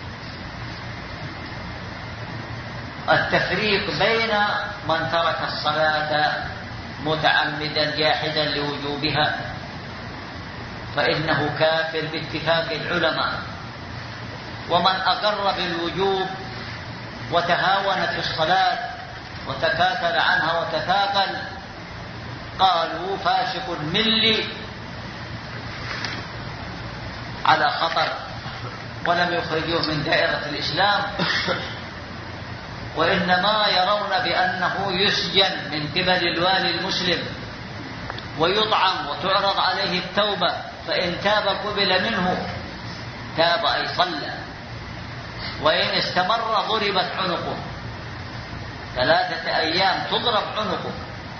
التفريق بين من ترك الصلاة متعمدا جاحدا لوجوبها فإنه كافر باتفاق العلماء، ومن أقر بالوجوب وتهاون في الصلاة وتكاسل عنها وتثاقل قالوا فاسق ملي على خطر، ولم يخرجوه من دائرة الإسلام، وإنما يرون بأنه يسجن من قبل الوالي المسلم ويطعم وتعرض عليه التوبة، فإن تاب قبل منه، تاب أي صلى، وإن استمر ضربت عنقه، ثلاثة أيام تضرب عنقه.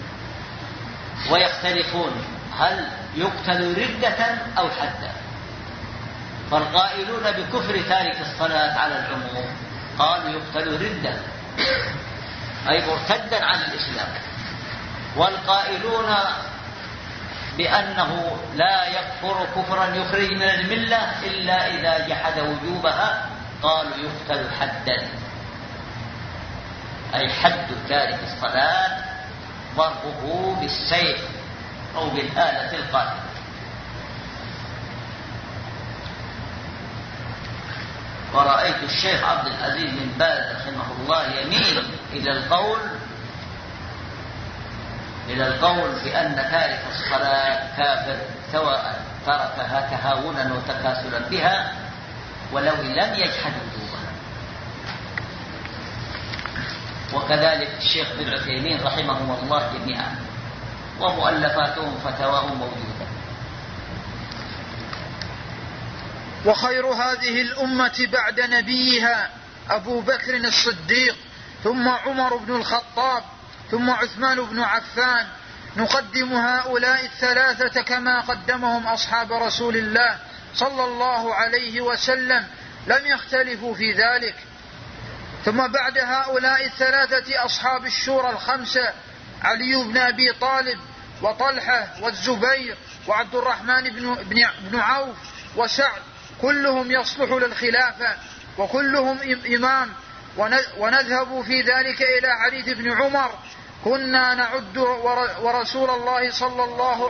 ويختلفون هل يقتل ردة أو حدا، فالقائلون بكفر تارك الصلاة على العموم قالوا يقتل ردة أي مرتدا عن الإسلام، والقائلون بأنه لا يكفر كفرا يخرج من الملة إلا إذا جحد وجوبها قالوا يقتل حدا، أي حد تارك الصلاة ضربه بالسيف أو بالآلة القاتلة. ورأيت الشيخ عبد العزيز بن باز رحمه الله يميل إلى القول إلى القول بأن تارك الصلاة كافر سواء تركها تهاونا وتكاسلا بها ولو لم يجحد وجوبها. وكذلك الشيخ بن عثيمين رحمهم الله جميعا، ومؤلفاتهم فتاواهم موجودة. وخير هذه الأمة بعد نبيها أبو بكر الصديق، ثم عمر بن الخطاب، ثم عثمان بن عفان. نقدم هؤلاء الثلاثة كما قدمهم أصحاب رسول الله صلى الله عليه وسلم، لم يختلفوا في ذلك. ثم بعد هؤلاء الثلاثة أصحاب الشورى الخمسة: علي بن أبي طالب، وطلحة، والزبير، وعبد الرحمن بن عوف، وسعد، كلهم يصلح للخلافة وكلهم إمام. ونذهب في ذلك إلى حديث ابن عمر: كنا نعد ورسول الله صلى الله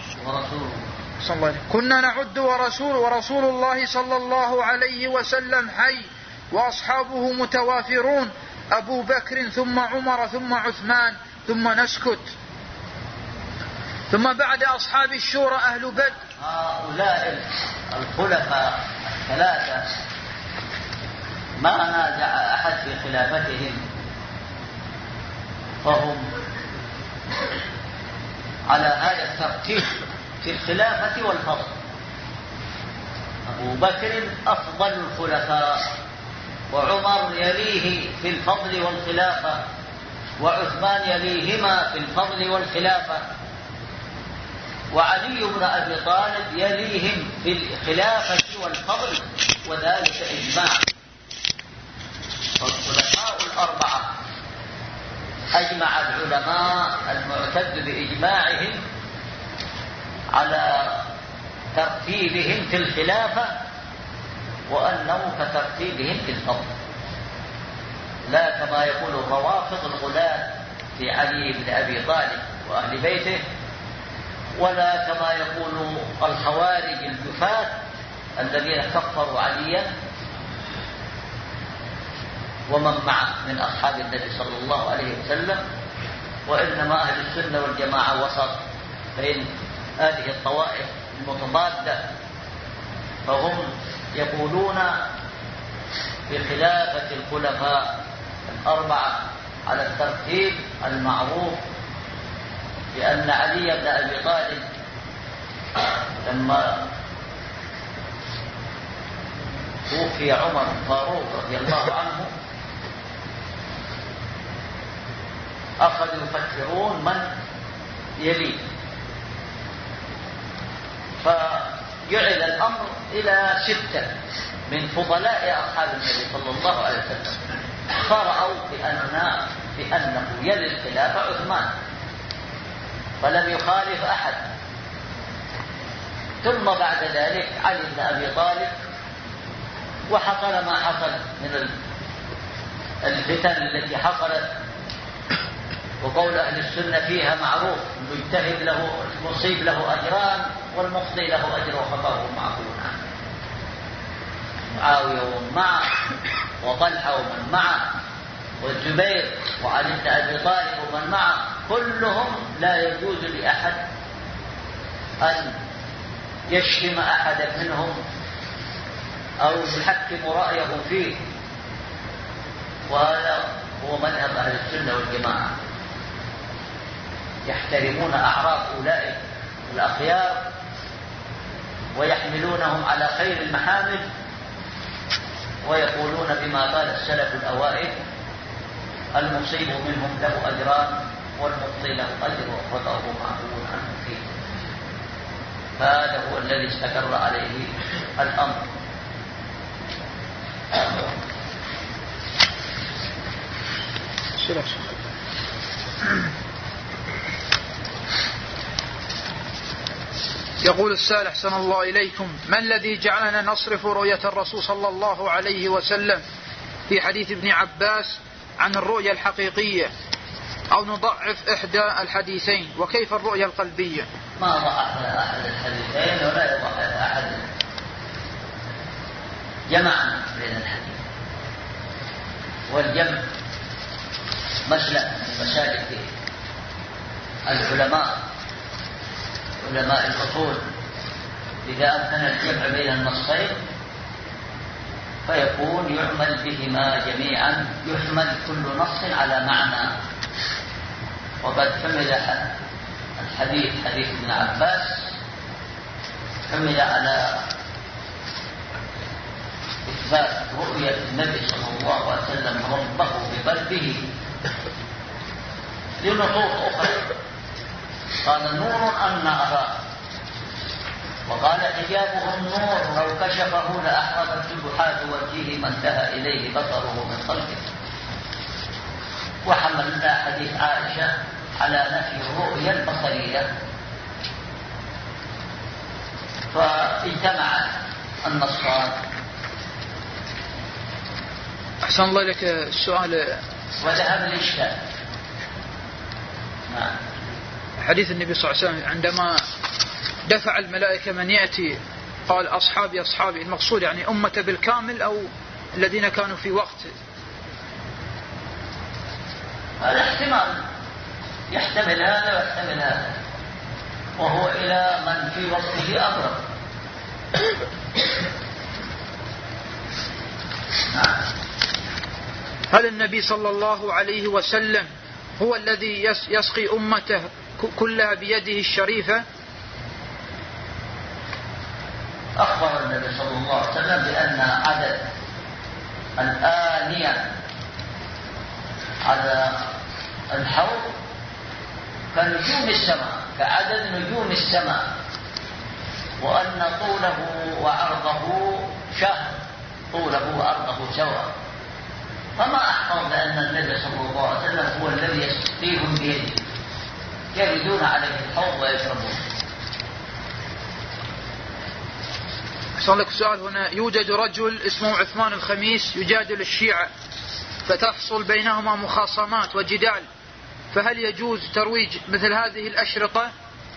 كنا نعد ورسول ورسول الله صلى الله عليه وسلم حي وأصحابه متوافرون، أبو بكر ثم عمر ثم عثمان، ثم نسكت. ثم بعد أصحاب الشورى أهل بدر. هؤلاء الخلفاء الثلاثة ما نازع أحد في خلافتهم، فهم على هذا الترتيب في الخلافة والفضل. أبو بكر أفضل الخلفاء، وعمر يليه في الفضل والخلافة، وعثمان يليهما في الفضل والخلافة، وعلي بن أبي طالب يليهم في الخلافة والفضل، وذلك إجماع. والخلفاء الأربعة أجمع العلماء المعتد بإجماعهم على ترتيبهم في الخلافة، وأنه كترتيبهم في الفضل، لا كما يقول الروافض الغلاة في علي بن أبي طالب وأهل بيته، ولا كما يقول الخوارج الجفاة الذين كفروا عليا ومن معه من أصحاب النبي صلى الله عليه وسلم. وإنما أهل السنة والجماعة وسط بين هذه الطوائف المتضادة، فهم يقولون بخلافة الخلفاء الأربعة على الترتيب المعروف، لأن علي بن أبي طالب لما توفي عمر الفاروق رضي الله عنه أخذوا يفكرون من يليه، فجعل الأمر إلى ستة من فضلاء أصحاب النبي صلى الله عليه وسلم، فرأوا بأن بأنه يلي الخلافة عثمان، فلم يخالف أحد. ثم بعد ذلك علي بن أبي طالب، وحصل ما حصل من الفتن التي حصلت، وقول أهل السنة فيها معروف: المجتهد له المصيب له أجران، والمخطئ له أجر وخطأه معفو عنه. معاوية ومن معه، وطلحة ومن معه، والزبير وعلي بن أبي طالب ومن معه كلهم لا يجوز لأحد أن يشتم أحدا منهم أو يحكم رأيه فيه، وهذا هو مذهب أهل السنة والجماعة. يحترمون أعراض أولئك الأخيار ويحملونهم على خير المحامل، ويقولون بما قال السلف الأوائل: المصيب منهم له أجران والمبطل له أجر وخطأه معفو عنه فيه. فهذا هو الذي استقر عليه الأمر. يقول السائل: أحسن الله إليكم، ما الذي جعلنا نصرف رؤية الرسول صلى الله عليه وسلم في حديث ابن عباس عن الرؤية الحقيقية، أو نضعف إحدى الحديثين؟ وكيف الرؤية القلبية؟ ما ضعف أحد الحديثين ولا يضعف أحد. جمعنا بين الحديث، والجمع مسلك من مسالك العلماء علماء الأصول. إذا أمكن الجمع بين النصين فيكون يعمل بهما جميعا، يحمل كل نص على معنى. وقد حمل الحديث حديث ابن عباس حمل على إثبات رؤية النبي صلى الله عليه وسلم ربه بقلبه لنصوص أخرى. قال: نور أن أراه، وقال: حجابه النور لو كشفه لأحرقت سبحات وجهه ما انتهى إليه بصره من خلقه. وحملنا حديث عائشة على نفي الرؤية البصرية، فاجتمعت النصان. أحسن الله لك السؤال. وذهب الإشكال. نعم. حديث النبي صلى الله عليه وسلم عندما دفع الملائكة من يأتي قال: أصحابي أصحابي، المقصود يعني أمة بالكامل أو الذين كانوا في وقت؟ هذا احتمال، يحتمل هذا ويحتمل هذا، وهو إلى من في وقته أقرب. نعم. هل النبي صلى الله عليه وسلم هو الذي يسقي أمته كلها بيده الشريفة؟ أخبر النبي صلى الله عليه وسلم بأن عدد الآنية على الحوض كنجوم السماء، كعدد نجوم السماء، وأن طوله وعرضه شهر، طوله وعرضه سواء. فما أحفظ بأن النبي صلى الله عليه وسلم هو الذي يسقيهم بيده، يردون عليه الحوض ويشربون. أحسن لك سؤال هنا. يوجد رجل اسمه عثمان الخميس يجادل الشيعة، فتحصل بينهما مخاصمات وجدال، فهل يجوز ترويج مثل هذه الأشرطة؟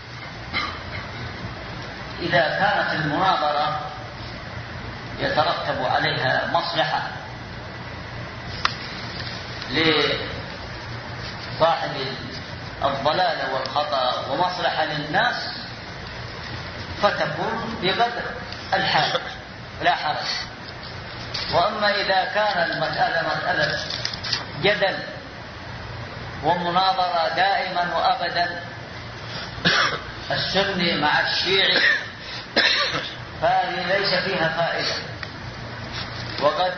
إذا كانت المناظرة يترتب عليها مصلحة لصاحب الضلال والخطأ ومصلحة للناس فتكون بقدر الحاجة لا حرج. وأما إذا كان المسألة مسألة جدل ومناظرة دائما وأبدا السني مع الشيعي فهذه ليس فيها فائدة، وقد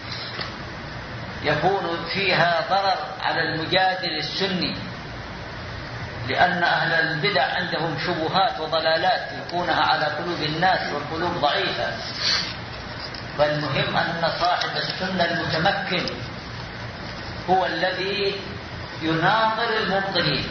يكون فيها ضرر على المجادل السني، لأن أهل البدع عندهم شبهات وضلالات يكونها على قلوب الناس والقلوب ضعيفة. فالمهم أن صاحب السنة المتمكن هو الذي يناظر المبطلين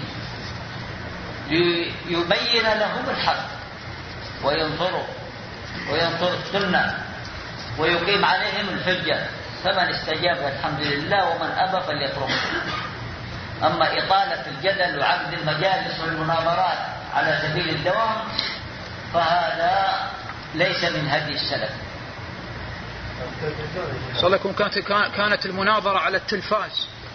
ليبين لهم الحق وينظروا وينظر السنة ويقيم عليهم الحجة، فمن استجاب الحمد لله ومن أبى فليتركه. أما إطالة الجدل وعقد المجالس والمناظرات على سبيل الدوام فهذا ليس من هدي السلف. صلى لكم كانت كانت المناظرة على التلفاز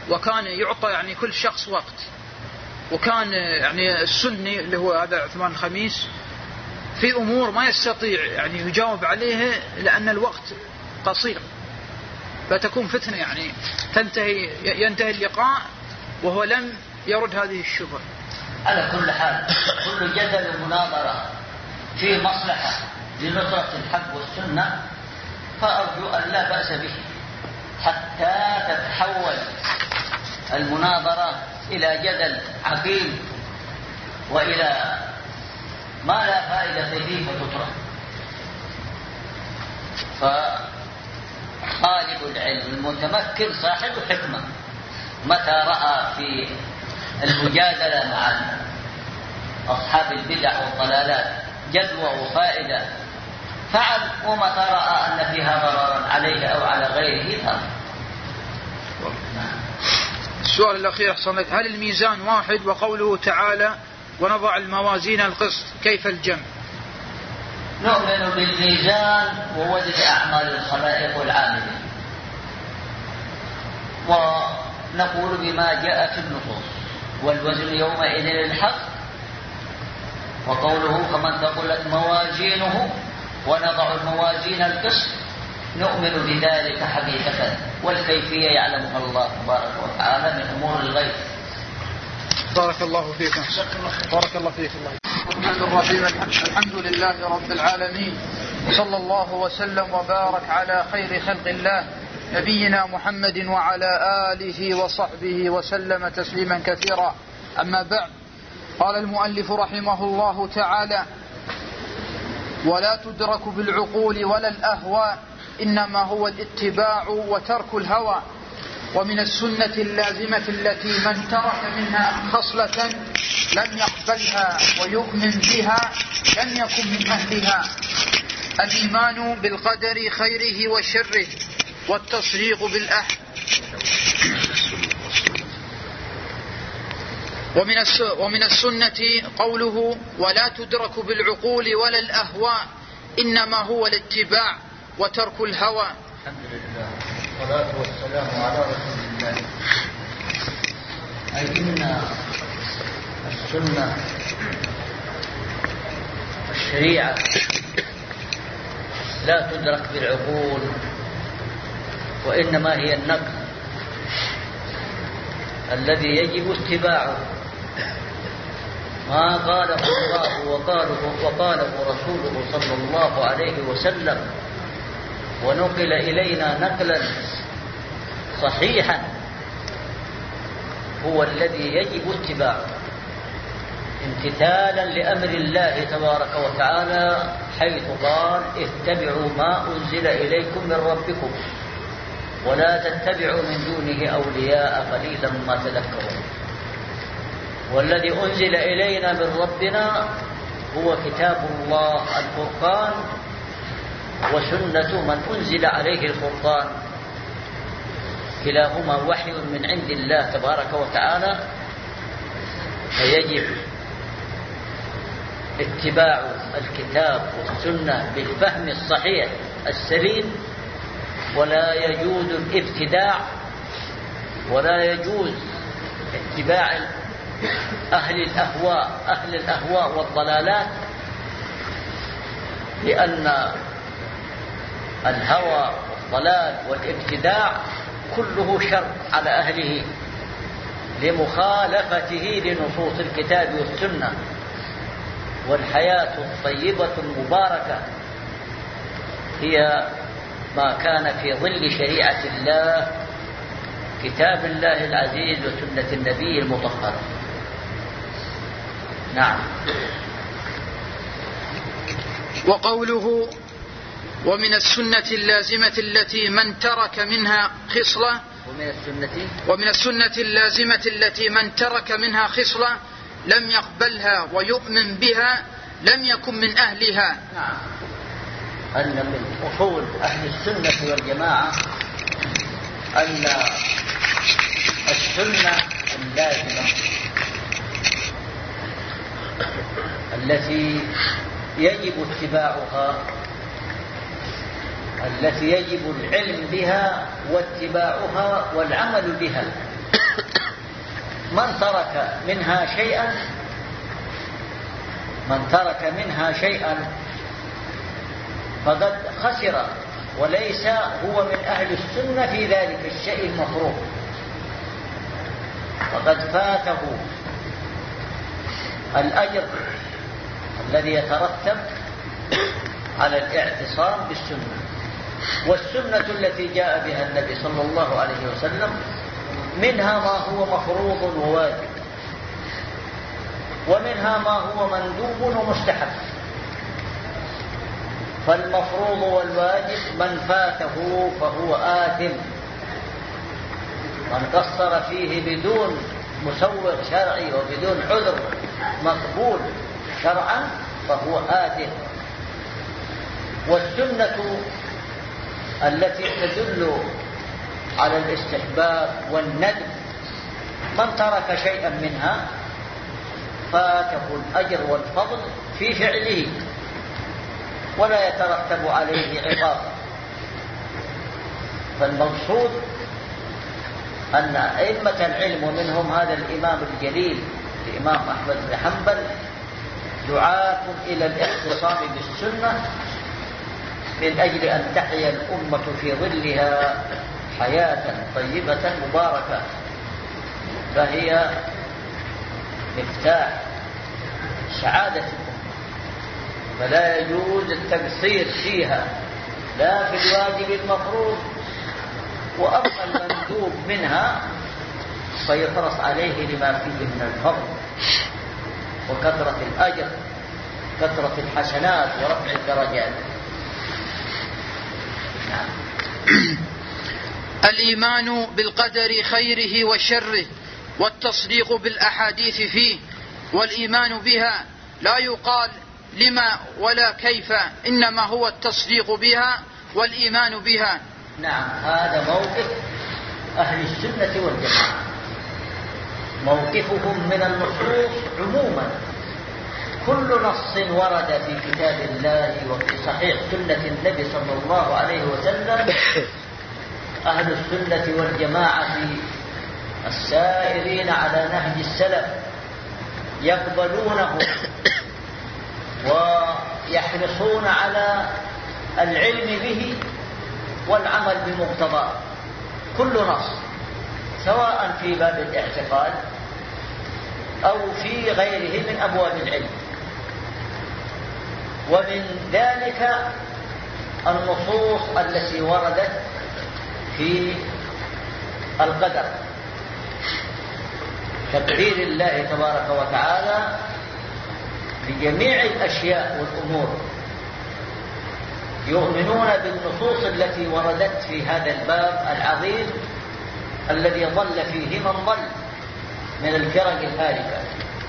وكان يعطى يعني كل شخص وقت، وكان يعني السني اللي هو هذا عثمان الخميس في أمور ما يستطيع يعني يجاوب عليها لأن الوقت قصير، فتكون فتنة يعني تنتهي ينتهي اللقاء وهو لم يرد هذه الشبهة. على كل حال كل جدل ومناظرة في مصلحة لنصرة الحق والسنة فأرجو أن لا بأس به حتى تتحول المناظرة إلى جدل عقيم وإلى ما لا فائدة فيه فتترك. فطالب العلم المتمكن صاحب حكمة متى رأى في المجادلة مع أصحاب البدع والضلالات جدوى وفائدة فعل، ومتى رأى أن فيها ضررا عليه أو على غيره ترك. السؤال الأخير أحسن لك، هل الميزان واحد وقوله تعالى ونضع الموازين القسط كيف الجمع؟ نؤمن بالميزان ووزن أعمال الخلائق والعاملين، ونقول بما جاء في النصوص، والوزن يومئذ الحق، وقوله فمن ثقلت موازينه ونضع الموازين القسط نؤمن بذلك حقيقة، والكيفية يعلمها الله تبارك وتعالى من أمور الغيب. بارك الله فيكم. بارك الله فيك. الله الرحمن الرحيم. الحمد لله رب العالمين، صلى الله وسلم وبارك على خير خلق الله نبينا محمد وعلى آله وصحبه وسلم تسليما كثيرا. أما بعد، قال المؤلف رحمه الله تعالى: ولا تدرك بالعقول ولا الأهواء إنما هو الاتباع وترك الهوى. ومن السنة اللازمة التي من ترك منها خصلة لم يقبلها ويؤمن بها لم يكن من أهلها الإيمان بالقدر خيره وشره والتصديق بالأح ومن ومن السنة قوله ولا تدرك بالعقول ولا الأهواء إنما هو الاتباع وترك الهوى. الحمد لله والصلاة والسلام على رسول الله. أي إن السنة الشريعة لا تدرك بالعقول، وإنما هي النقل الذي يجب اتباعه، ما قاله الله وقاله, وقاله رسوله صلى الله عليه وسلم ونقل إلينا نقلا صحيحا هو الذي يجب اتباعه امتثالا لأمر الله تبارك وتعالى، حيث قال اتبعوا ما أنزل إليكم من ربكم ولا تتبعوا من دونه أولياء قليلا ما تذكرون. والذي أنزل إلينا من ربنا هو كتاب الله الفرقان وسنة من أنزل عليه الفرقان، كلاهما وحي من عند الله تبارك وتعالى، فيجب اتباع الكتاب والسنة بالفهم الصحيح السليم، ولا يجوز الابتداع ولا يجوز اتباع أهل الأهواء أهل الأهواء والضلالات، لأن الهوى والضلال والابتداع كله شر على أهله لمخالفته لنصوص الكتاب والسنة. والحياة الطيبة المباركة هي ما كان في ظل شريعة الله، كتاب الله العزيز وسنة النبي المطهرة. نعم. وقوله ومن السنة اللازمة التي من ترك منها خصلة ومن السنة ومن السنة اللازمة التي من ترك منها خصلة لم يقبلها ويؤمن بها لم يكن من أهلها. نعم. أن من أصول أهل السنة والجماعة أن السنة اللازمة التي يجب اتباعها، التي يجب العلم بها واتباعها والعمل بها، من ترك منها شيئا من ترك منها شيئا فقد خسر، وليس هو من أهل السنة في ذلك الشيء المفروض، فقد فاته الأجر الذي يترتب على الاعتصام بالسنة. والسنة التي جاء بها النبي صلى الله عليه وسلم منها ما هو مفروض وواجب، ومنها ما هو مندوب ومستحب. فالمفروض والواجب من فاته فهو آثم، من قصر فيه بدون مسوغ شرعي وبدون عذر مقبول شرعا فهو آثم. والسنة التي تدل على الاستحباب والندب من ترك شيئا منها فاته الأجر والفضل في فعله ولا يترتب عليه عقاب. فالمقصود أن أئمة العلم ومنهم هذا الإمام الجليل الإمام أحمد بن حنبل دعاة إلى الاعتصام بالسنة من أجل أن تحيا الأمة في ظلها حياة طيبة مباركة، فهي مفتاح سعادة الأمة، فلا يجوز التقصير فيها لا في الواجب المفروض، وأما المندوب منها فيحرص عليه لما فيه من الفضل وكثرة الأجر كثرة الحسنات ورفع الدرجات. نعم. الإيمان بالقدر خيره وشره والتصديق بالأحاديث فيه، والإيمان بها لا يقال لما ولا كيف، إنما هو التصديق بها والإيمان بها. نعم، هذا موقف أهل السنة والجماعة، موقفهم من النصوص عموما. كل نص ورد في كتاب الله وفي صحيح سنة النبي صلى الله عليه وسلم أهل السنة والجماعة السائرين على نهج السلف يقبلونه ويحرصون على العلم به والعمل بمقتضاه. كل نص سواء في باب الاعتقاد أو في غيره من أبواب العلم. ومن ذلك النصوص التي وردت في القدر، تقدير الله تبارك وتعالى لجميع الأشياء والأمور. يؤمنون بالنصوص التي وردت في هذا الباب العظيم الذي ضل فيه من ضل من الفرق الهالكة.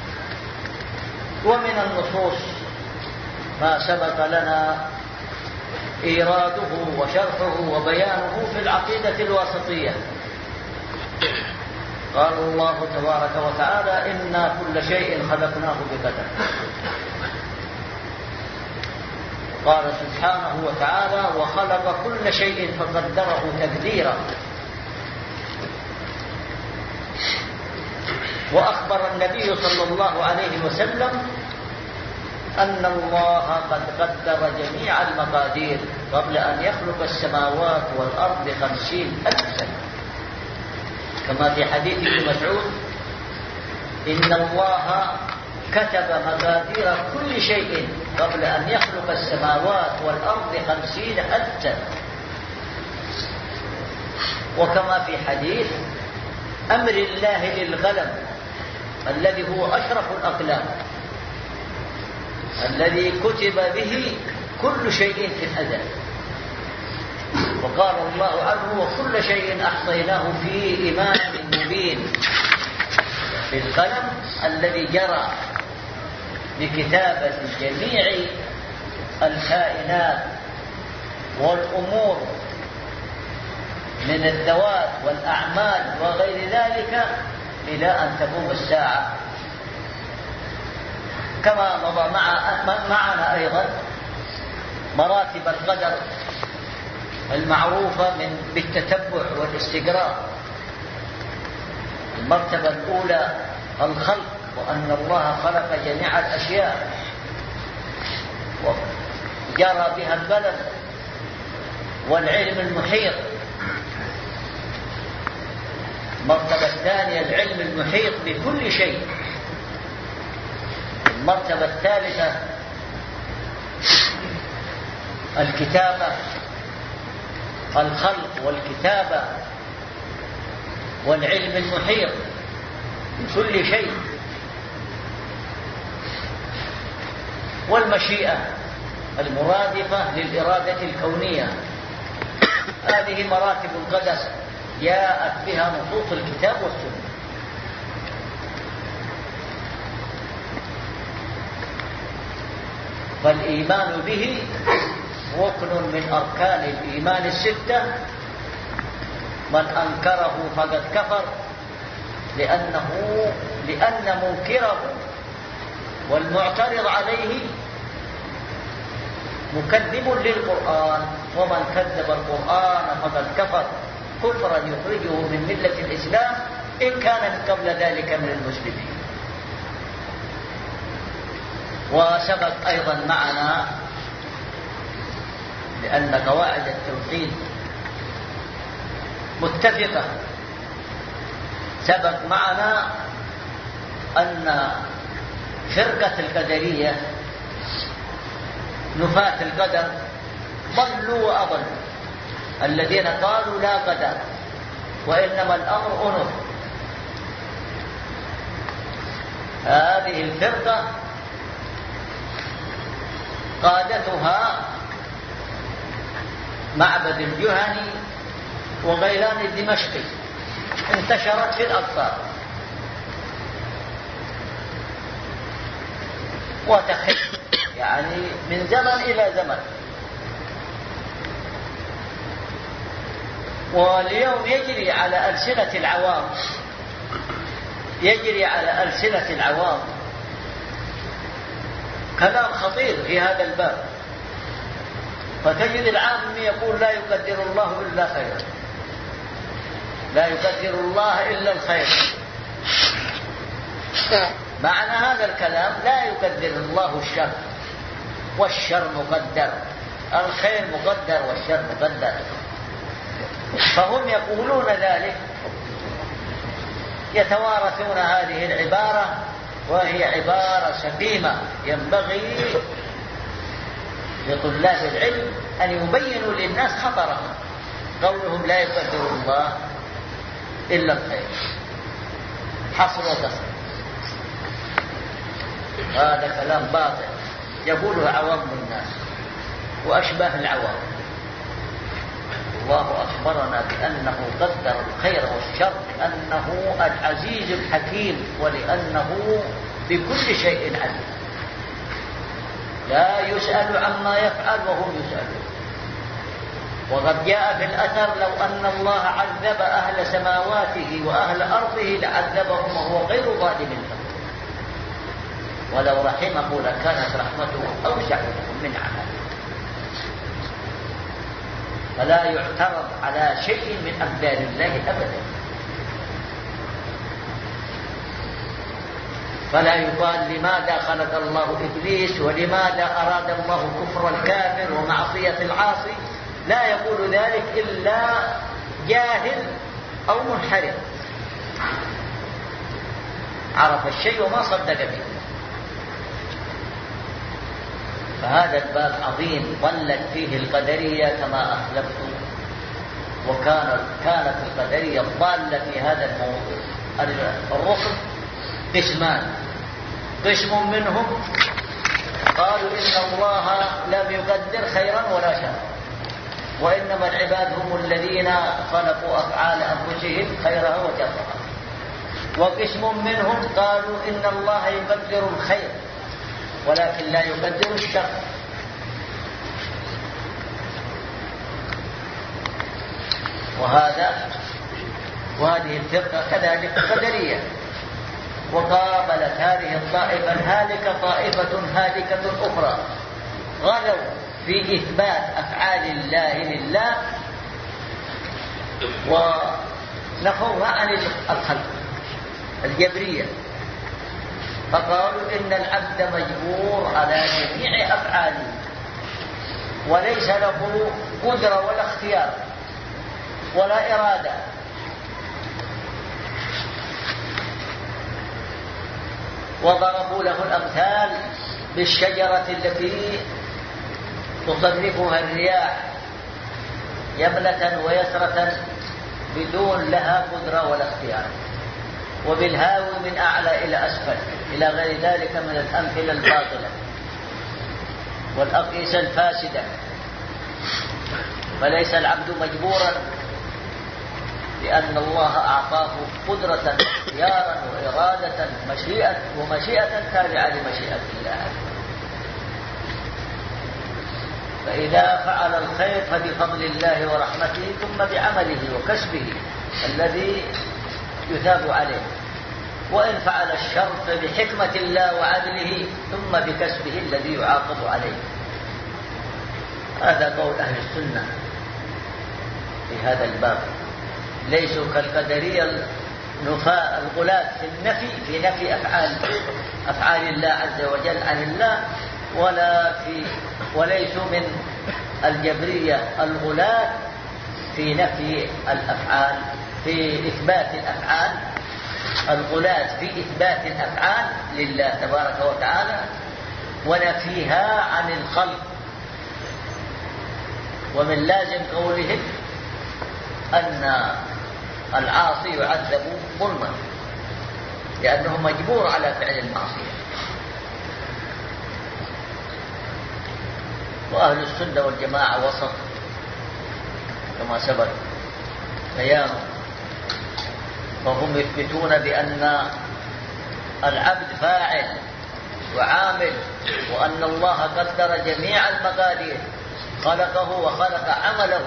ومن النصوص ما سبق لنا إيراده وشرحه وبيانه في العقيدة الواسطية. قال الله تبارك وتعالى: إنا كل شيء خلقناه بقدر. قال سبحانه وتعالى: وخلق كل شيء فقدره تقديرا. وأخبر النبي صلى الله عليه وسلم أن الله قد قدر جميع المقادير قبل أن يخلق السماوات والأرض بخمسين ألف سنة، كما في حديث ابن مسعود: إن الله كتب مقادير كل شيء قبل أن يخلق السماوات والأرض خمسين ألف سنة. وكما في حديث أمر الله للقلم الذي هو أشرف الأقلام الذي كتب به كل شيء في الأزل. وقال الله عنه: وكل شيء أحصيناه في إمام مبين. في القلم الذي جرى بكتابة جميع الكائنات والأمور من الذوات والأعمال وغير ذلك إلى أن تقوم الساعة. كما مضى مع معنا أيضا مراتب القدر المعروفة من بالتتبع والاستقراء. المرتبة الأولى الخلق، وأن الله خلق جميع الأشياء وجرى بها البلد، والعلم المحيط. المرتبة الثانية العلم المحيط بكل شيء. المرتبة الثالثة الكتابة، الخلق والكتابة والعلم المحيط بكل شيء، والمشيئة المرادفة للإرادة الكونية. هذه مراتب القدر جاءت بها نصوص الكتاب والسنة. فالإيمان به ركن من أركان الإيمان الستة. من أنكره فقد كفر، لأنه لأن منكره والمعترض عليه مكذب للقرآن، ومن كذب القرآن فقد كفر كفرا يخرجه من ملة الإسلام إن كان من قبل ذلك من المسلمين. وسبق أيضا معنا لأن قواعد التوحيد متفقة، سبق معنا أن فرقة القدرية نفاة القدر ضلوا وأضلوا، الذين قالوا لا قدر وإنما الأمر أنف. هذه الفرقة قادتها معبد الجهني وغيلان الدمشقي، انتشرت في الأقطار وتخف يعني من زمن إلى زمن. واليوم يجري على ألسنة العوام يجري على ألسنة العوام كلام خطير في هذا الباب، فتجد العام يقول لا يقدر الله إلا خيرا، لا يقدر الله إلا الخير. معنى هذا الكلام لا يقدر الله الشر، والشر مقدر، الخير مقدر والشر مقدر. فهم يقولون ذلك، يتوارثون هذه العبارة، وهي عبارة سقيمة. ينبغي لطلاب العلم أن يبينوا للناس خطرها. قولهم لا يقدر الله إلا الخير حصر وقصر، هذا كلام باطل يقوله عوام الناس وأشباه العوام. الله أخبرنا بأنه قدر الخير والشر، لأنه العزيز الحكيم، ولأنه بكل شيء عليم، لا يسأل عما يفعل وهم يسألون. وقد جاء في الأثر لو أن الله عذب أهل سماواته وأهل أرضه لعذبهم وهو غير ظالم لهم، ولو رحمه لكانت رحمته أوسع من عمله. فلا يعترض على شيء من أقدار الله أبدا. فلا يقال لماذا خلق الله إبليس، ولماذا أراد الله كفر الكافر ومعصية العاصي. لا يقول ذلك إلا جاهل أو منحرف عرف الشيء وما صدق به. فهذا الباب عظيم ضلت فيه القدرية كما أخلفت، وكانت كانت القدرية الضالة في هذا الموضوع. الركن قسمان، قسم منهم قالوا إن الله لم يقدر خيرا ولا شرا، وإنما العباد هم الذين خلقوا أفعال أنفسهم خيرها وشرها. وقسم منهم قالوا إن الله يقدر الخير ولكن لا يقدر الشر. وهذا وهذه الفرقة كذلك قدرية. وقابلت هذه الطائفة الهالكة طائفة هالكة أخرى غلوا في إثبات أفعال الله لله ونفوا عن الخلق. الجبرية، فقالوا إن العبد مجبور على جميع أفعاله وليس له قدرة ولا اختيار ولا إرادة. وضربوا له الأمثال بالشجرة التي تصرفها الرياح يمنة ويسرة بدون لها قدرة ولا اختيار، وبالهاوي من أعلى إلى أسفل إلى غير ذلك من الأمثلة الباطلة والأقيسة الفاسدة. فليس العبد مجبورا، لأن الله أعطاه قدرة اختيارا وإرادة مشيئة ومشيئة تابعة لمشيئة الله. فإذا فعل الخير فبفضل الله ورحمته ثم بعمله وكسبه الذي يثاب عليه، وإن فعل الشر فبحكمة الله وعدله ثم بكسبه الذي يعاقب عليه. هذا قول أهل السنة في هذا الباب، ليسوا كالقدرية النفاة الغلاة في النفي في نفي أفعال أفعال الله عز وجل عن الله، ولا في وليسوا من الجبرية الغلاة في نفي الأفعال في إثبات الأفعال الغلاة في إثبات الأفعال لله تبارك وتعالى ونفيها عن الخلق. ومن لازم قولهم أن العاصي يعذب ظلما لأنه مجبور على فعل المعصية. وأهل السنة والجماعة وسط كما سبق بيانه، فهم يثبتون بأن العبد فاعل وعامل، وأن الله قدر جميع المقادير، خلقه وخلق عمله،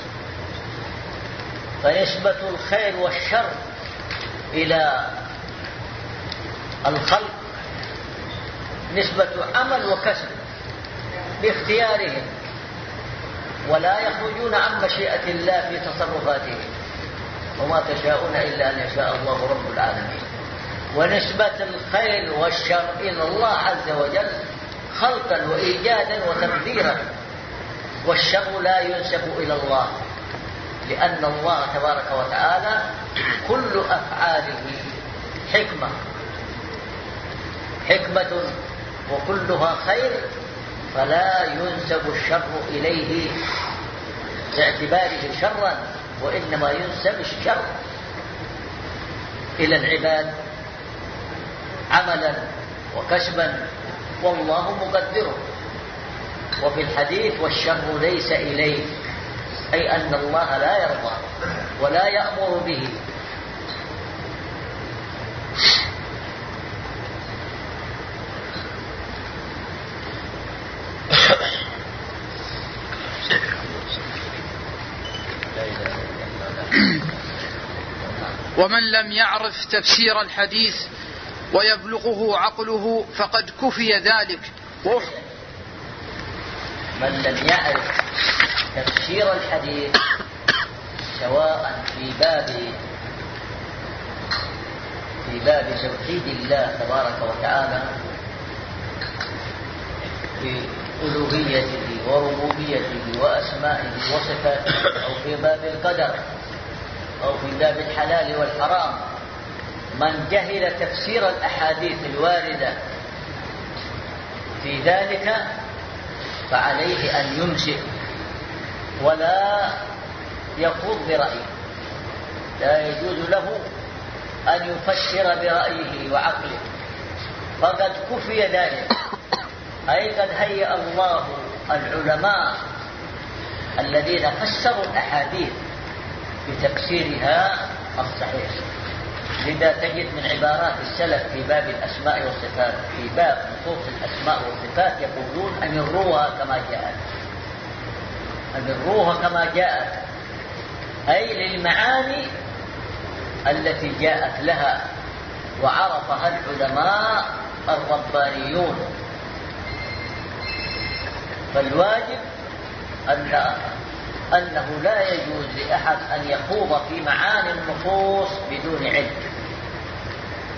فنسبة الخير والشر إلى الخلق نسبة عمل وكسب باختيارهم، ولا يخرجون عن مشيئة الله في تصرفاتهم، وما تشاءون إلا أن يشاء الله رب العالمين. ونسبة الخير والشر إلى الله عز وجل خلقا وإيجادا وتقديرا، والشر لا ينسب إلى الله، لأن الله تبارك وتعالى كل أفعاله حكمة حكمة وكلها خير، فلا ينسب الشر إليه باعتباره شرا، وإنما ينسب الشر إلى العباد عملا وكسبا، والله مقدره. وفي الحديث والشر ليس إليك، أي أن الله لا يرضى ولا يأمر به. ومن لم يعرف تفسير الحديث ويبلغه عقله فقد كفي ذلك. من لم يعرف تفسير الحديث سواء في باب في باب توحيد الله تبارك وتعالى في ألوهيته وربوبيته وأسمائه وصفاته، أو في باب القدر، أو في باب الحلال والحرام، من جهل تفسير الأحاديث الواردة في ذلك فعليه أن يمسك ولا يخوض برأيه. لا يجوز له أن يفسر برأيه وعقله، فقد كفي ذلك، أي قد هيأ الله العلماء الذين فسروا الأحاديث بتفسيرها الصحيح. لذا تجد من عبارات السلف في باب الأسماء والصفات، في باب نصوص الأسماء والصفات، يقولون أمروها كما جاءت، أمروها كما جاءت، أي للمعاني التي جاءت لها وعرفها العلماء الربانيون. فالواجب أن أنه لا يجوز لأحد أن يخوض في معاني النصوص بدون علم،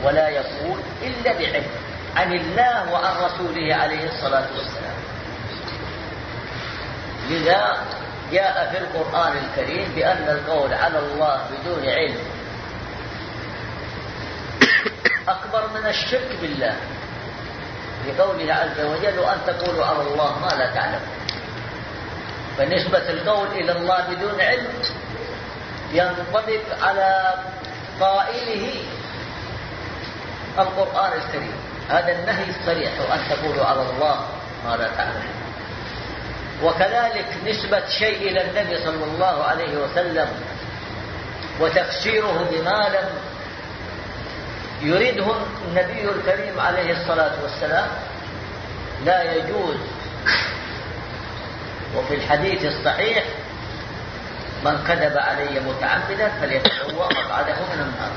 ولا يقول إلا بعلم عن الله وعن رسوله عليه الصلاة والسلام. لذا جاء في القرآن الكريم بأن القول على الله بدون علم أكبر من الشرك بالله، لقوله عز وجل وأن تقولوا على الله ما لا تعلمون. فنسبة القول إلى الله بدون علم ينطبق على قائله القرآن الكريم، هذا النهي الصريح وأن تقولوا على الله ما لا تعلمون. وكذلك نسبة شيء إلى النبي صلى الله عليه وسلم وتفسيره بما لم يريده النبي الكريم عليه الصلاة والسلام لا يجوز. وفي الحديث الصحيح من كذب علي متعمدا فليتبوأ مقعده من النار.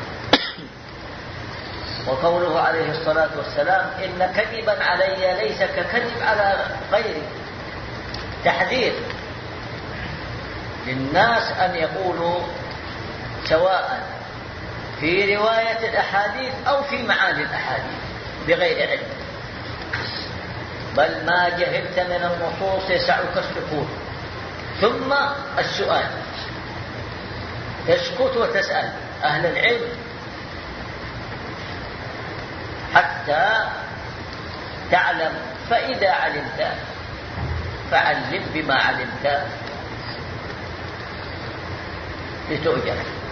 وقوله عليه الصلاة والسلام إن كذبا علي ليس ككذب على غيري، تحذير للناس أن يقولوا سواء في رواية الأحاديث أو في معاني الأحاديث بغير علم. بل ما جهلت من النصوص يسعك السكوت ثم السؤال، تسكت وتسأل أهل العلم حتى تعلم، فإذا علمت فعلم بما علمت لتؤجر.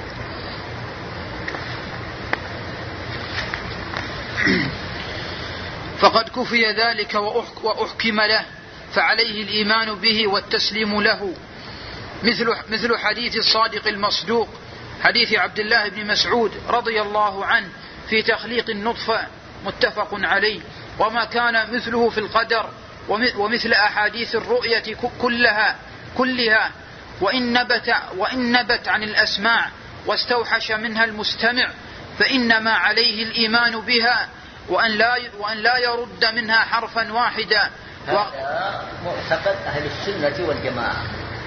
فقد كفي ذلك وأحكم له، فعليه الإيمان به والتسليم له، مثل مثل حديث الصادق المصدوق، حديث عبد الله بن مسعود رضي الله عنه في تخليق النطفة، متفق عليه. وما كان مثله في القدر، ومثل أحاديث الرؤية كلها كلها وإن نبت, وإن نبت عن الأسماع واستوحش منها المستمع فإنما عليه الإيمان بها وأن لا, وأن لا يرد منها حرفا واحدا. هذا معتقد أهل السنة والجماعة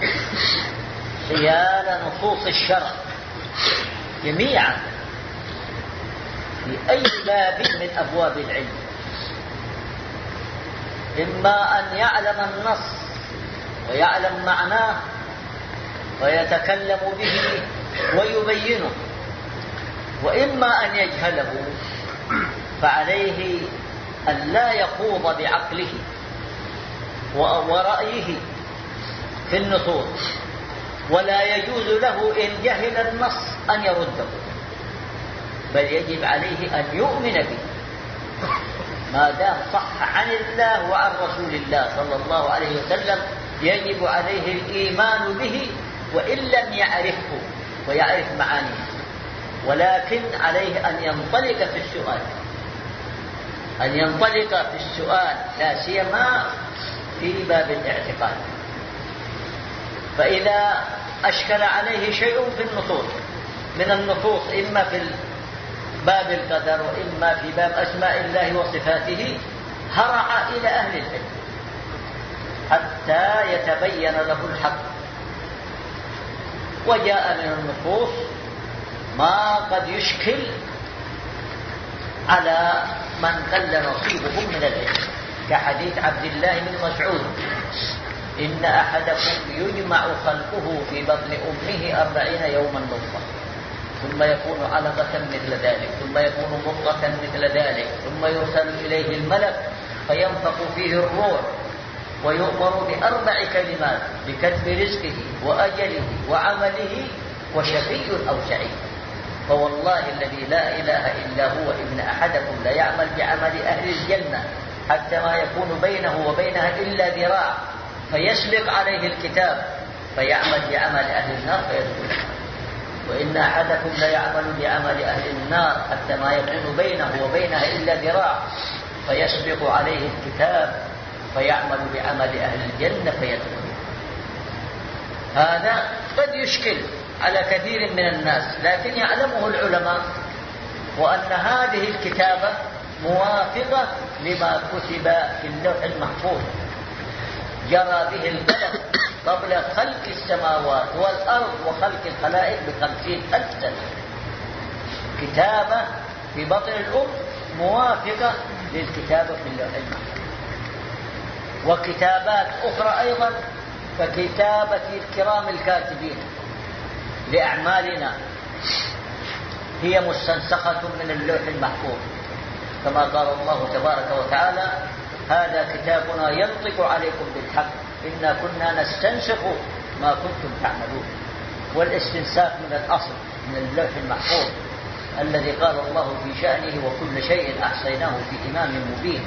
حيال نصوص الشرع جميعا في أي باب من أبواب العلم، إما أن يعلم النص ويعلم معناه ويتكلم به ويبينه، وإما أن يجهله، فعليه أن لا يخوض بعقله ورأيه في النصوص، ولا يجوز له إن جهل النص أن يرده، بل يجب عليه أن يؤمن به ما دام صح عن الله وعن رسول الله صلى الله عليه وسلم. يجب عليه الإيمان به وإن لم يعرفه ويعرف معانيه، ولكن عليه أن ينطلق في السؤال، أن ينطلق في السؤال لا سيما في باب الاعتقاد. فإذا أشكل عليه شيء في النصوص من النصوص، إما في باب القدر وإما في باب أسماء الله وصفاته، هرع إلى أهل العلم حتى يتبين له الحق. وجاء من النصوص ما قد يشكل على من قل نصيبه من العلم، كحديث عبد الله بن مسعود إن أحدكم يجمع خلقه في بطن أمه أربعين يوما نطفة ثم يكون علقة مثل ذلك ثم يكون مضغة مثل ذلك ثم يرسل إليه الملك فينفخ فيه الروح ويؤمر بأربع كلمات بكتب رزقه وأجله وعمله وشقي أو سعيد. فوالله الذي لا إله إلا هو إن أحدكم لا يعمل بعمل أهل الجنة حتى ما يكون بينه وبينها إلا ذراع فيسبق عليه الكتاب فيعمل بعمل أهل النار فيدخلها، وإن أحدكم لا يعمل بعمل أهل النار حتى ما يكون بينه وبينها إلا ذراع فيسبق عليه الكتاب فيعمل بعمل أهل الجنة فيدخلها. هذا قد يشكل على كثير من الناس، لكن يعلمه العلماء، وأن هذه الكتابة موافقة لما كتب في اللوح المحفوظ جرى به القلم قبل خلق السماوات والأرض وخلق الخلائق بخمسين ألف سنة، كتابة في بطن الأم موافقة للكتابة في اللوح المحفوظ. وكتابات أخرى أيضا ككتابة الكرام الكاتبين لأعمالنا هي مستنسخة من اللوح المحفوظ، كما قال الله تبارك وتعالى: هذا كتابنا ينطق عليكم بالحق إنا كنا نستنسخ ما كنتم تعملون. والاستنساخ من الأصل من اللوح المحفوظ الذي قال الله في شأنه: وكل شيء أحصيناه في إمام مبين.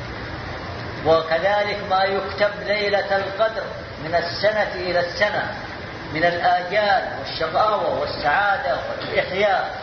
وكذلك ما يكتب ليلة القدر من السنة إلى السنة من الآجال والشقاوة والسعادة والإحياء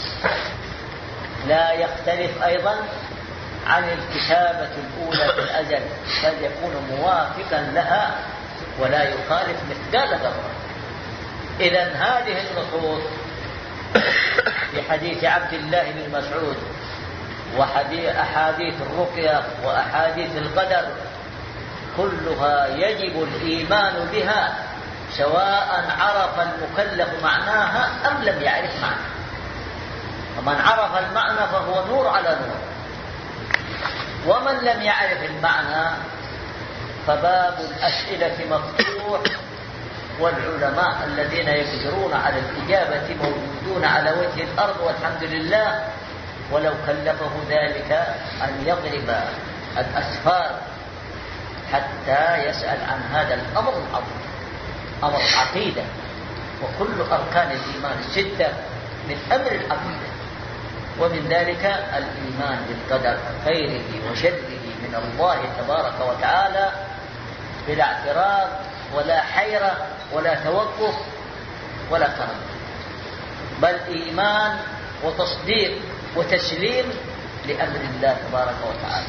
لا يختلف أيضا عن الكتابة الأولى في الأزل، بل يكون موافقا لها ولا يخالف مثقال ذرة. إذن هذه النصوص في حديث عبد الله بن مسعود وأحاديث الرقية وأحاديث القدر كلها يجب الإيمان بها سواء عرف المكلف معناها أم لم يعرف معناها. ومن عرف المعنى فهو نور على نور، ومن لم يعرف المعنى فباب الأسئلة مفتوح، والعلماء الذين يقدرون على الإجابة موجودون على وجه الأرض والحمد لله، ولو كلفه ذلك أن يضرب الأسفار حتى يسأل عن هذا الأمر العظيم، أمر العقيدة. وكل أركان الإيمان الستة من أمر العقيدة، ومن ذلك الإيمان بالقدر خيره وشره من الله تبارك وتعالى بلا اعتراض ولا حيرة ولا توقف ولا تردد، بل إيمان وتصديق وتسليم لأمر الله تبارك وتعالى.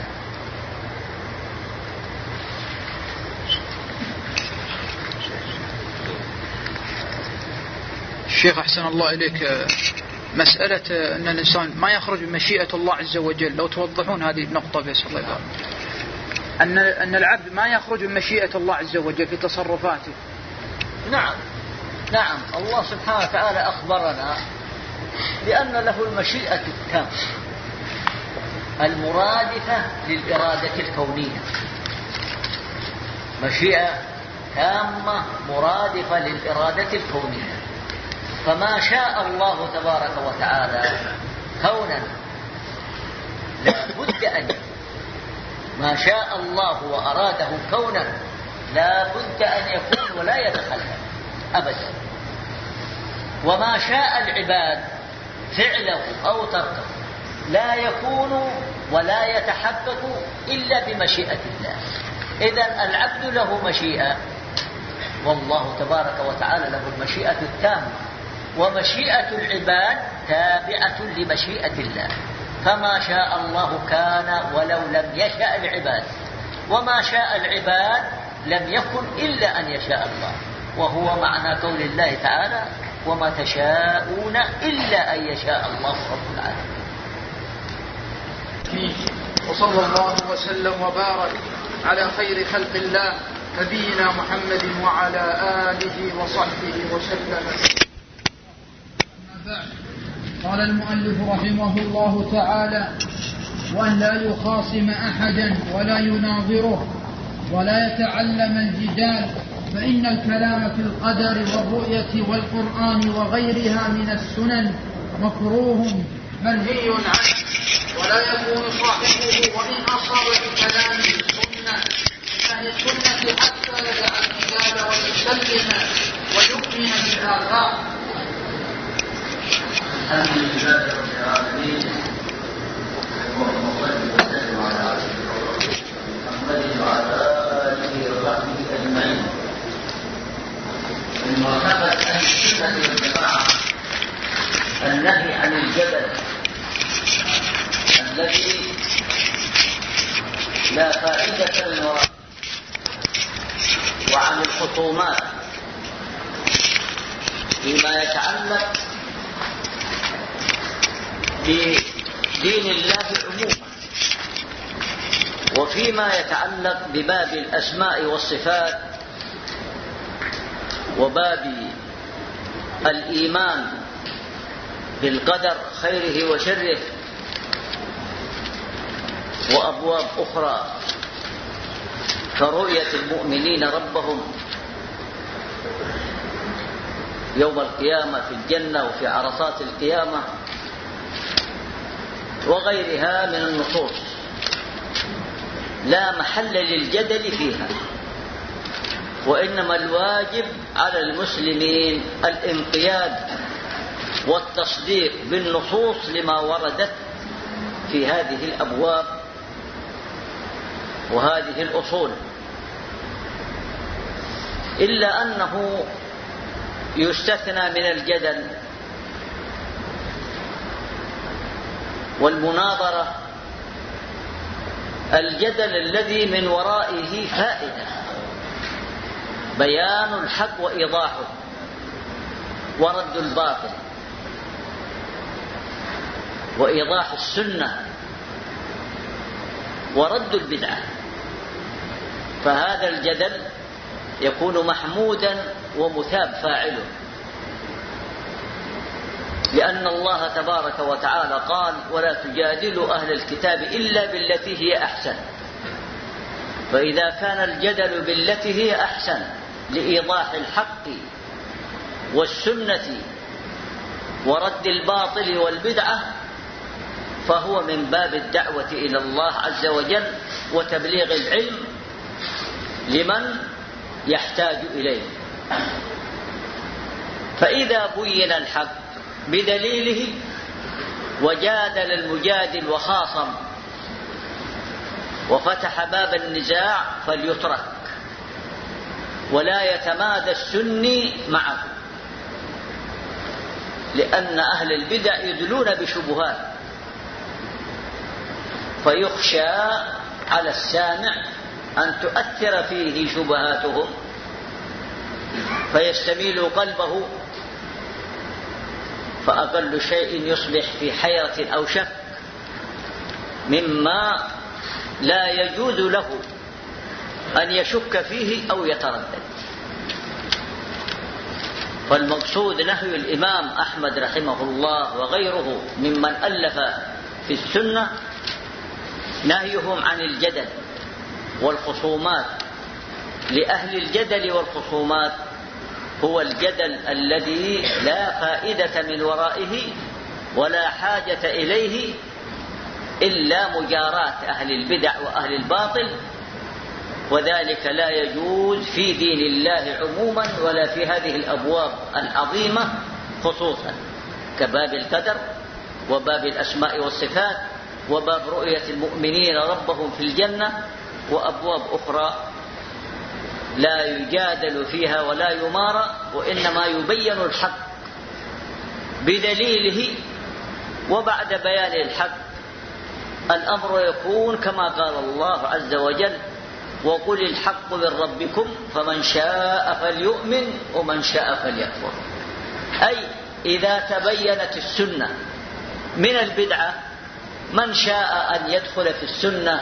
الشيخ أحسن الله إليك، مسألة أن الإنسان ما يخرج من مشيئة الله عز وجل، لو توضحون هذه النقطة بس الله يبارك. أن أن العبد ما يخرج من مشيئة الله عز وجل في تصرفاته. نعم نعم الله سبحانه وتعالى أخبرنا بأن له المشيئة التامة المرادفة للإرادة الكونية، مشيئة تامة مرادفة للإرادة الكونية. فما شاء الله تبارك وتعالى كونا لا بد أن ما شاء الله وأراده كونا لا بد أن يكون ولا يتخلف أبدا. وما شاء العباد فعله أو تركه لا يكون ولا يتحقق إلا بمشيئة الله. إذن العبد له مشيئة، والله تبارك وتعالى له المشيئة التامة، ومشيئة العباد تابعة لمشيئة الله. فما شاء الله كان ولو لم يشاء العباد، وما شاء العباد لم يكن إلا أن يشاء الله. وهو معنى قول الله تعالى: وما تشاءون إلا أن يشاء الله رب العالمين. وصلى الله وسلم وبارك على خير خلق الله نبينا محمد وعلى آله وصحبه وسلم. قال المؤلف رحمه الله تعالى: وأن لا يخاصم أحدا ولا يناظره ولا يتعلم الجدال، فإن الكلام في القدر والرؤية والقرآن وغيرها من السنن مكروه منهي عنه، ولا يكون صاحبه وإن أصاب بكلام السنة أهل السنة حتى يدع الجدال ويسلم ويؤمن بالآخر. الحمد لله رب العالمين، وصلى وسلم على محمد وعلى آله وصحبه أجمعين. من مرتبة أهل السنة والجماعة النهي عن الجدل الذي لا فائدة منه، وعن الخصومات فيما يتعلق بدين الله عموما، وفيما يتعلق بباب الأسماء والصفات وباب الإيمان بالقدر خيره وشره وأبواب أخرى كرؤية المؤمنين ربهم يوم القيامة في الجنة وفي عرصات القيامة وغيرها من النصوص لا محل للجدل فيها، وإنما الواجب على المسلمين الانقياد والتصديق بالنصوص لما وردت في هذه الأبواب وهذه الأصول، إلا أنه يستثنى من الجدل والمناظرة الجدل الذي من ورائه فائدة، بيان الحق وإيضاحه ورد الباطل وإيضاح السنة ورد البدعة، فهذا الجدل يكون محمودا ومثاب فاعله، لأن الله تبارك وتعالى قال: ولا تجادلوا أهل الكتاب إلا بالتي هي أحسن. فإذا كان الجدل بالتي هي أحسن لإيضاح الحق والسنة ورد الباطل والبدعة فهو من باب الدعوة إلى الله عز وجل وتبليغ العلم لمن يحتاج إليه. فإذا بين الحق بدليله وجادل المجادل وخاصم وفتح باب النزاع فليترك ولا يتمادى السني معه، لأن أهل البدع يدلون بشبهات فيخشى على السامع أن تؤثر فيه شبهاتهم فيستميل قلبه، فأقل شيء يصبح في حيرة أو شك مما لا يجوز له أن يشك فيه أو يتردد. فالمقصود نهي الإمام أحمد رحمه الله وغيره ممن ألف في السنة نهيهم عن الجدل والخصومات، لأهل الجدل والخصومات هو الجدل الذي لا فائدة من ورائه ولا حاجة إليه إلا مجاراة أهل البدع وأهل الباطل، وذلك لا يجوز في دين الله عموما ولا في هذه الأبواب العظيمة خصوصا، كباب القدر وباب الأسماء والصفات وباب رؤية المؤمنين ربهم في الجنة وأبواب أخرى لا يجادل فيها ولا يمارى، وإنما يبين الحق بدليله، وبعد بيان الحق الأمر يكون كما قال الله عز وجل: وقل الحق من ربكم فمن شاء فليؤمن ومن شاء فليكفر. أي إذا تبينت السنة من البدعة من شاء أن يدخل في السنة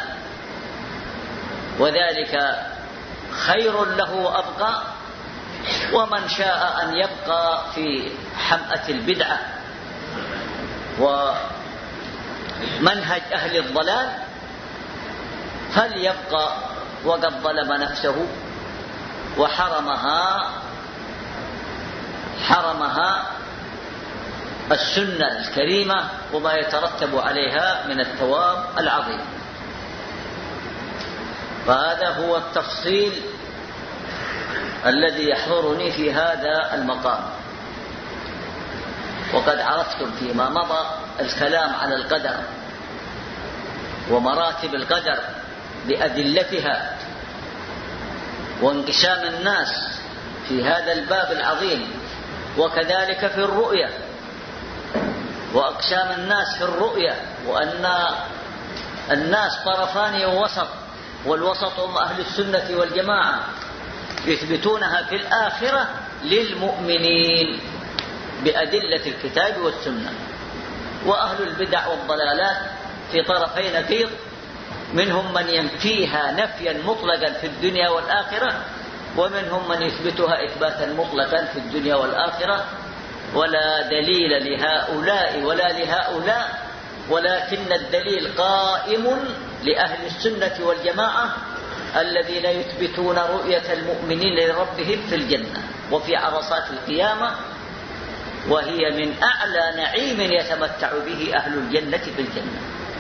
وذلك خير له وأبقى، ومن شاء أن يبقى في حمأة البدعة ومنهج أهل الضلال فليبقى وقد ظلم نفسه وحرمها حرمها السنة الكريمة وما يترتب عليها من الثواب العظيم. فهذا هو التفصيل الذي يحضرني في هذا المقام. وقد عرفتم فيما مضى الكلام على القدر ومراتب القدر بأدلتها وانقسام الناس في هذا الباب العظيم، وكذلك في الرؤية وأقسام الناس في الرؤية، وأن الناس طرفان ووسط، والوسط هم أهل السنة والجماعة يثبتونها في الآخرة للمؤمنين بأدلة الكتاب والسنة، وأهل البدع والضلالات في طرفي نقيض، منهم من ينفيها نفيا مطلقا في الدنيا والآخرة، ومنهم من يثبتها إثباتا مطلقا في الدنيا والآخرة، ولا دليل لهؤلاء ولا لهؤلاء، ولكن الدليل قائم لأهل السنة والجماعة الذين يثبتون رؤية المؤمنين لربهم في الجنة وفي عرصات القيامة، وهي من أعلى نعيم يتمتع به أهل الجنة في الجنة.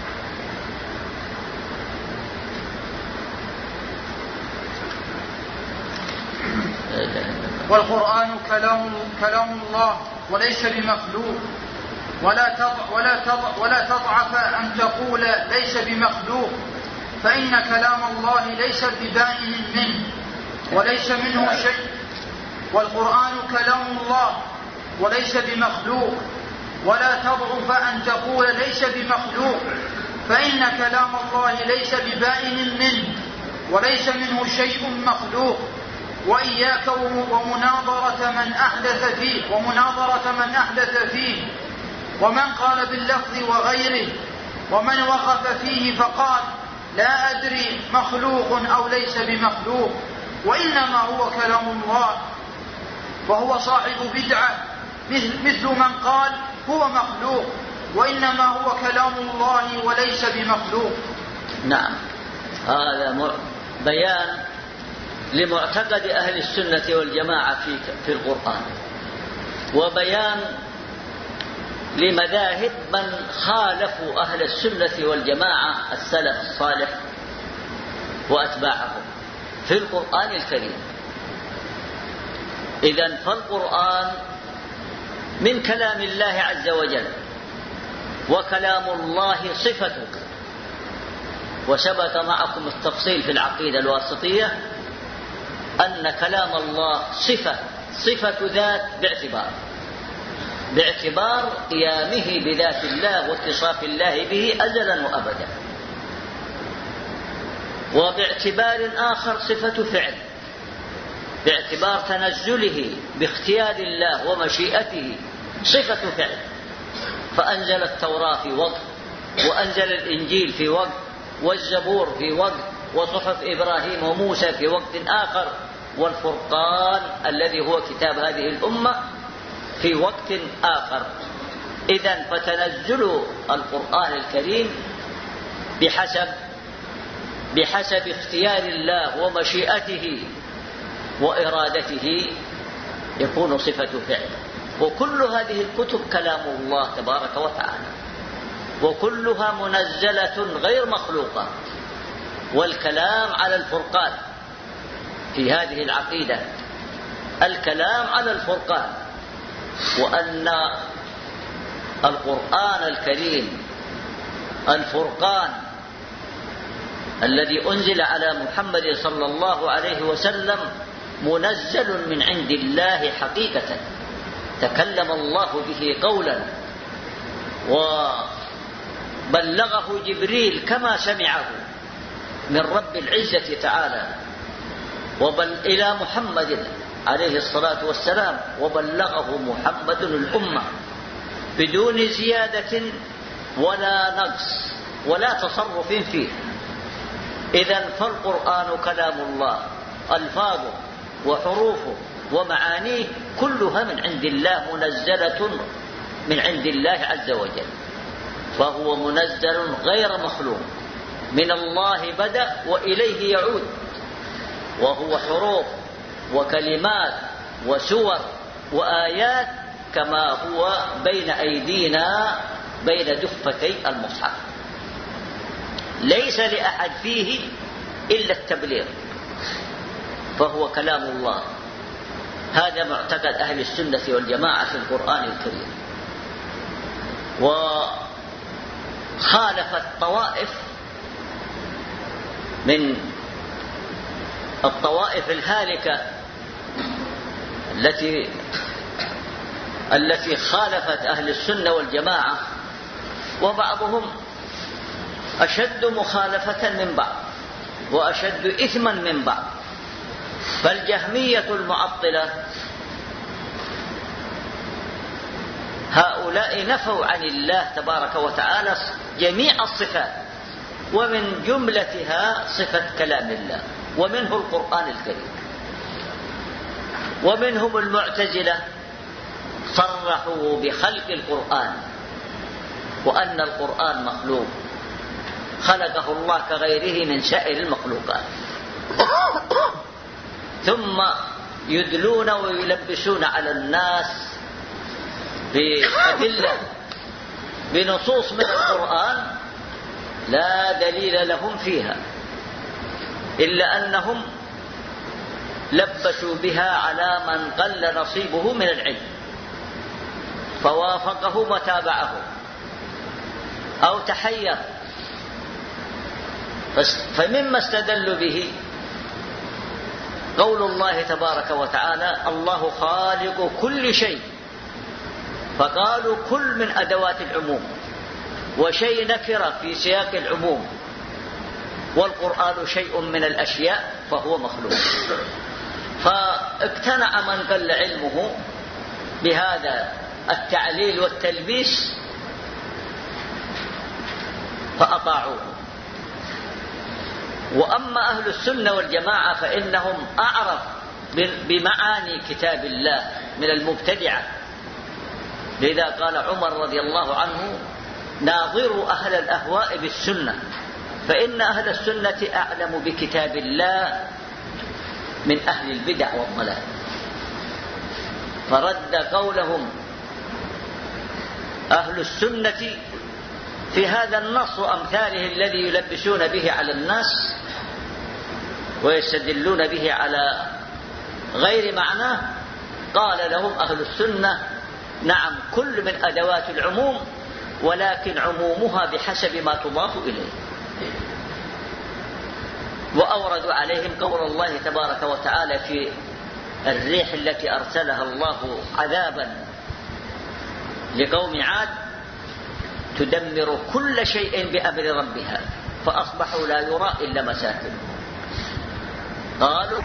والقرآن كلام كلام الله وليس بمخلوق، ولا تضع ولا تضع ولا تضعف أن تقول ليس بمخلوق، فإن كلام الله ليس ببائن منه وليس منه شيء. والقرآن كلام الله وليس بمخلوق، ولا تضعف أن تقول ليس بمخلوق، فإن كلام الله ليس ببائن منه وليس منه شيء مخلوق. وإياك ومناظرة من أحدث فيه ومناظرة من أحدث فيه ومن قال باللفظ وغيره، ومن وقف فيه فقال لا أدري مخلوق أو ليس بمخلوق، وإنما هو كلام الله، وهو صاحب بدعة مثل من قال هو مخلوق، وإنما هو كلام الله وليس بمخلوق. نعم، هذا بيان لمعتقد أهل السنة والجماعة في في القرآن، وبيان لمذاهب من خالفوا أهل السنة والجماعة السلف الصالح وأتباعهم في القرآن الكريم. إذن فالقرآن من كلام الله عز وجل، وكلام الله صفته، وسبق معكم التفصيل في العقيدة الواسطية أن كلام الله صفة صفة ذات باعتبار باعتبار قيامه بذات الله واتصاف الله به أزلا وأبدا، وباعتبار آخر صفة فعل باعتبار تنزله باختيار الله ومشيئته صفة فعل. فأنزل التوراة في وقت، وأنزل الإنجيل في وقت، والزبور في وقت، وصحف إبراهيم وموسى في وقت آخر، والفرقان الذي هو كتاب هذه الأمة في وقت آخر. إذن فتنزل القرآن الكريم بحسب بحسب اختيار الله ومشيئته وإرادته يكون صفة فعل. وكل هذه الكتب كلام الله تبارك وتعالى، وكلها منزلة غير مخلوقة. والكلام على الفرقان في هذه العقيدة، الكلام على الفرقان، وأن القرآن الكريم الفرقان الذي أنزل على محمد صلى الله عليه وسلم منزل من عند الله حقيقة، تكلم الله به قولا وبلغه جبريل كما سمعه من رب العزة تعالى وبل إلى محمد عليه الصلاة والسلام، وبلغه محمد الأمة بدون زيادة ولا نقص ولا تصرف فيه. إذن فالقرآن كلام الله، ألفاظه وحروفه ومعانيه كلها من عند الله، منزلة من عند الله عز وجل، فهو منزل غير مخلوق، من الله بدأ وإليه يعود، وهو حروف وكلمات وسور وآيات كما هو بين أيدينا بين دفتي المصحف. ليس لأحد فيه إلا التبليغ، فهو كلام الله. هذا معتقد أهل السنة والجماعة في القرآن الكريم. وخالفت طوائف من الطوائف الهالكة التي التي خالفت أهل السنة والجماعة، وبعضهم أشد مخالفة من بعض وأشد إثما من بعض. فالجهمية المعطلة هؤلاء نفوا عن الله تبارك وتعالى جميع الصفات، ومن جملتها صفة كلام الله، ومنه القرآن الكريم. ومنهم المعتزلة صرحوا بخلق القرآن وأن القرآن مخلوق، خلقه الله كغيره من سائر المخلوقات، ثم يدلون ويلبسون على الناس بأدلة بنصوص من القرآن لا دليل لهم فيها، إلا أنهم لبسوا بها على من قل نصيبه من العلم فوافقه وتابعه أو تحير. فمما استدلوا به قول الله تبارك وتعالى: الله خالق كل شيء، فقالوا كل من أدوات العموم، وشيء نكرة في سياق العموم، والقرآن شيء من الأشياء فهو مخلوق. فاقتنع من قل علمه بهذا التعليل والتلبيس فأطاعوه. وأما أهل السنة والجماعة فإنهم أعرف بمعاني كتاب الله من المبتدعة، لذا قال عمر رضي الله عنه: ناظروا أهل الأهواء بالسنة، فإن أهل السنة أعلم بكتاب الله من أهل البدع والضلال. فرد قولهم أهل السنة في هذا النص وأمثاله الذي يلبسون به على الناس ويستدلون به على غير معناه. قال لهم أهل السنة: نعم، كل من أدوات العموم، ولكن عمومها بحسب ما تضاف إليه. وأوردوا عليهم قول الله تبارك وتعالى في الريح التي أرسلها الله عذابا لقوم عاد: تدمر كل شيء بأمر ربها فأصبحوا لا يرى إلا مساكنهم. قالوا: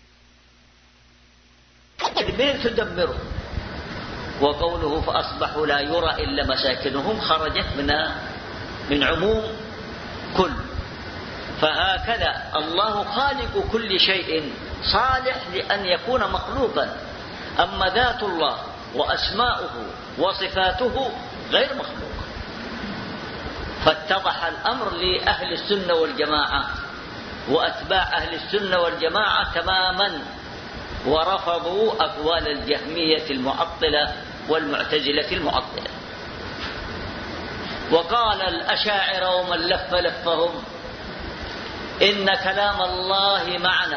تدمير تدمره. وقوله فأصبحوا لا يرى إلا مساكنهم خرجت من من عموم كل. فهكذا الله خالق كل شيء صالح لأن يكون مخلوقا، أما ذات الله وأسماؤه وصفاته غير مخلوق. فاتضح الأمر لأهل السنة والجماعة وأتباع أهل السنة والجماعة تماما، ورفضوا أقوال الجهمية المعطلة والمعتزلة المعطلة. وقال الأشاعرة ومن لف لفهم: إن كلام الله معنى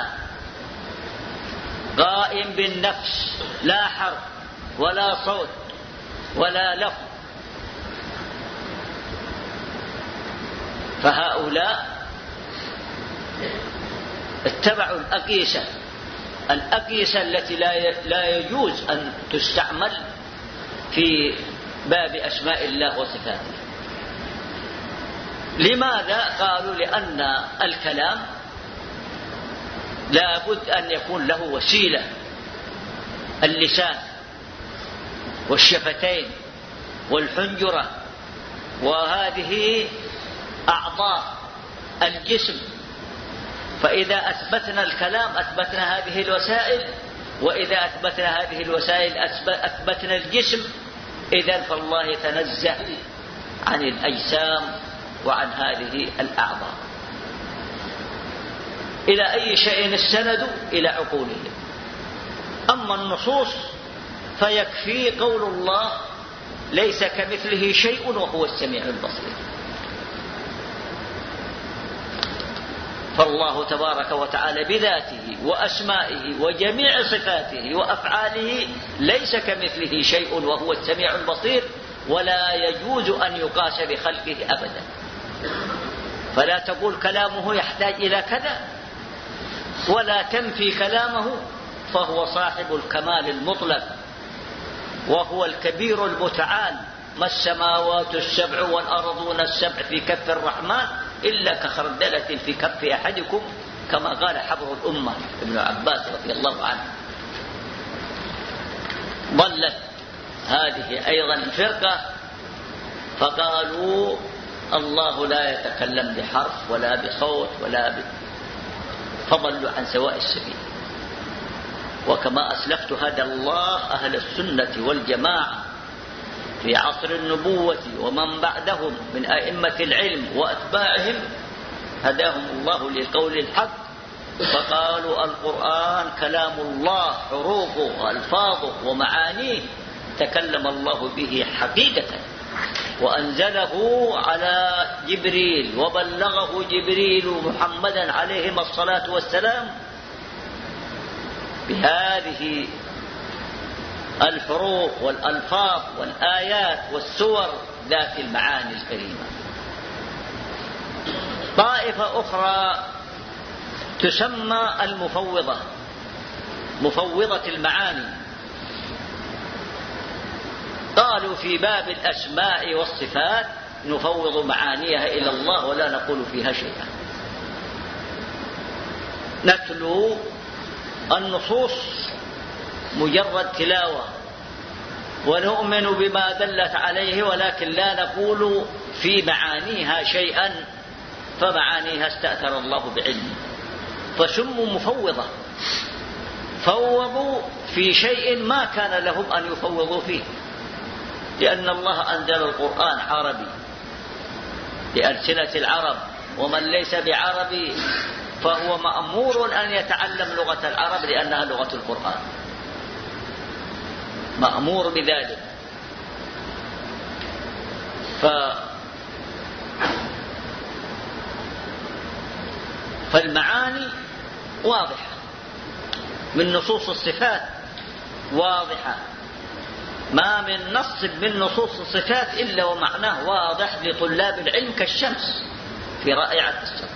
قائم بالنفس، لا حرف ولا صوت ولا لفظ. فهؤلاء اتبعوا الأقيسة الأقيسة التي لا يجوز أن تستعمل في باب أسماء الله وصفاته. لماذا؟ قالوا: لأن الكلام لا بد أن يكون له وسيلة، اللسان والشفتين والحنجرة، وهذه أعضاء الجسم. فإذا أثبتنا الكلام أثبتنا هذه الوسائل، وإذا أثبتنا هذه الوسائل أثبتنا الجسم. إذن فالله تنزه عن الأجسام وعن هذه الأعضاء. إلى أي شيء استندوا؟ إلى عقولهم. أما النصوص فيكفي قول الله: ليس كمثله شيء وهو السميع البصير. فالله تبارك وتعالى بذاته وأسمائه وجميع صفاته وأفعاله ليس كمثله شيء وهو السميع البصير، ولا يجوز أن يقاس بخلقه أبدا. فلا تقول كلامه يحتاج إلى كذا، ولا تنفي كلامه، فهو صاحب الكمال المطلق، وهو الكبير المتعال. ما السماوات السبع والأرضون السبع في كف الرحمن إلا كخردلة في كف أحدكم، كما قال حبر الأمة ابن عباس رضي الله عنه. ضلت هذه أيضا الفرقة فقالوا: الله لا يتكلم بحرف ولا بصوت ولا ب... فضلوا عن سواء السبيل. وكما أسلفت هدى الله أهل السنة والجماعة في عصر النبوة ومن بعدهم من أئمة العلم وأتباعهم هداهم الله للقول الحق، فقالوا القرآن كلام الله، حروفه وألفاظه ومعانيه تكلم الله به حقيقة، وأنزله على جبريل وبلغه جبريل محمدا عليه الصلاة والسلام بهذه الحروف والألفاظ والآيات والسور ذات المعاني الكريمة. طائفة أخرى تسمى المفوضة، مفوضة المعاني، قالوا في باب الأسماء والصفات نفوض معانيها إلى الله ولا نقول فيها شيئا، نتلو النصوص مجرد تلاوة ونؤمن بما دلت عليه، ولكن لا نقول في معانيها شيئا، فمعانيها استأثر الله بعلمه، فسموا مفوضة، فوضوا في شيء ما كان لهم أن يفوضوا فيه، لأن الله أنزل القرآن عربي بألسنة العرب، ومن ليس بعربي فهو مأمور أن يتعلم لغة العرب لأنها لغة القرآن، مأمور بذلك. ف... فالمعاني واضحة من نصوص الصفات، واضحة، ما من نص من نصوص الصفات إلا ومعناه واضح لطلاب العلم كالشمس في رائعة السماء.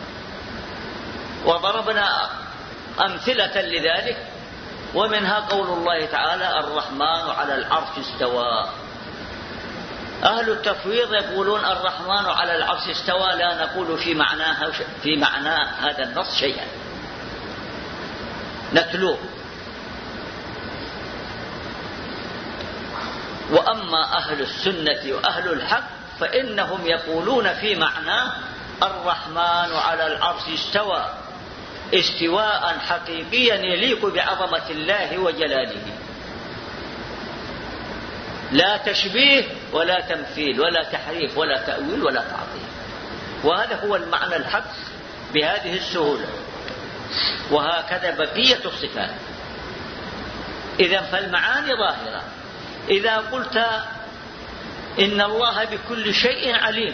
وضربنا أمثلة لذلك، ومنها قول الله تعالى الرحمن على العرش استوى. أهل التفويض يقولون الرحمن على العرش استوى، لا نقول في معناها في معنى هذا النص شيئا، نتلوه. وأما أهل السنة وأهل الحق فإنهم يقولون في معناه الرحمن على العرش استوى استواء حقيقيا يليق بعظمة الله وجلاله، لا تشبيه ولا تمثيل ولا تحريف ولا تأويل ولا تعطيل، وهذا هو المعنى الحق بهذه السهولة. وهكذا بقية الصفات. إذن فالمعاني ظاهرة. إذا قلت إن الله بكل شيء عليم،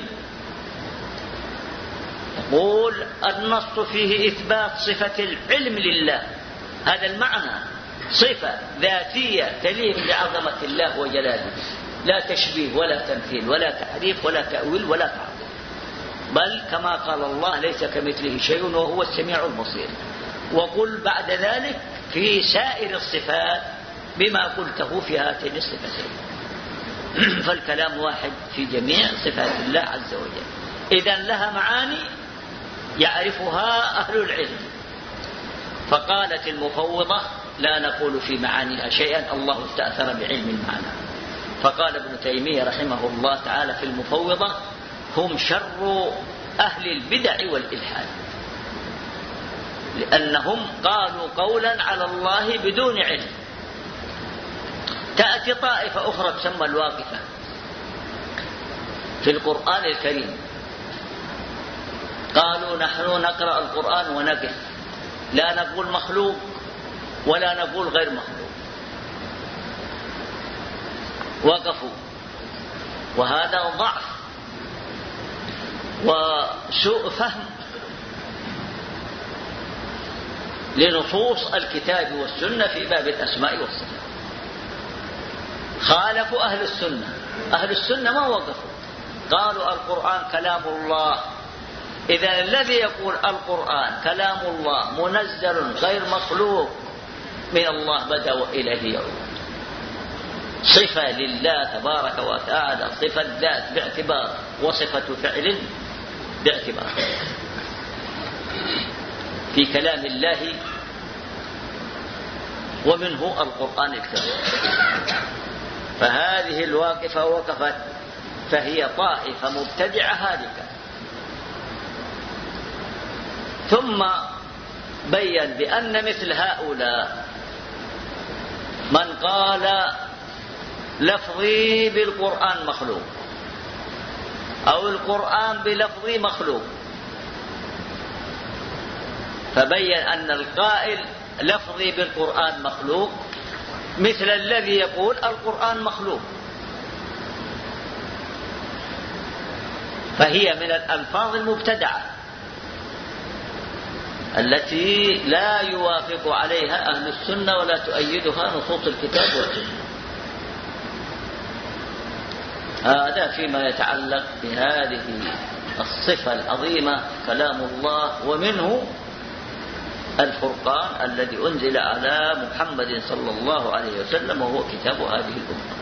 قول النص فيه إثبات صفة العلم لله، هذا المعنى، صفة ذاتية تليق بعظمة الله وجلاله، لا تشبيه ولا تمثيل ولا تحريف ولا تأويل ولا تعطيل، بل كما قال الله ليس كمثله شيء وهو السميع البصير. وقل بعد ذلك في سائر الصفات بما قلته في هاتين الصفتين، فالكلام واحد في جميع صفات الله عز وجل. إذن لها معاني يعرفها أهل العلم. فقالت المفوضة لا نقول في معانيها شيئا، الله استأثر بعلم المعنى. فقال ابن تيمية رحمه الله تعالى في المفوضة هم شر أهل البدع والإلحاد، لأنهم قالوا قولا على الله بدون علم. تأتي طائفة أخرى تسمى الواقفة في القرآن الكريم، قالوا نحن نقرأ القرآن ونقف، لا نقول مخلوق ولا نقول غير مخلوق، وقفوا. وهذا ضعف وسوء فهم لنصوص الكتاب والسنة في باب الأسماء والصفات. خالفوا أهل السنة. أهل السنة ما وقفوا، قالوا القرآن كلام الله. إذا الذي يقول القرآن كلام الله منزل غير مخلوق من الله بدأ وإليه يعود، صفة لله تبارك وتعالى، صفة ذات باعتبار وصفة فعل باعتبار في كلام الله، ومنه القرآن الكريم. فهذه الواقفة وقفت، فهي طائفة مبتدعة هالكة. ثم بين بأن مثل هؤلاء من قال لفظي بالقرآن مخلوق أو القرآن بلفظي مخلوق، فبين أن القائل لفظي بالقرآن مخلوق مثل الذي يقول القرآن مخلوق، فهي من الألفاظ المبتدعة التي لا يوافق عليها أهل السنة ولا تؤيدها نصوص الكتاب والسنة. هذا فيما يتعلق بهذه الصفة العظيمة كلام الله، ومنه الفرقان الذي أنزل على محمد صلى الله عليه وسلم وهو كتاب هذه الأمة.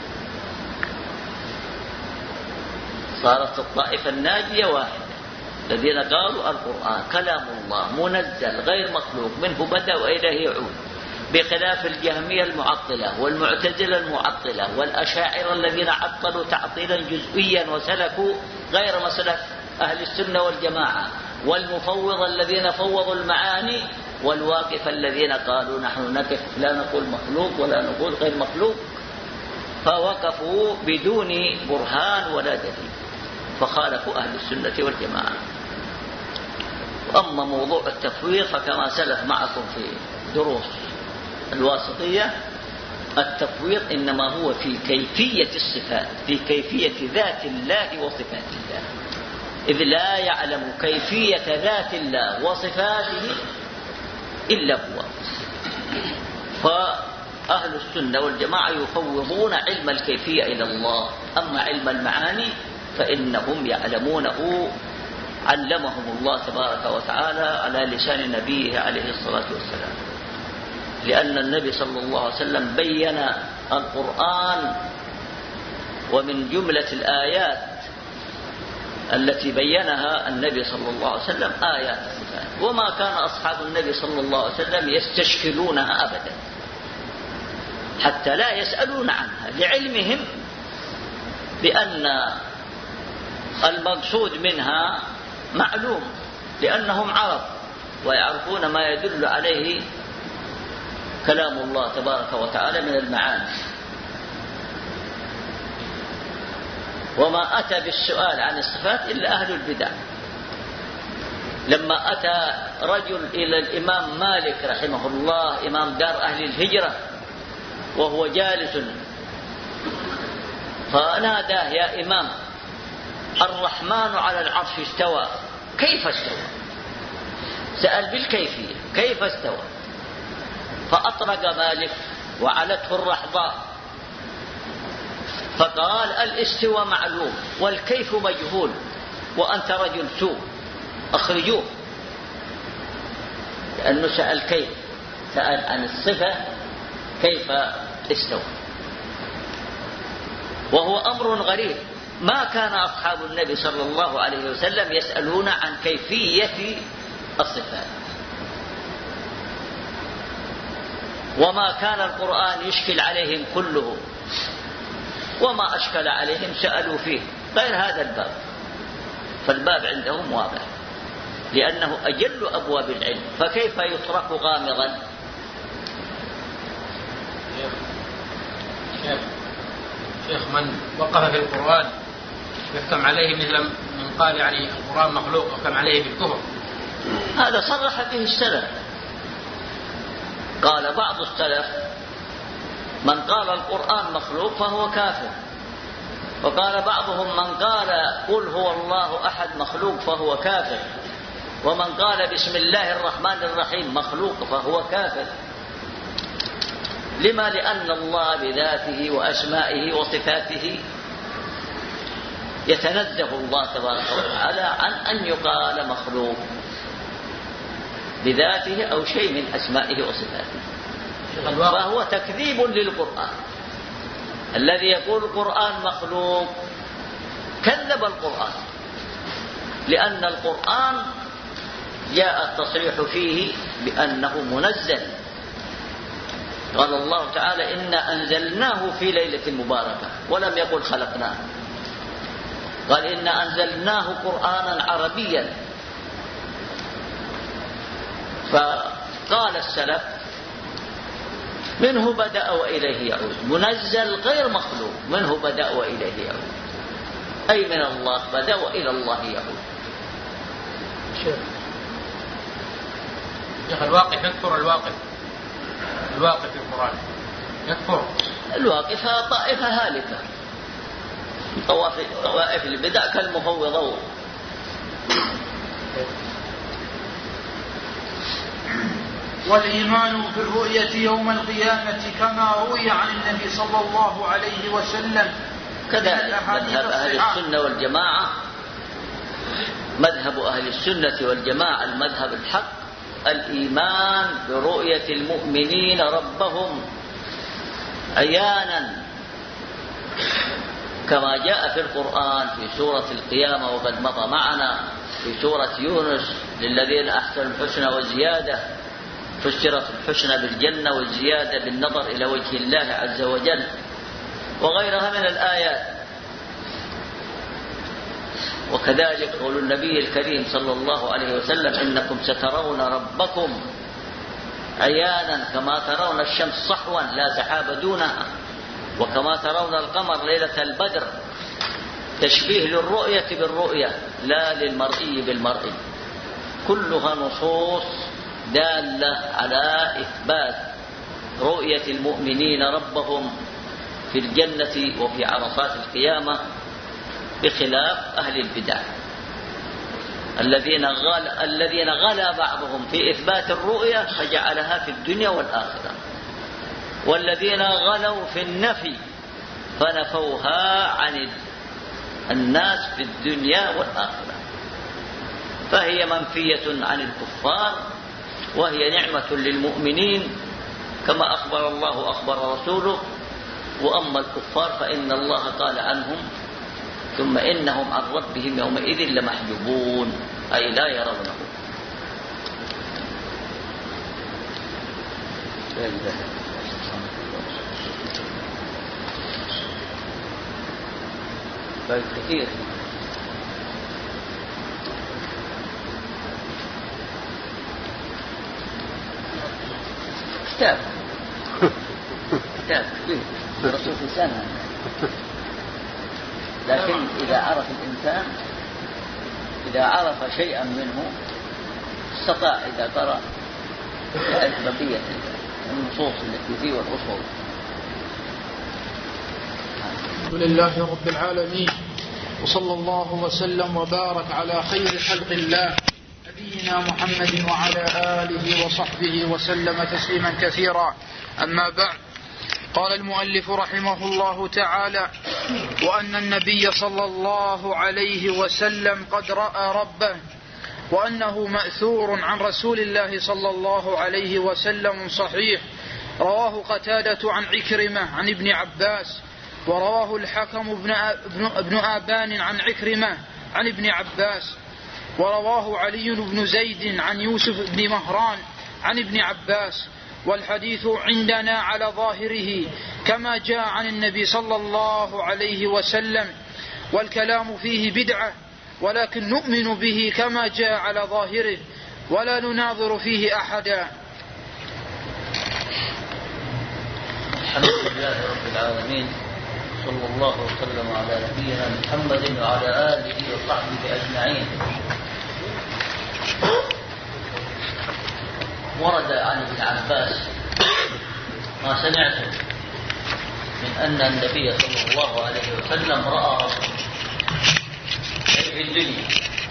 صارت الطائفة الناجية واحدة، الذين قالوا القرآن كلام الله منزل غير مخلوق منه بدأ وإليه يعود، بخلاف الجهمية المعطلة والمعتزلة المعطلة والأشاعرة الذين عطلوا تعطيلا جزئيا وسلكوا غير مسلك أهل السنة والجماعة، والمفوضة الذين فوضوا المعاني، والواقفة الذين قالوا نحن نقف لا نقول مخلوق ولا نقول غير مخلوق، فوقفوا بدون برهان ولا دليل، فخالفوا أهل السنة والجماعة. وأما موضوع التفويض فكما سلف معكم في دروس الواسطية، التفويض إنما هو في كيفية الصفات، في كيفية ذات الله وصفات الله، إذ لا يعلم كيفية ذات الله وصفاته إلا هو. فأهل السنة والجماعة يفوضون علم الكيفية إلى الله، أما علم المعاني فإنهم يعلمونه علمهم الله تبارك وتعالى على لسان نبيه عليه الصلاة والسلام، لأن النبي صلى الله عليه وسلم بين القرآن، ومن جملة الآيات التي بينها النبي صلى الله عليه وسلم آيات الصفات، وما كان أصحاب النبي صلى الله عليه وسلم يستشكلونها أبدا حتى لا يسألون عنها، لعلمهم بأن المقصود منها معلوم، لأنهم عرب ويعرفون ما يدل عليه كلام الله تبارك وتعالى من المعاني. وما أتى بالسؤال عن الصفات إلا أهل البدع. لما أتى رجل إلى الإمام مالك رحمه الله إمام دار أهل الهجرة وهو جالس، فناداه يا إمام الرحمن على العرش استوى، كيف استوى؟ سأل بالكيفية كيف استوى، فأطرق مالك وعلته الرحضاء فقال الاستوى معلوم والكيف مجهول وأنت رجل سوء أخرجوه، لأنه سأل كيف، سأل عن الصفة كيف استوى، وهو أمر غريب. ما كان أصحاب النبي صلى الله عليه وسلم يسألون عن كيفية الصفات، وما كان القرآن يشكل عليهم كله، وما أشكل عليهم سألوا فيه، غير هذا الباب، فالباب عندهم واضح لأنه أجل أبواب العلم، فكيف يترك غامضا؟ شيخ شيخ من وقف في القرآن يحكم عليه مثل من قال يعني القرآن مخلوق يحكم عليه بالكفر، هذا صرح به السلف. قال بعض السلف من قال القرآن مخلوق فهو كافر، وقال بعضهم من قال قل هو الله أحد مخلوق فهو كافر، ومن قال بسم الله الرحمن الرحيم مخلوق فهو كافر. لما؟ لأن الله بذاته وأسمائه وصفاته يتنزه الله تبارك وتعالى عن أن يقال مخلوق بذاته أو شيء من أسمائه وصفاته، فهو تكذيب للقرآن. الذي يقول القرآن مخلوق كذب القرآن، لأن القرآن جاء التصريح فيه بأنه منزل. قال الله تعالى إنا أنزلناه في ليلة مباركة، ولم يقل خلقناه، قال إنا أنزلناه قرآنا عربيا. فقال السلف منه بدأ وإليه يعود، منزل غير مخلوق، منه بدأ وإليه يعود، أي من الله بدأ وإلى الله يعود. شيخ الواقف يكفر، الواقف الواقف في القرآن يكفر. الواقفة طائفة هالكة، طوائف البدع كالمفوضة. والإيمان بالرؤية يوم القيامة كما روي عن النبي صلى الله عليه وسلم كذلك مذهب أهل السنة والجماعة، مذهب أهل السنة والجماعة المذهب الحق الإيمان برؤية المؤمنين ربهم عيانا كما جاء في القرآن في سورة القيامة وقد مضى معنا في سورة يونس: للذين أحسنوا الحسنى وزيادة، فسرت الحسنى بالجنة والزيادة بالنظر إلى وجه الله عز وجل، وغيرها من الآيات. وكذلك قول النبي الكريم صلى الله عليه وسلم: إنكم سترون ربكم عيانا كما ترون الشمس صحوا لا سحاب دونها، وكما ترون القمر ليلة البدر، تشبيه للرؤية بالرؤية لا للمرئي بالمرئي، كلها نصوص دالة على إثبات رؤية المؤمنين ربهم في الجنة وفي عرصات القيامة، بخلاف أهل البدع الذين غال الذين غلا بعضهم في إثبات الرؤية فجعلها في الدنيا والآخرة، والذين غلوا في النفي فنفوها عن الناس في الدنيا والآخرة، فهي منفية عن الكفار وهي نعمة للمؤمنين كما أخبر الله أخبر رسوله. وأما الكفار فإن الله قال عنهم: ثم إنهم عن ربهم يومئذ لمحجوبون، أي لا يرونه. بل كثير كتاب كتاب الرسول في سنة، لكن إذا عرف الإنسان إذا عرف شيئا منه استطاع إذا قرأ يعرف بقية النصوص التي فيه والأصول. الحمد لله رب العالمين، وصلى الله وسلم وبارك على خير خلق الله نبينا محمد وعلى آله وصحبه وسلم تسليما كثيرا. أما بعد، قال المؤلف رحمه الله تعالى: وأن النبي صلى الله عليه وسلم قد رأى ربه، وأنه مأثور عن رسول الله صلى الله عليه وسلم صحيح، رواه قتادة عن عكرمة عن ابن عباس، ورواه الحكم ابن آبان عن عكرمة عن ابن عباس، ورواه علي بن زيد عن يوسف بن مهران عن ابن عباس. والحديث عندنا على ظاهره كما جاء عن النبي صلى الله عليه وسلم، والكلام فيه بدعة، ولكن نؤمن به كما جاء على ظاهره ولا نناظر فيه أحدا. الحمد لله رب العالمين، صلى الله وسلم على نبينا محمد وعلى آله وصحبه أجمعين. ورد عن ابن عباس ما سمعته من أن النبي صلى الله عليه وسلم رأى ربه في الدنيا.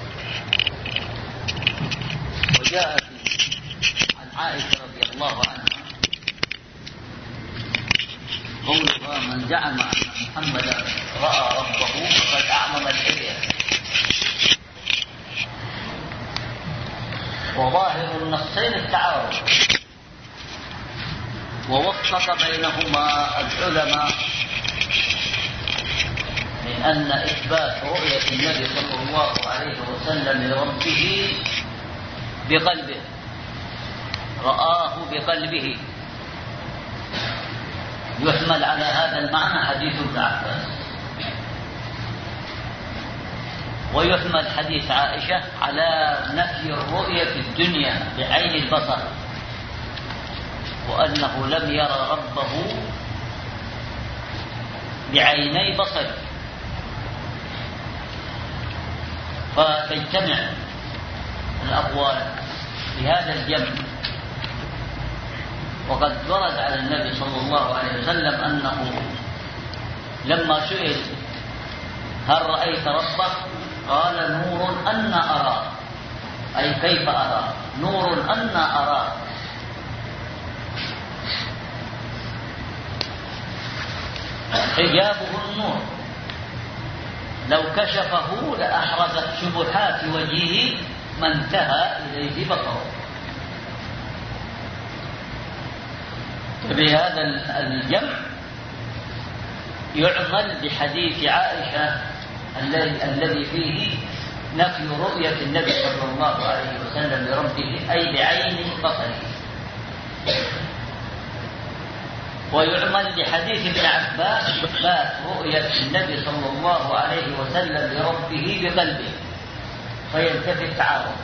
وجاء عن عائشة رضي الله عنها قولها: من زعم أن محمدا رأى ربه فقد أعمم الحلية. وظاهر النصين التعارض، ووفق بينهما العلماء من أن إثبات رؤية النبي صلى الله عليه وسلم لربه بقلبه، رآه بقلبه، يحمل على هذا المعنى حديث ابن عباس، ويحمل حديث عائشة على نفي الرؤية في الدنيا بعين البصر، وأنه لم يرى ربه بعيني بصر، فتجتمع الأقوال بهذا الجمع. وقد ورد على النبي صلى الله عليه وسلم أنه لما سئل هل رأيت ربك قال نور أن أراه، أي كيف أراه؟ نور أن أراه. حجابه النور، لو كشفه لأحرزت شبهات وجهه ما انتهى إليه بصره. بهذا الجمع يعمل بحديث عائشة الذي فيه نفي رؤية النبي صلى الله عليه وسلم لربه أي بعين بصره، ويعمل بحديث ابن عباس إثبات رؤية النبي صلى الله عليه وسلم لربه بقلبه، فينتفي التعارض.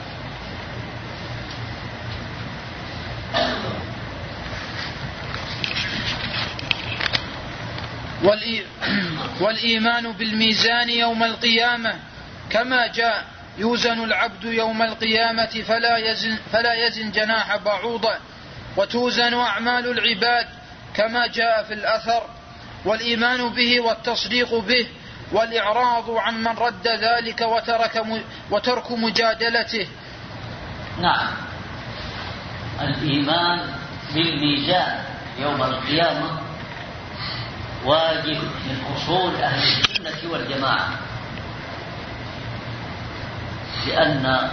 والإيمان بالميزان يوم القيامة كما جاء يوزن العبد يوم القيامة فلا يزن, فلا يزن جناح بعوضة، وتوزن أعمال العباد كما جاء في الأثر. والإيمان به والتصديق به والإعراض عن من رد ذلك وترك, وترك مجادلته. نعم، الإيمان بالميزان يوم القيامة واجب من أصول أهل السنة والجماعة، لأن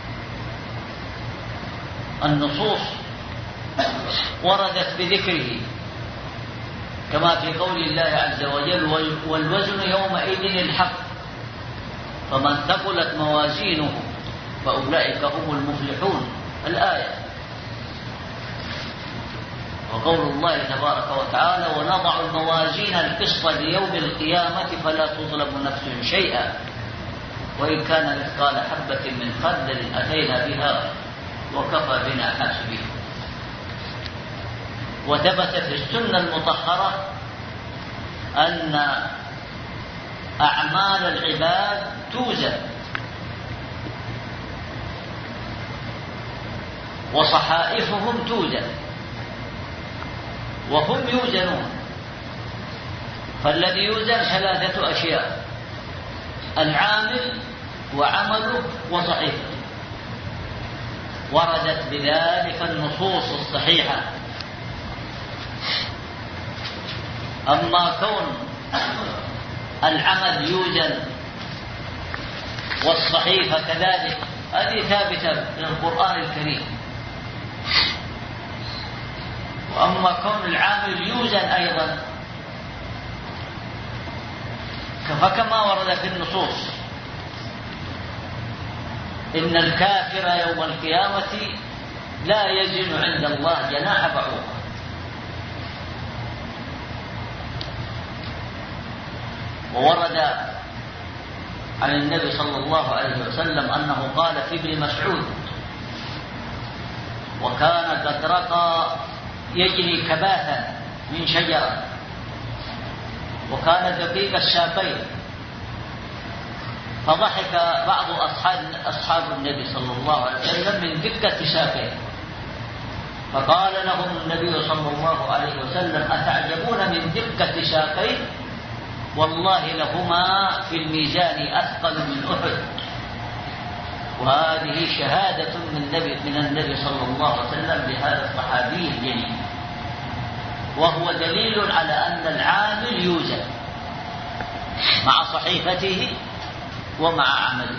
النصوص وردت بذكره كما في قول الله عز وجل والوزن يومئذ الحق فمن ثقلت موازينه فأولئك هم المفلحون الآية. وقول الله تبارك وتعالى ونضع الموازين القسط ليوم القيامة فلا تظلم نفس شيئا وإن كان مثقال حبة من خردل أتينا بها وكفى بنا حاسبين. وثبت في السنة المطهرة أن أعمال العباد توزن وصحائفهم توزن وهم يوزنون. فالذي يوزن ثلاثة أشياء: العامل وعمله وصحيفته. وردت بذلك النصوص الصحيحة. أما كون العمل يوزن والصحيفة كذلك هذه ثابتة من القرآن الكريم. وأما كون العامل يوزن أيضا فكما ورد في النصوص إن الكافر يوم القيامة لا يزن عند الله جناح بعوضة. وورد عن النبي صلى الله عليه وسلم أنه قال في ابن مسعود وكان قد رقى يجري كباثا من شجرة وكان دقيق الساقين، فضحك بعض أصحاب, أصحاب النبي صلى الله عليه وسلم من دقة ساقيه، فقال لهم النبي صلى الله عليه وسلم أتعجبون من دقة ساقيه والله لهما في الميزان أثقل من أحد. وهذه شهادة من النبي, من النبي صلى الله عليه وسلم بهذا الصحابي الجليل، وهو دليل على أن العامل يوزن مع صحيفته ومع عمله.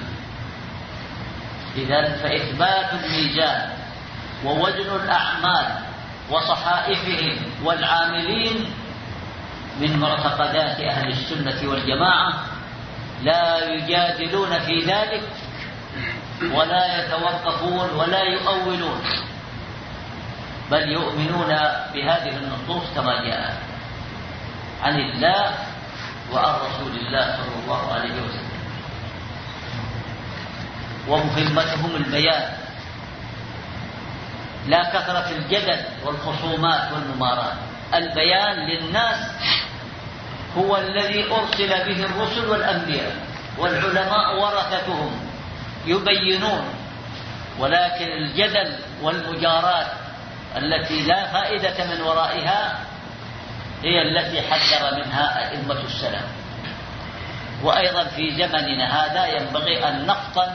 إذن فإثبات الميزان ووزن الأعمال وصحائفهم والعاملين من معتقدات أهل السنة والجماعة، لا يجادلون في ذلك ولا يتوقفون ولا يؤولون، بل يؤمنون بهذه النصوص كما جاء عن الله وعن رسول الله صلى الله عليه وسلم. ومهمتهم البيان لا كثرة الجدل والخصومات والممارات. البيان للناس هو الذي أرسل به الرسل والأنبياء، والعلماء ورثتهم يبينون، ولكن الجدل والمجارات التي لا فائدة من ورائها هي التي حذر منها أئمة السلف. وأيضا في زمننا هذا ينبغي أن نفطن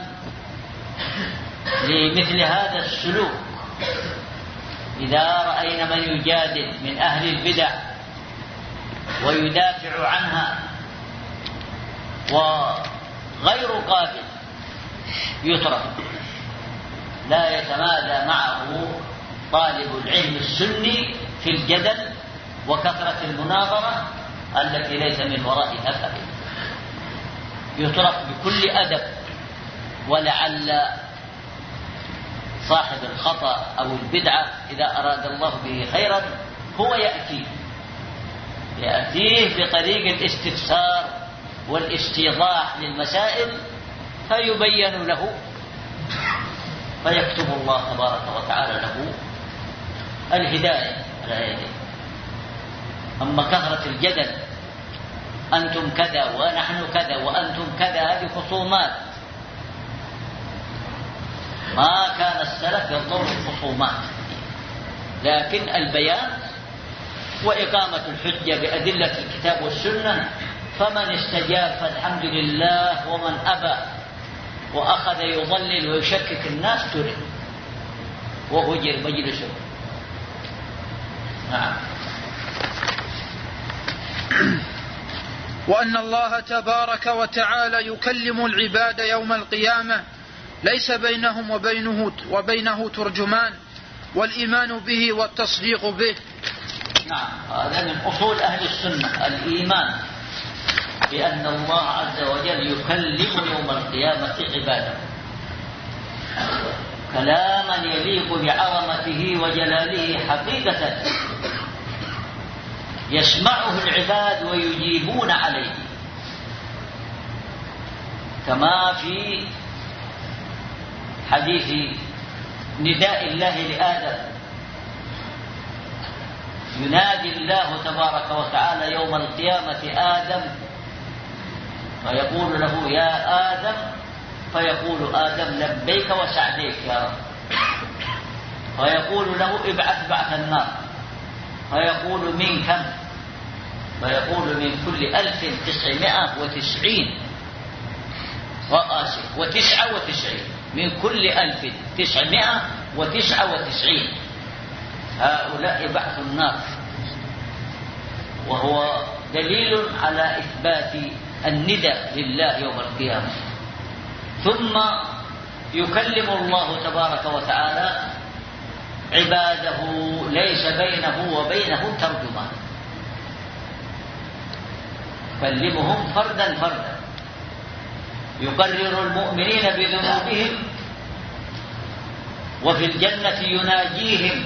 لمثل هذا السلوك. إذا رأينا من يجادل من أهل البدع ويدافع عنها وغير قابل يترك، لا يتمادى معه طالب العلم السني في الجدل وكثرة المناظرة التي ليس من ورائها فائدة، يترك بكل أدب. ولعل صاحب الخطأ أو البدعة إذا أراد الله به خيرا هو يأتي يأتيه بطريق الاستفسار والاستيضاح للمسائل فيبين له، فيكتب الله تبارك وتعالى له الهداية على يديه. أما كثرة الجدل أنتم كذا ونحن كذا وأنتم كذا، هذه خصومات. ما كان السلف يضر الخصومات، لكن البيان وإقامة الحجة بأدلة الكتاب والسنة، فمن استجاب فالحمد لله، ومن أبى وأخذ يضلل ويشكك الناس ترك وهجر مجلسه. نعم. وأن الله تبارك وتعالى يكلم العباد يوم القيامة ليس بينهم وبينه, وبينه ترجمان، والإيمان به والتصديق به. نعم، هذا من أصول أهل السنة، الإيمان بأن الله عز وجل يكلم يوم القيامة عباده كلاما يليق بعظمته وجلاله حقيقة، يسمعه العباد ويجيبون عليه، كما في حديث نداء الله لآدم، ينادي الله تبارك وتعالى يوم القيامة آدم فيقول له يا آدم، فيقول آدم لبيك وسعديك يا رب، فيقول له ابعث بعث النار، فيقول من كم؟ فيقول من كل ألف تسعمائة وتسعين وآسف وتسعة وتسعين، من كل ألف تسعمائة وتسعة وتسعين، هؤلاء بعث النار. وهو دليل على إثبات النداء لله يوم القيامة. ثم يكلم الله تبارك وتعالى عباده ليس بينه وبينهم ترجمان، يكلمهم فردا فردا، يقرر المؤمنين بذنوبهم، وفي الجنة يناجيهم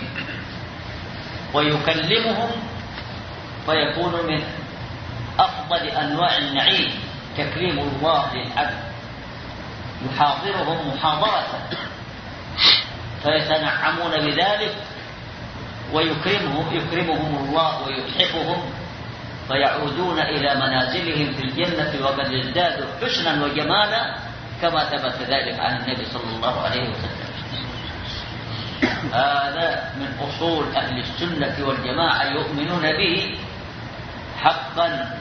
ويكلمهم، فيكون من أفضل أنواع النعيم تكريم الله للعبد، يحاضرهم محاضرة فيتنعمون بذلك، ويكرمهم يكرمهم الله ويتحفهم، فيعودون إلى منازلهم في الجنة وقد ازدادوا حسنا وجمالا، كما ثبت ذلك عن النبي صلى الله عليه وسلم. هذا من أصول أهل السنة والجماعة، يؤمنون به حقا،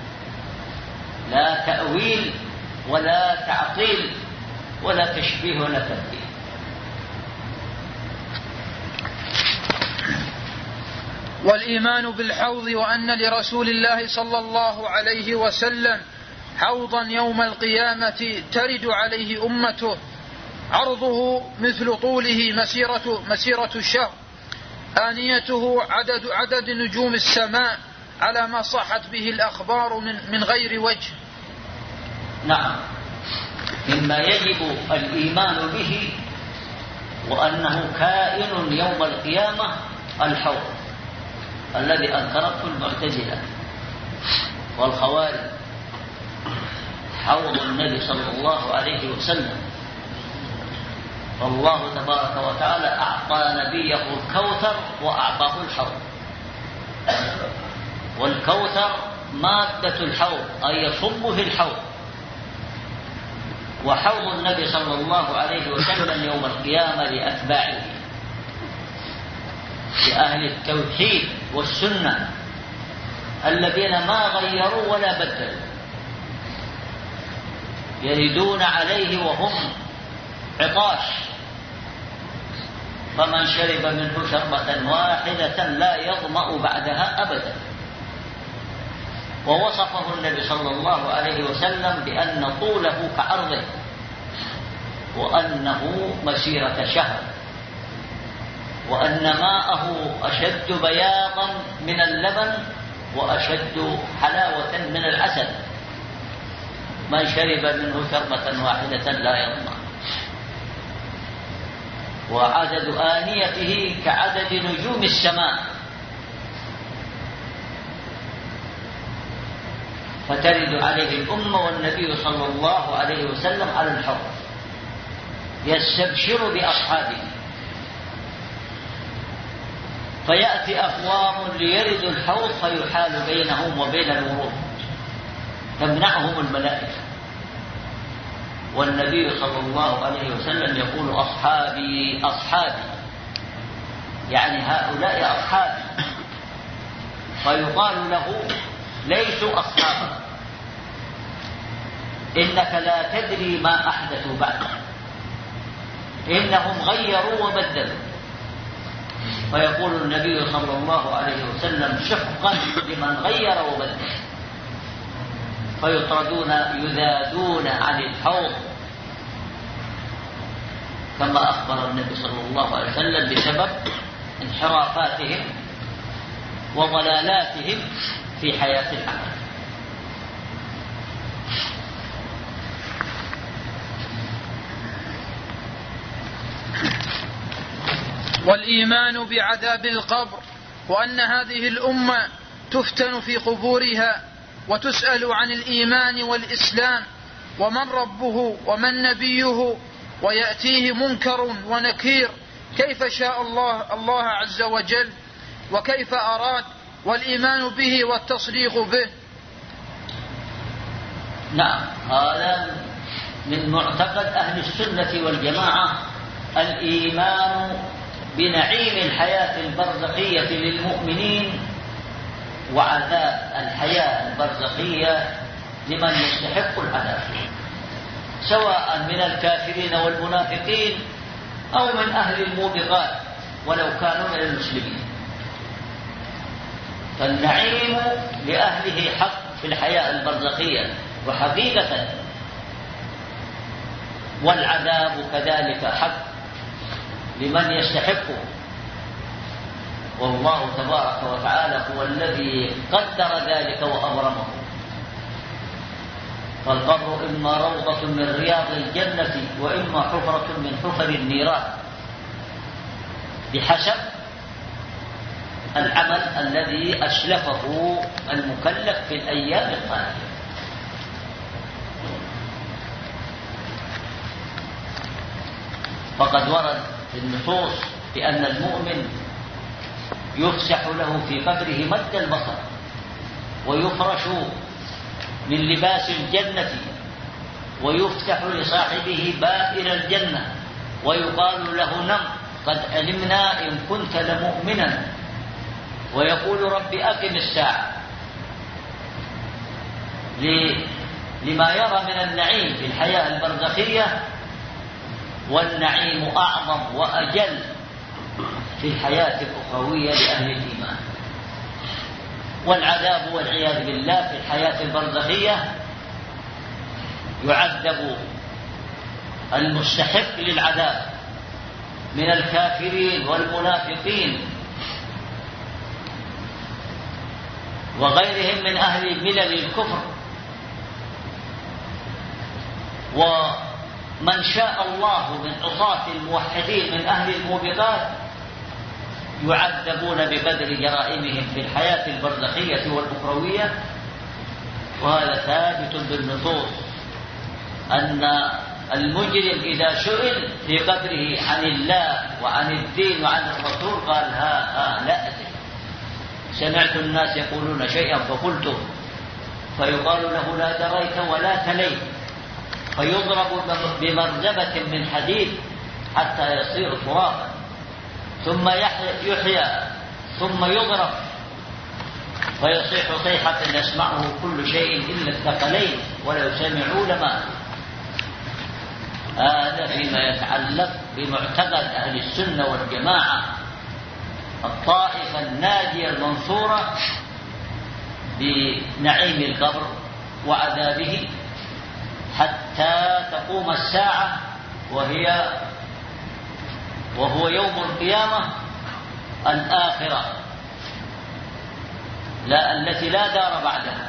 لا تأويل ولا تعطيل ولا تشبيه ولا تمثيل. والإيمان بالحوض، وأن لرسول الله صلى الله عليه وسلم حوضا يوم القيامة ترد عليه أمته، عرضه مثل طوله مسيرة, مسيرة الشهر، آنيته عدد, عدد نجوم السماء، على ما صحت به الأخبار من, من غير وجه. نعم، مما يجب الإيمان به وأنه كائن يوم القيامة الحوض الذي أنكرته المعتزلة والخوارج، حوض النبي صلى الله عليه وسلم فالله تبارك وتعالى أعطى نبيه الكوثر وأعطاه الحوض. والكوثر مادة الحوض أي يصب في الحوض. وحوض النبي صلى الله عليه وسلم يوم القيامة لأتباعه، لأهل التوحيد والسنة الذين ما غيروا ولا بدلوا، يردون عليه وهم عطاش، فمن شرب منه شربة واحدة لا يظمأ بعدها أبدا. ووصفه النبي صلى الله عليه وسلم بأن طوله كعرضه، وأنه مسيرة شهر، وأن ماءه أشد بياضا من اللبن وأشد حلاوة من العسل. من شرب منه شربة واحدة لا يظمأ. وعدد آنيته كعدد نجوم السماء، فترد عليه الأمة والنبي صلى الله عليه وسلم على الحوض يستبشر بأصحابه، فيأتي أقوام ليردوا الحوض فيحال بينهم وبين الورود، تمنعهم الملائكة، والنبي صلى الله عليه وسلم يقول أصحابي أصحابي، يعني هؤلاء أصحابي، فيقال له ليسوا أصحابا، إنك لا تدري ما أحدثوا بعدك، إنهم غيروا وبدلوا. فيقول النبي صلى الله عليه وسلم شفقا لمن غير وبدل، فيطردون يذادون عن الحوض، كما أخبر النبي صلى الله عليه وسلم بسبب انحرافاتهم وضلالاتهم في حياة العمل. والإيمان بعذاب القبر، وأن هذه الأمة تفتن في قبورها وتسأل عن الإيمان والإسلام ومن ربه ومن نبيه، ويأتيه منكر ونكير كيف شاء الله الله عز وجل وكيف أراد، والإيمان به والتصديق به. نعم، هذا من معتقد أهل السنة والجماعة، الإيمان بنعيم الحياة البرزخية للمؤمنين وعذاب الحياة البرزخية لمن يستحق العذاب، سواء من الكافرين والمنافقين أو من أهل الموبقات ولو كانوا من المسلمين. فالنعيم لأهله حق في الحياة البرزخية وحقيقة، والعذاب كذلك حق لمن يستحقه، والله تبارك وتعالى هو الذي قدر ذلك وأبرمه. فالقبر إما روضة من رياض الجنة وإما حفرة من حفر النيران، بحسب العمل الذي أسلفه المكلف في الأيام الخالية. فقد ورد في النصوص بأن المؤمن يفسح له في قبره مد البصر، ويفرش من لباس الجنة، ويفتح لصاحبه بائر الجنة، ويقال له نم قد علمنا إن كنت لمؤمنا، ويقول رب أقم الساعة، لما يرى من النعيم في الحياة البرزخية، والنعيم أعظم وأجل في الحياة الأخروية لأهل الإيمان. والعذاب والعياذ بالله في الحياة البرزخية يعذب المستحق للعذاب من الكافرين والمنافقين وغيرهم من أهل ملل الكفر، ومن شاء الله من عصاة الموحدين من أهل الموبقات يعذبون بقدر جرائمهم في الحياة البرزخية والأخروية. وهذا ثابت بالنصوص أن المجرم إذا سئل في قبره عن الله وعن الدين وعن الرسول قال ها ها لا أدري، سمعت الناس يقولون شيئا فقلته، فيقال له لا دريت ولا تليت، فيضرب بمرزبة من حديد حتى يصير ترابا، ثم يحيى ثم يضرب فيصيح صيحة يسمعه كل شيء إلا الثقلين ولو سمعوا لما. هذا فيما يتعلق بمعتقد أهل السنة والجماعة، الطائفة الناجية المنصورة بنعيم القبر وعذابه حتى تقوم الساعة، وهي وهو يوم القيامة الآخرة، لا التي لا دار بعدها،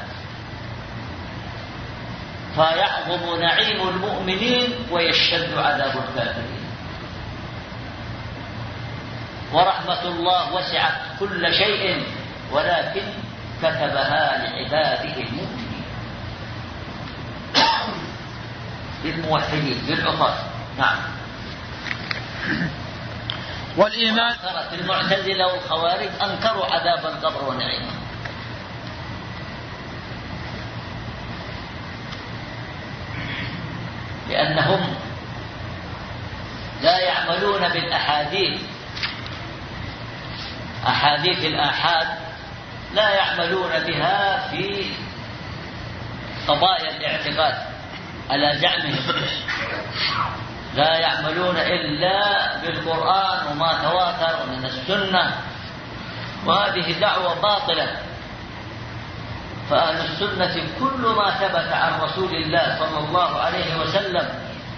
فيعظم نعيم المؤمنين ويشتد عذاب الكافرين. ورحمة الله وسعت كل شيء ولكن كتبها لعباده المؤمنين للموحدين للعصاة. نعم. والإيمان المعتزلة والخوارج أنكروا عذاب القبر ونعيمه، لأنهم لا يعملون بالأحاديث، أحاديث الآحاد لا يعملون بها في قضايا الاعتقاد على زعمهم، لا يعملون إلا بالقرآن وما تواتر من السنة، وهذه دعوة باطلة. فأهل السنة كل ما ثبت عن رسول الله صلى الله عليه وسلم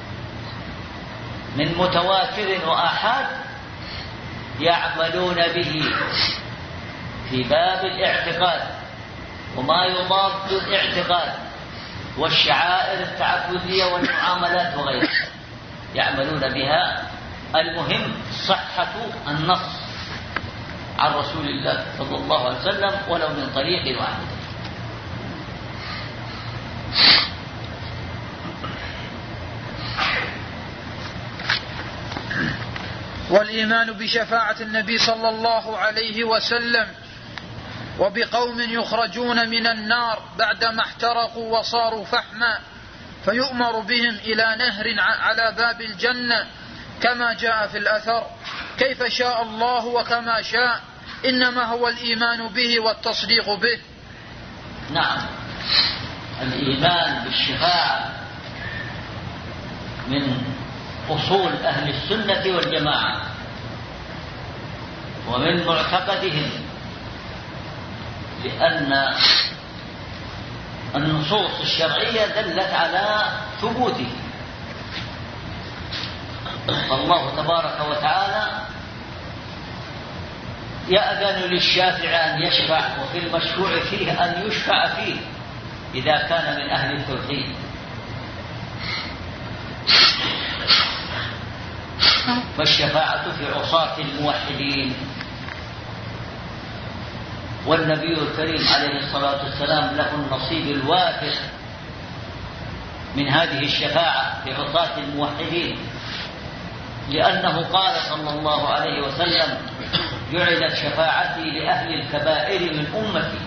من متواتر وآحاد يعملون به في باب الاعتقاد وما يضاد الاعتقاد والشعائر التعبدية والمعاملات وغيرها، يعملون بها. المهم صحة النص عن رسول الله صلى الله عليه وسلم ولو من طريق واحد. والإيمان بشفاعة النبي صلى الله عليه وسلم وبقوم يخرجون من النار بعدما احترقوا وصاروا فحما فيؤمر بهم إلى نهر على باب الجنة كما جاء في الأثر، كيف شاء الله وكما شاء، إنما هو الإيمان به والتصديق به. نعم، الإيمان بالشفاعة من أصول أهل السنة والجماعة ومن معتقدهم، لأن النصوص الشرعية دلت على ثبوته. فالله تبارك وتعالى يأذن للشافع أن يشفع، وفي المشفوع فيه أن يشفع فيه إذا كان من أهل التوحيد. فالشفاعة في عصاة الموحدين، والنبي الكريم عليه الصلاة والسلام له النصيب الوافر من هذه الشفاعة في عصاة الموحدين، لأنه قال صلى الله عليه وسلم: جعلت شفاعتي لأهل الكبائر من أمتي.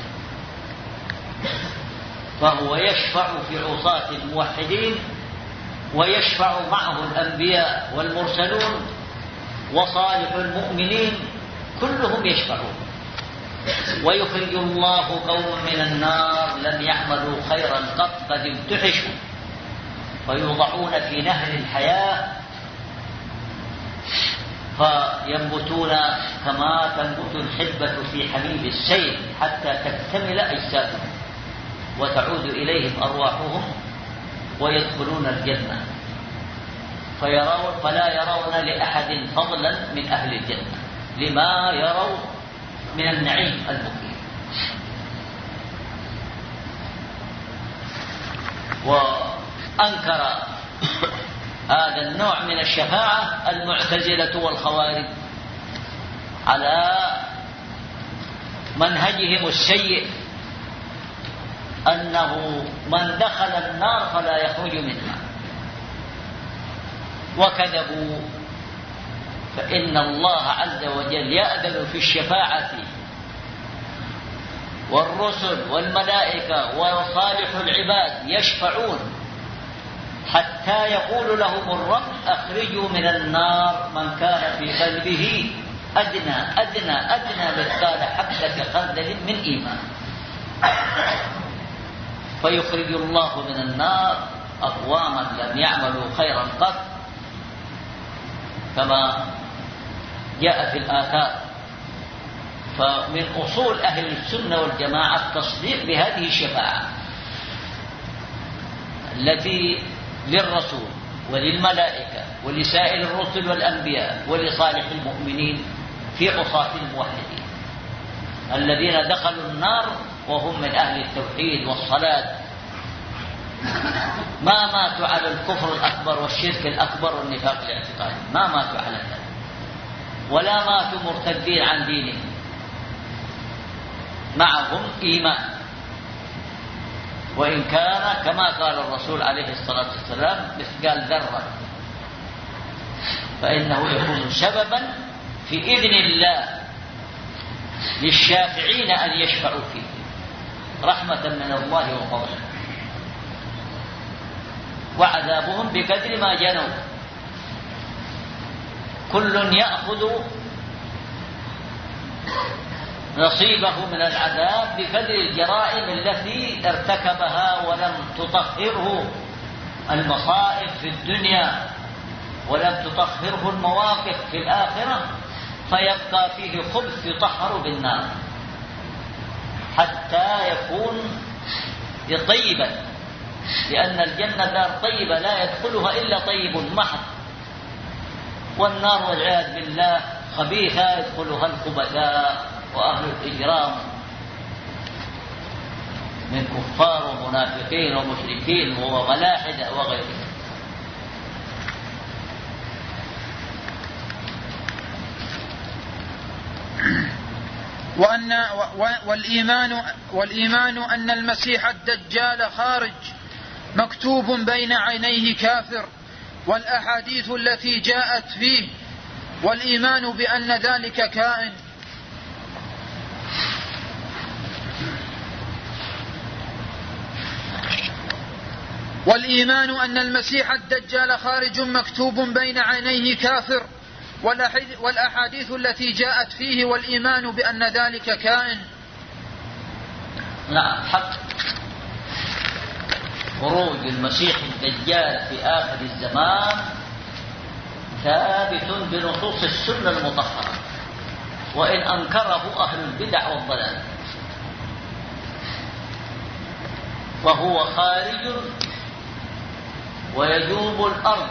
فهو يشفع في عصاة الموحدين، ويشفع معه الأنبياء والمرسلون وصالح المؤمنين، كلهم يشفعون. ويخرج الله قوم من النار لم يعملوا خيرا قط قد امتحشوا فيوضعون في نهر الحياة فينبتون كما تنبت الحبة في حميد السيل حتى تكتمل أجسادهم وتعود إليهم أرواحهم ويدخلون الجنة، فيرون فلا يرون لأحد فضلا من أهل الجنة لما يروا من النعيم المقيم. وأنكر هذا النوع من الشفاعة المعتزلة والخوارج على منهجهم السيء، أنه من دخل النار فلا يخرج منها، وكذبوا، فإن الله عز وجل يأذن في الشفاعة، والرسل والملائكة وصالح العباد يشفعون حتى يقول لهم الرب أخرجوا من النار من كان في قلبه أدنى أدنى أدنى مثقال حبة خردل من إيمان، فيخرج الله من النار أقواما لم يعملوا خيرا قط، كما جاء في الآثار. فمن أصول أهل السنة والجماعة التصديق بهذه الشفاعة التي للرسول وللملائكة ولسائر الرسل والأنبياء ولصالح المؤمنين في عصاة الموحدين الذين دخلوا النار وهم من أهل التوحيد والصلاة، ما ماتوا على الكفر الأكبر والشرك الأكبر والنفاق الاعتقادي، ما ماتوا على ذلك، ولا ماتوا مرتدين عن دينهم، معهم إيمان، وإن كان كما قال الرسول عليه الصلاة والسلام مثقال ذرة، فإنه يكون سببا في إذن الله للشافعين أن يشفعوا فيه رحمة من الله وفضله، وعذابهم بقدر ما جنوا، كل يأخذ نصيبه من العذاب بقدر الجرائم التي ارتكبها ولم تطهره المصائب في الدنيا ولم تطهره المواقف في الآخرة، فيبقى فيه خبث يطهر بالنار حتى يكون طيبا، لأن الجنة دار طيبة لا يدخلها إلا طيب محض، والنار والعياذ بالله خبيثة يدخلها الخبثاء وأهل الإجرام من كفار ومنافقين ومشركين وملاحدة وغيرهم. وأن والإيمان والإيمان أن المسيح الدجال خارج مكتوب بين عينيه كافر، والأحاديث التي جاءت فيه، والإيمان بأن ذلك كائن. والإيمان أن المسيح الدجال خارج مكتوب بين عينيه كافر، والأحاديث التي جاءت فيه، والإيمان بأن ذلك كائن. نعم، حق خروج المسيح الدجال في آخر الزمان ثابت بنصوص السنة المطهرة، وإن أنكره أهل البدع والضلال، وهو خارج ويجوب الأرض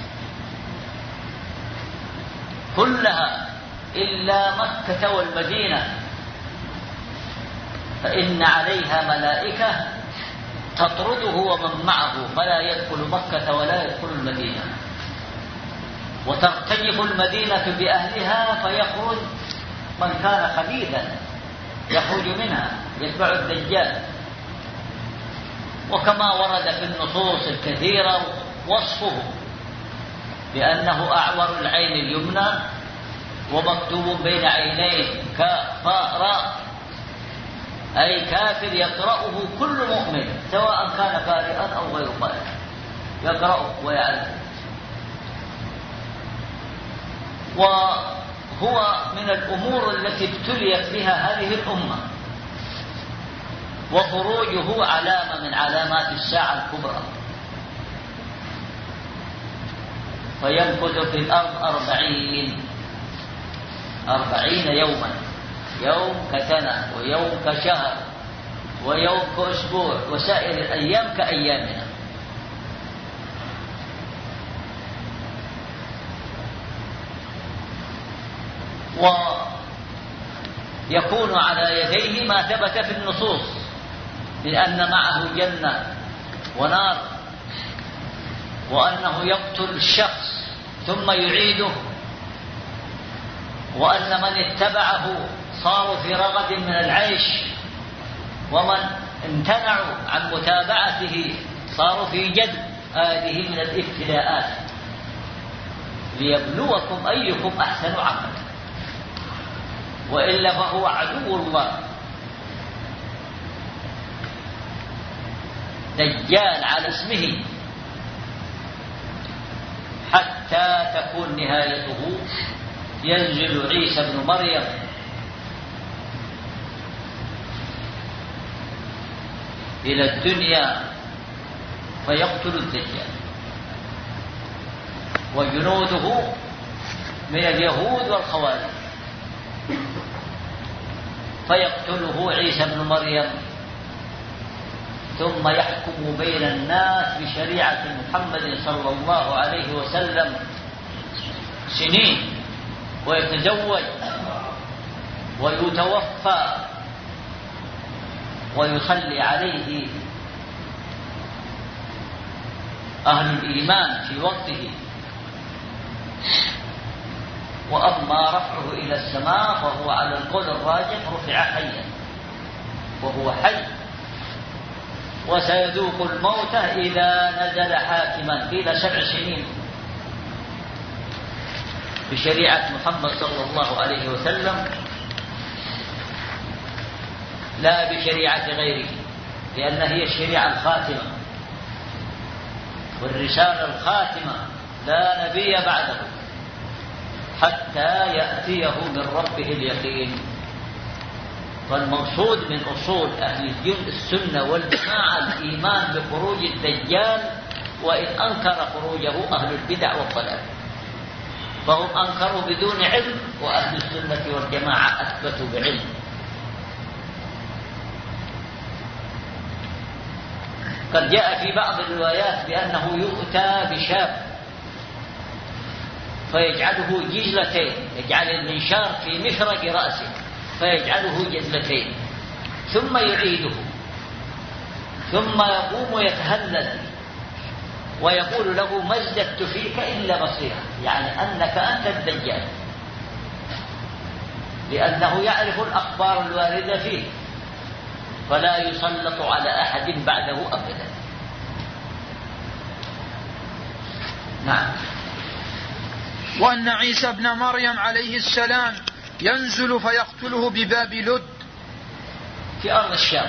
كلها إلا مكة والمدينة، فإن عليها ملائكة تطرده ومن معه، فلا يدخل مكة ولا يدخل المدينة، وترتجف المدينة بأهلها فيخرج من كان خبيثا يخرج منها يتبع الدجال. وكما ورد في النصوص الكثيرة وصفه بأنه أعور العين اليمنى ومكتوب بين عينيه كافر، أي كافر يقرأه كل مؤمن سواء كان قارئا أو غير قارئ، يقرأه ويعلم. وهو من الأمور التي ابتليت بها هذه الأمة، وخروجه علامة من علامات الساعة الكبرى، فيمكث في الأرض أربعين أربعين يوما، يوم كسنة ويوم كشهر ويوم كأسبوع، وسائر الأيام كأيامنا. ويكون على يديه ما ثبت في النصوص، لأن معه جنة ونار، وأنه يقتل الشخص ثم يعيده، وأن من اتبعه صاروا في رغد من العيش، ومن امتنعوا عن متابعته صاروا في جذب. هذه من الابتلاءات ليبلوكم أيكم أحسن عملا، وإلا فهو عدو الله دجال على اسمه حتى تكون نهايته ينزل عيسى ابن مريم إلى الدنيا فيقتل الدجال وجنوده من اليهود والخوارج، فيقتله عيسى ابن مريم ثم يحكم بين الناس بشريعة محمد صلى الله عليه وسلم سنين، ويتزوج ويتوفى ويصلي عليه أهل الإيمان في وقته. وأما رفعه إلى السماء فهو على القول الراجح رفع حيا وهو حي، وسيذوق الموت إذا نزل حاكما إلى سبع سنين بشريعة محمد صلى الله عليه وسلم لا بشريعة غيره، لأن هي الشريعة الخاتمة والرسالة الخاتمة لا نبي بعده حتى يأتيه من ربه اليقين. فالمقصود من أصول أهل السنة والجماعة الإيمان بخروج الدجال، وإن أنكر خروجه أهل البدع والضلال، فهم أنكروا بدون علم، وأهل السنة والجماعة أثبتوا بعلم. قد جاء في بعض الروايات بأنه يؤتى بشاب فيجعله جزلتين، يجعل المنشار في مفرق رأسه فيجعله جزلتين ثم يعيده، ثم يقوم يتهلل ويقول له ما ازددت فيك إلا بصيرا، يعني أنك أنت الدجال، لأنه يعرف الأخبار الواردة فيه فلا يسلط على أحد بعده أبدا. نعم. وأن عيسى ابن مريم عليه السلام ينزل فيقتله بباب لد في أرض الشام.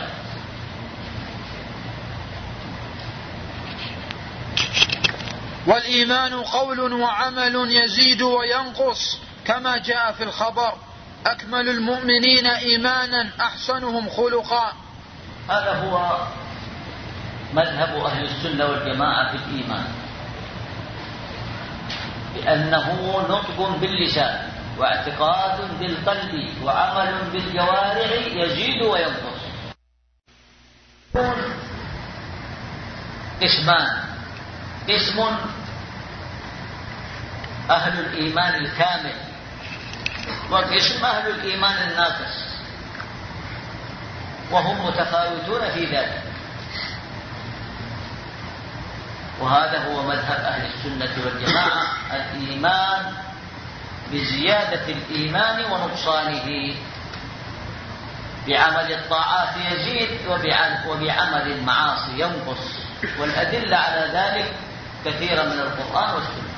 والإيمان قول وعمل يزيد وينقص كما جاء في الخبر: أكمل المؤمنين إيمانا أحسنهم خلقا. هذا هو مذهب أهل السنة والجماعة في الإيمان، بأنه نطق باللسان واعتقاد بالقلب وعمل بالجوارح يزيد وينقص. اسمان: اسم أهل الإيمان الكامل، واسم أهل الإيمان الناقص، وهم متفاوتون في ذلك. وهذا هو مذهب أهل السنة والجماعة: الإيمان بزيادة الإيمان ونقصانه، بعمل الطاعات يزيد وبعمل المعاصي ينقص، والأدلة على ذلك كثيرة من القرآن والسنة.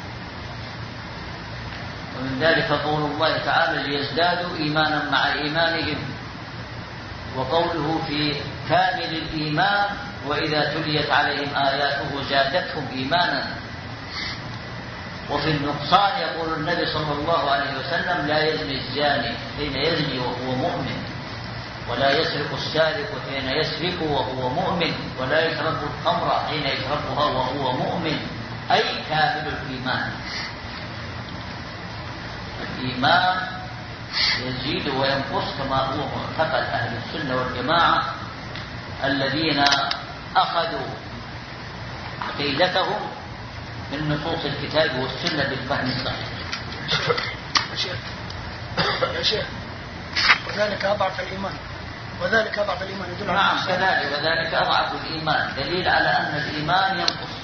ومن ذلك قول الله تعالى: ليزدادوا إيمانا مع إيمانهم، وقوله في كامل الإيمان: وإذا تليت عليهم آياته زادتهم إيمانا. وفي النقصان يقول النبي صلى الله عليه وسلم: لا يزني الزاني حين يزني وهو مؤمن، ولا يسرق السارق حين يسرق وهو مؤمن، ولا يشرب الخمر حين يشربها وهو مؤمن، أي كامل الإيمان. الإيمان يزيد وينقص كما هو معتقد أهل السنة والجماعة الذين أخذوا عقيدتهم من نصوص الكتاب والسنة بالفهم الصحيح. يا شيخ، وذلك أضعف الإيمان، وذلك أضعف الإيمان يدل على نعم كذلك، وذلك أضعف الإيمان دليل على أن الإيمان ينقص.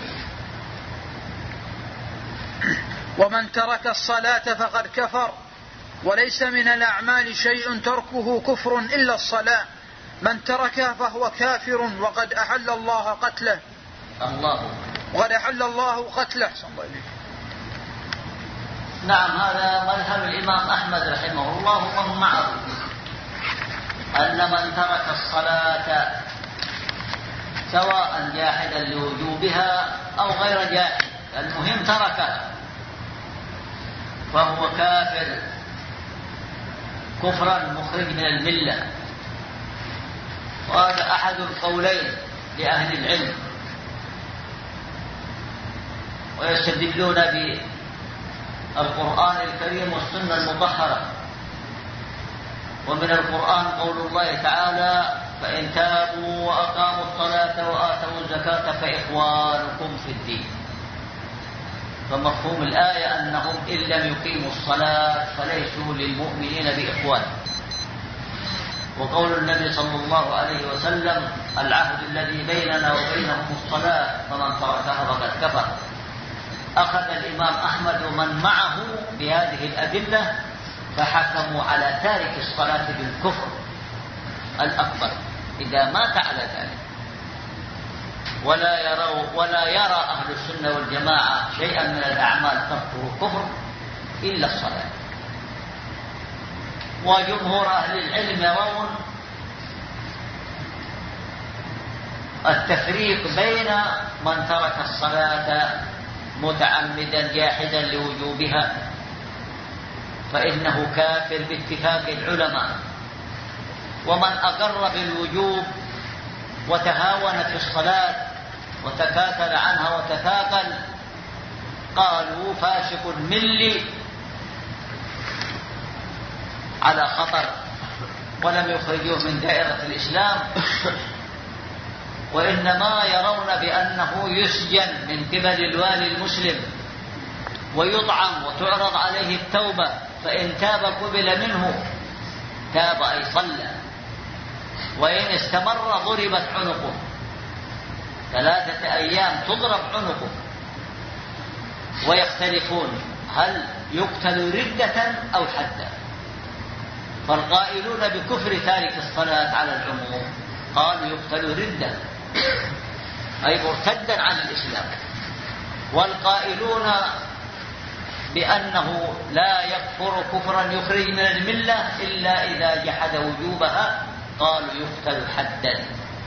ومن ترك الصلاة فقد كفر، وليس من الأعمال شيء تركه كفر إلا الصلاة، من تركها فهو كافر وقد أحل الله قتله. الله وقد أحل الله قتله. نعم، هذا مذهب الإمام أحمد رحمه الله ومن معه، أن من ترك الصلاة سواء جاحدا لوجوبها أو غير جاحد، المهم تركها، فهو كافر كفرا مخرج من الملة. وهذا أحد القولين لأهل العلم، ويستدلون بالقرآن الكريم والسنة المطهرة. ومن القرآن قول الله تعالى: فإن تابوا وأقاموا الصلاة وآتوا الزكاة فإخوانكم في الدين. فمفهوم الآية أنهم إن لم يقيموا الصلاة فليسوا للمؤمنين بإخوان. وقول النبي صلى الله عليه وسلم: العهد الذي بيننا وبينهم الصلاة فمن تركها فقد كفر. أخذ الإمام أحمد ومن معه بهذه الأدلة فحكموا على تارك الصلاة بالكفر الأكبر إذا مات على ذلك. ولا يروا ولا يرى أهل السنة والجماعة شيئا من الأعمال تركه كفر إلا الصلاة. وجمهور أهل العلم يرون التفريق بين من ترك الصلاة متعمدا جاحدا لوجوبها فإنه كافر باتفاق العلماء، ومن أقر بالوجوب وتهاون في الصلاة وتكاسل عنها وتثاقل قالوا فاسق ملي على خطر، ولم يخرجوه من دائرة الإسلام، وإنما يرون بأنه يسجن من قبل الوالي المسلم ويطعم وتعرض عليه التوبة، فإن تاب قبل منه، تاب أي صلى، وإن استمر ضربت عنقه، ثلاثة أيام تضرب عنقه. ويختلفون هل يقتل ردة أو حدا، فالقائلون بكفر تارك الصلاة على العموم قالوا يقتل ردة أي مرتدا عن الإسلام، والقائلون بأنه لا يكفر كفرا يخرج من الملة إلا إذا جحد وجوبها قالوا يقتل حدا،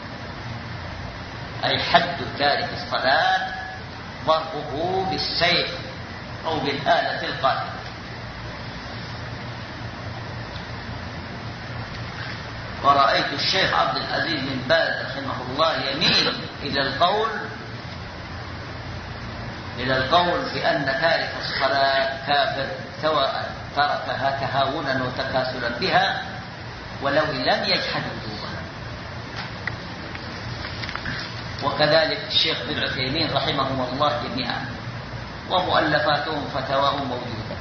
أي حد تارك الصلاة ضربه بالسيف أو بالآلة القاتلة. ورأيت الشيخ عبد العزيز بن باز رحمه الله يميل إلى القول إلى القول بأن تارك الصلاة كافر سواء تركها تهاونا وتكاسلا بها ولو لم يجحد وجوبها. وكذلك الشيخ بن عثيمين رحمهم الله جميعا، ومؤلفاتهم فتاواهم موجودة.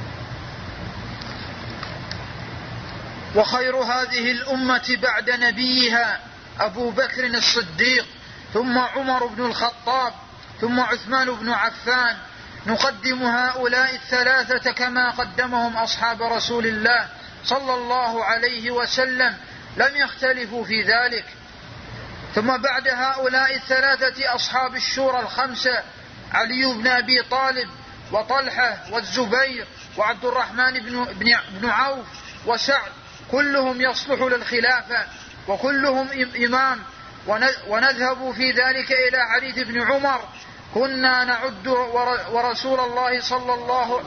وخير هذه الأمة بعد نبيها أبو بكر الصديق، ثم عمر بن الخطاب، ثم عثمان بن عفان. نقدم هؤلاء الثلاثة كما قدمهم أصحاب رسول الله صلى الله عليه وسلم، لم يختلفوا في ذلك. ثم بعد هؤلاء الثلاثة أصحاب الشورى الخمسة: علي بن أبي طالب، وطلحة، والزبير، وعبد الرحمن بن عوف، وسعد، كلهم يصلح للخلافة وكلهم إمام. ونذهب في ذلك إلى حديث ابن عمر: كنا نعد ورسول الله صلى الله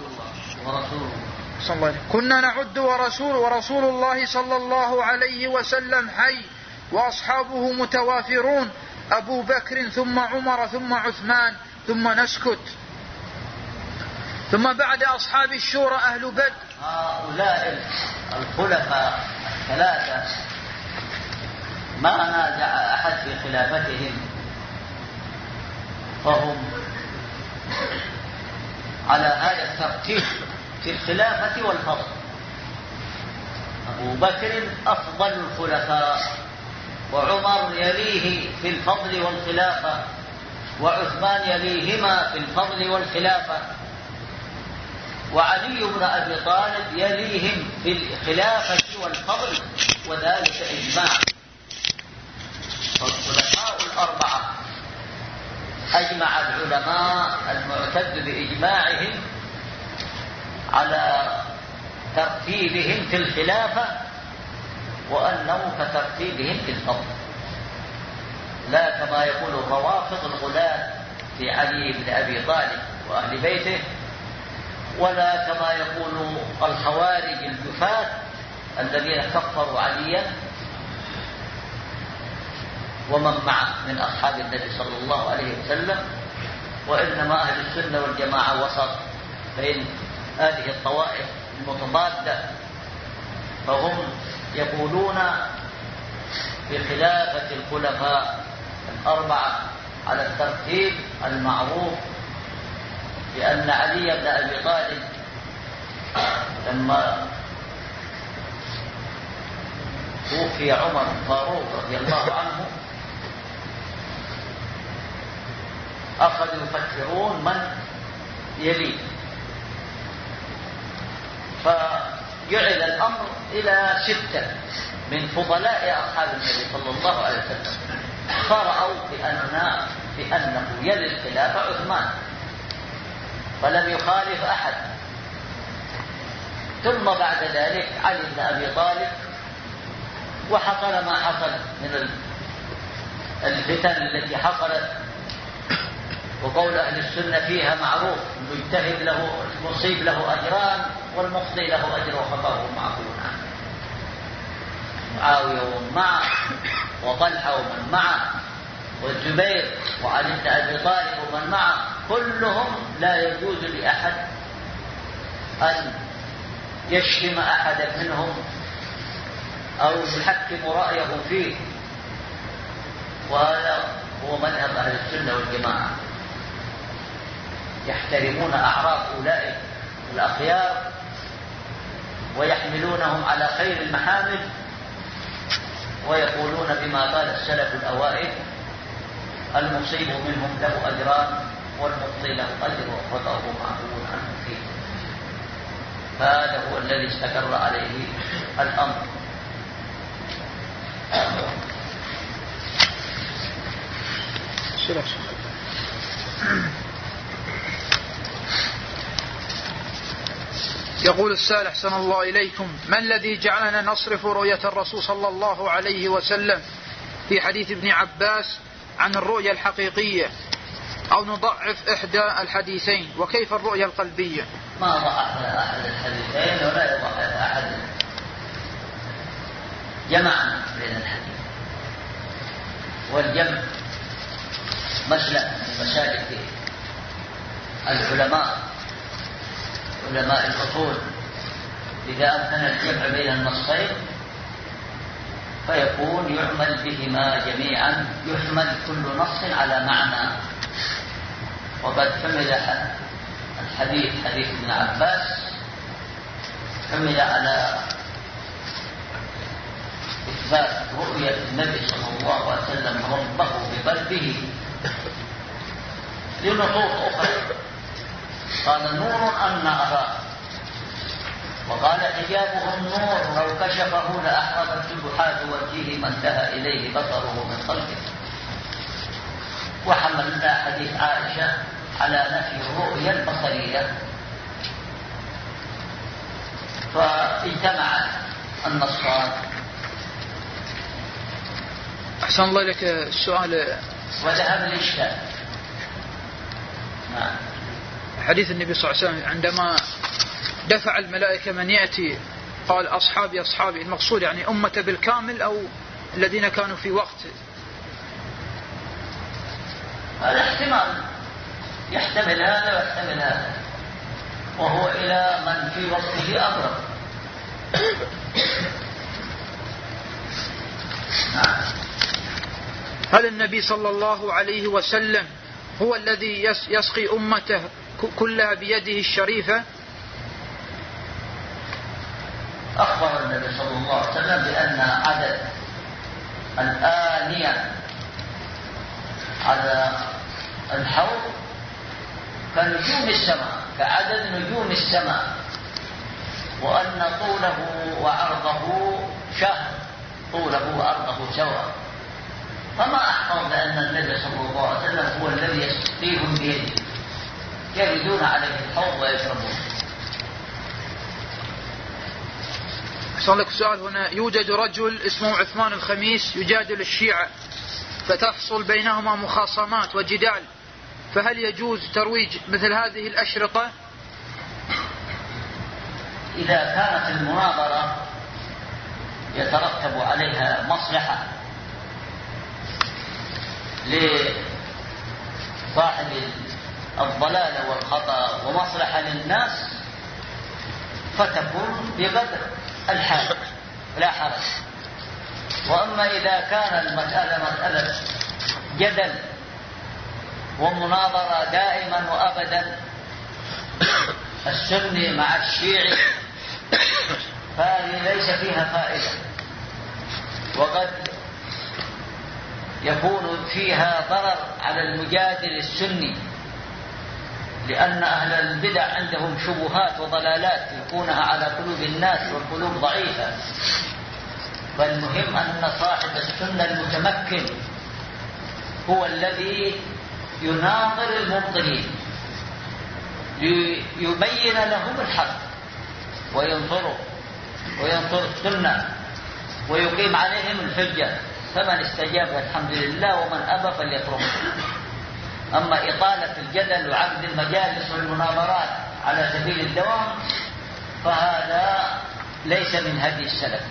كنا نعد ورسول ورسول الله صلى الله عليه وسلم حي وأصحابه متوافرون، أبو بكر ثم عمر ثم عثمان، ثم نسكت. ثم بعد أصحاب الشورى أهل بدر. هؤلاء الخلفاء الثلاثة ما نازع أحد في خلافتهم، فهم على هذا الترتيب في الخلافة والفضل. أبو بكر أفضل الخلفاء، وعمر يليه في الفضل والخلافة، وعثمان يليهما في الفضل والخلافة، وعلي بن أبي طالب يليهم في الخلافة والفضل، وذلك إجماع. والخلفاء الأربعة أجمع العلماء المعتد بإجماعهم على ترتيبهم في الخلافة وأنه كترتيبهم في الفضل، لا كما يقول الروافض الغلاة في علي بن أبي طالب وأهل بيته، ولا كما يقول الخوارج الجفاة الذين كفروا عليا ومن معه من أصحاب النبي صلى الله عليه وسلم. وإنما أهل السنة والجماعة وسط بين هذه الطوائف المتضادة، فهم يقولون بخلافة الخلفاء الأربعة على الترتيب المعروف، لأن علي بن أبي طالب لما توفي عمر الفاروق رضي الله عنه أخذوا يفكرون من يليه، فجعل الأمر إلى ستة من فضلاء أصحاب النبي صلى الله عليه وسلم، فرأوا بأن بأنه يلي الخلافة عثمان فلم يخالف أحد. ثم بعد ذلك علي بن أبي طالب، وحصل ما حصل من الفتن التي حصلت، وقول أهل السنة فيها معروف، المجتهد له المصيب له أجران والمخطئ له أجر وخطأه معفو عنه. معاوية ومن معه، وطلحة ومن معه، والزبير وعلي بن أبي طالب ومن معه، كلهم لا يجوز لأحد أن يشتم أحدا منهم أو يحكم رأيه فيه، وهذا هو مذهب أهل السنة والجماعة. يحترمون أعراض أولئك الأخيار ويحملونهم على خير المحامل، ويقولون بما قال السلف الأوائل: المصيب منهم له أجران والمخطئ له أجر وخطأه معفو عنه فيه. هذا هو الذي استقر عليه الأمر. يقول السائل: أحسن الله إليكم، ما الذي جعلنا نصرف رؤية الرسول صلى الله عليه وسلم في حديث ابن عباس عن الرؤية الحقيقية، أو نضعف إحدى الحديثين؟ وكيف الرؤية القلبية؟ ما ضعف أحد الحديثين ولا يضعف أحد. جمعنا بين الحديث، والجمع مسلك من مسالك العلماء علماء الأصول. إذا أمكن الجمع بين النصين فيكون يعمل بهما جميعا، يحمل كل نص على معنى. وقد حمل الحديث حديث ابن عباس حمل على إثبات رؤية النبي صلى الله عليه وسلم ربه بقلبه لنصوص أخرى. قال: نور أن أراه، وقال: حجابه النور لو كشفه لأحرقت سبحات وجهه ما انتهى إليه بصره من خلقه. وحملنا حديث عائشة على نفي الرؤية البصرية، فاجتمعت النصان. أحسن الله لك السؤال. وذهب الإشكال. نعم. حديث النبي صلى الله عليه وسلم عندما دفع الملائكة من يأتي قال: أصحابي أصحابي، المقصود يعني أمة بالكامل أو الذين كانوا في وقت؟ هذا احتمال، يحتمل هذا ويحتمل هذا، وهو إلى من في وقته أقرب. نعم. هل النبي صلى الله عليه وسلم هو الذي يسقي أمته كلها بيده الشريفة؟ أخبر النبي صلى الله عليه وسلم بأن عدد الآنية على الحوض كنجوم السماء، كعدد نجوم السماء، وأن طوله وعرضه شهر، طوله وعرضه سواء. فما أحفظ بأن النبي صلى الله عليه وسلم هو الذي يسقيهم بيده، يردون عليه الحوض ويشربون. أحسن لك سؤال هنا. يوجد رجل اسمه عثمان الخميس يجادل الشيعة فتحصل بينهما مخاصمات وجدال، فهل يجوز ترويج مثل هذه الأشرطة؟ إذا كانت المناظرة يترتب عليها مصلحة لصاحب الضلال والخطأ ومصلحة للناس فتكون بقدر الحاجة لا حرج. وأما إذا كان المسألة مسألة جدل ومناظرة دائما وأبدا السني مع الشيعي فهذه ليس فيها فائدة، وقد يكون فيها ضرر على المجادل السني، لأن أهل البدع عندهم شبهات وضلالات يكونها على قلوب الناس والقلوب ضعيفة. فالمهم أن صاحب السنة المتمكن هو الذي يناظر المبطلين ليبين لهم الحق وينظروا وينظر السنة ويقيم عليهم الحجة، فمن استجاب الحمد لله ومن أبى فليتركه. أما إطالة الجدل وعقد المجالس والمناظرات على سبيل الدوام فهذا ليس من هدي السلف.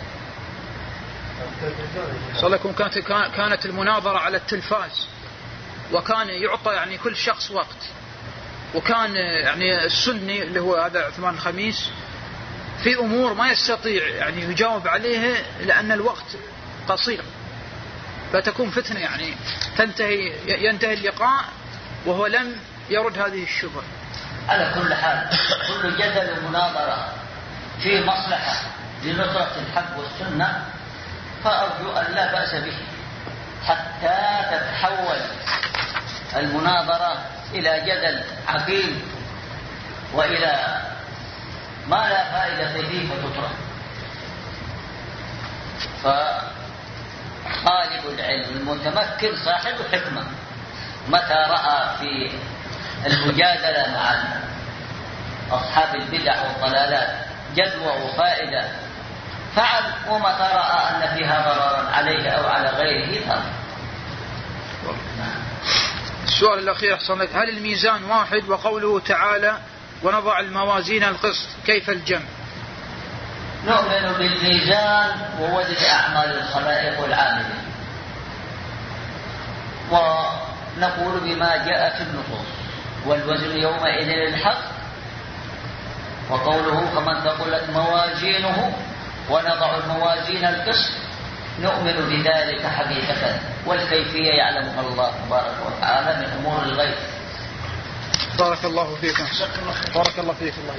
صلى لكم كانت كانت المناظرة على التلفاز، وكان يعطى يعني كل شخص وقت، وكان يعني السني اللي هو هذا عثمان الخميس في أمور ما يستطيع يعني يجاوب عليها لأن الوقت قصير، فتكون فتنة يعني تنتهي ينتهي اللقاء وهو لم يرد هذه الشبهة. على كل حال كل جدل ومناظرة في مصلحة لنصرة الحق والسنة فأرجو أن لا بأس به، حتى تتحول المناظرة إلى جدل عقيم وإلى ما لا فائدة فيه فتترك. فطالب العلم المتمكن صاحب حكمة متى رأى في المجادلة مع أصحاب البدع والضلالات جدوى وفائدة فعل، ومتى رأى أن فيها ضررا عليه أو على غيره ترك. السؤال الأخير أحسن لك. هل الميزان واحد وقوله تعالى ونضع الموازين القسط كيف الجمع؟ نؤمن بالميزان ووزن أعمال الخلائق والعاملين، ونقول بما جاء في النصوص والوزن يومئذ الحق، وقوله فمن ثقلت موازينه ونضع الموازين القسط نؤمن بذلك حقيقة، والكيفية يعلمها الله تبارك وتعالى من أمور الغيب. بارك الله فيكم. بارك الله فيكم.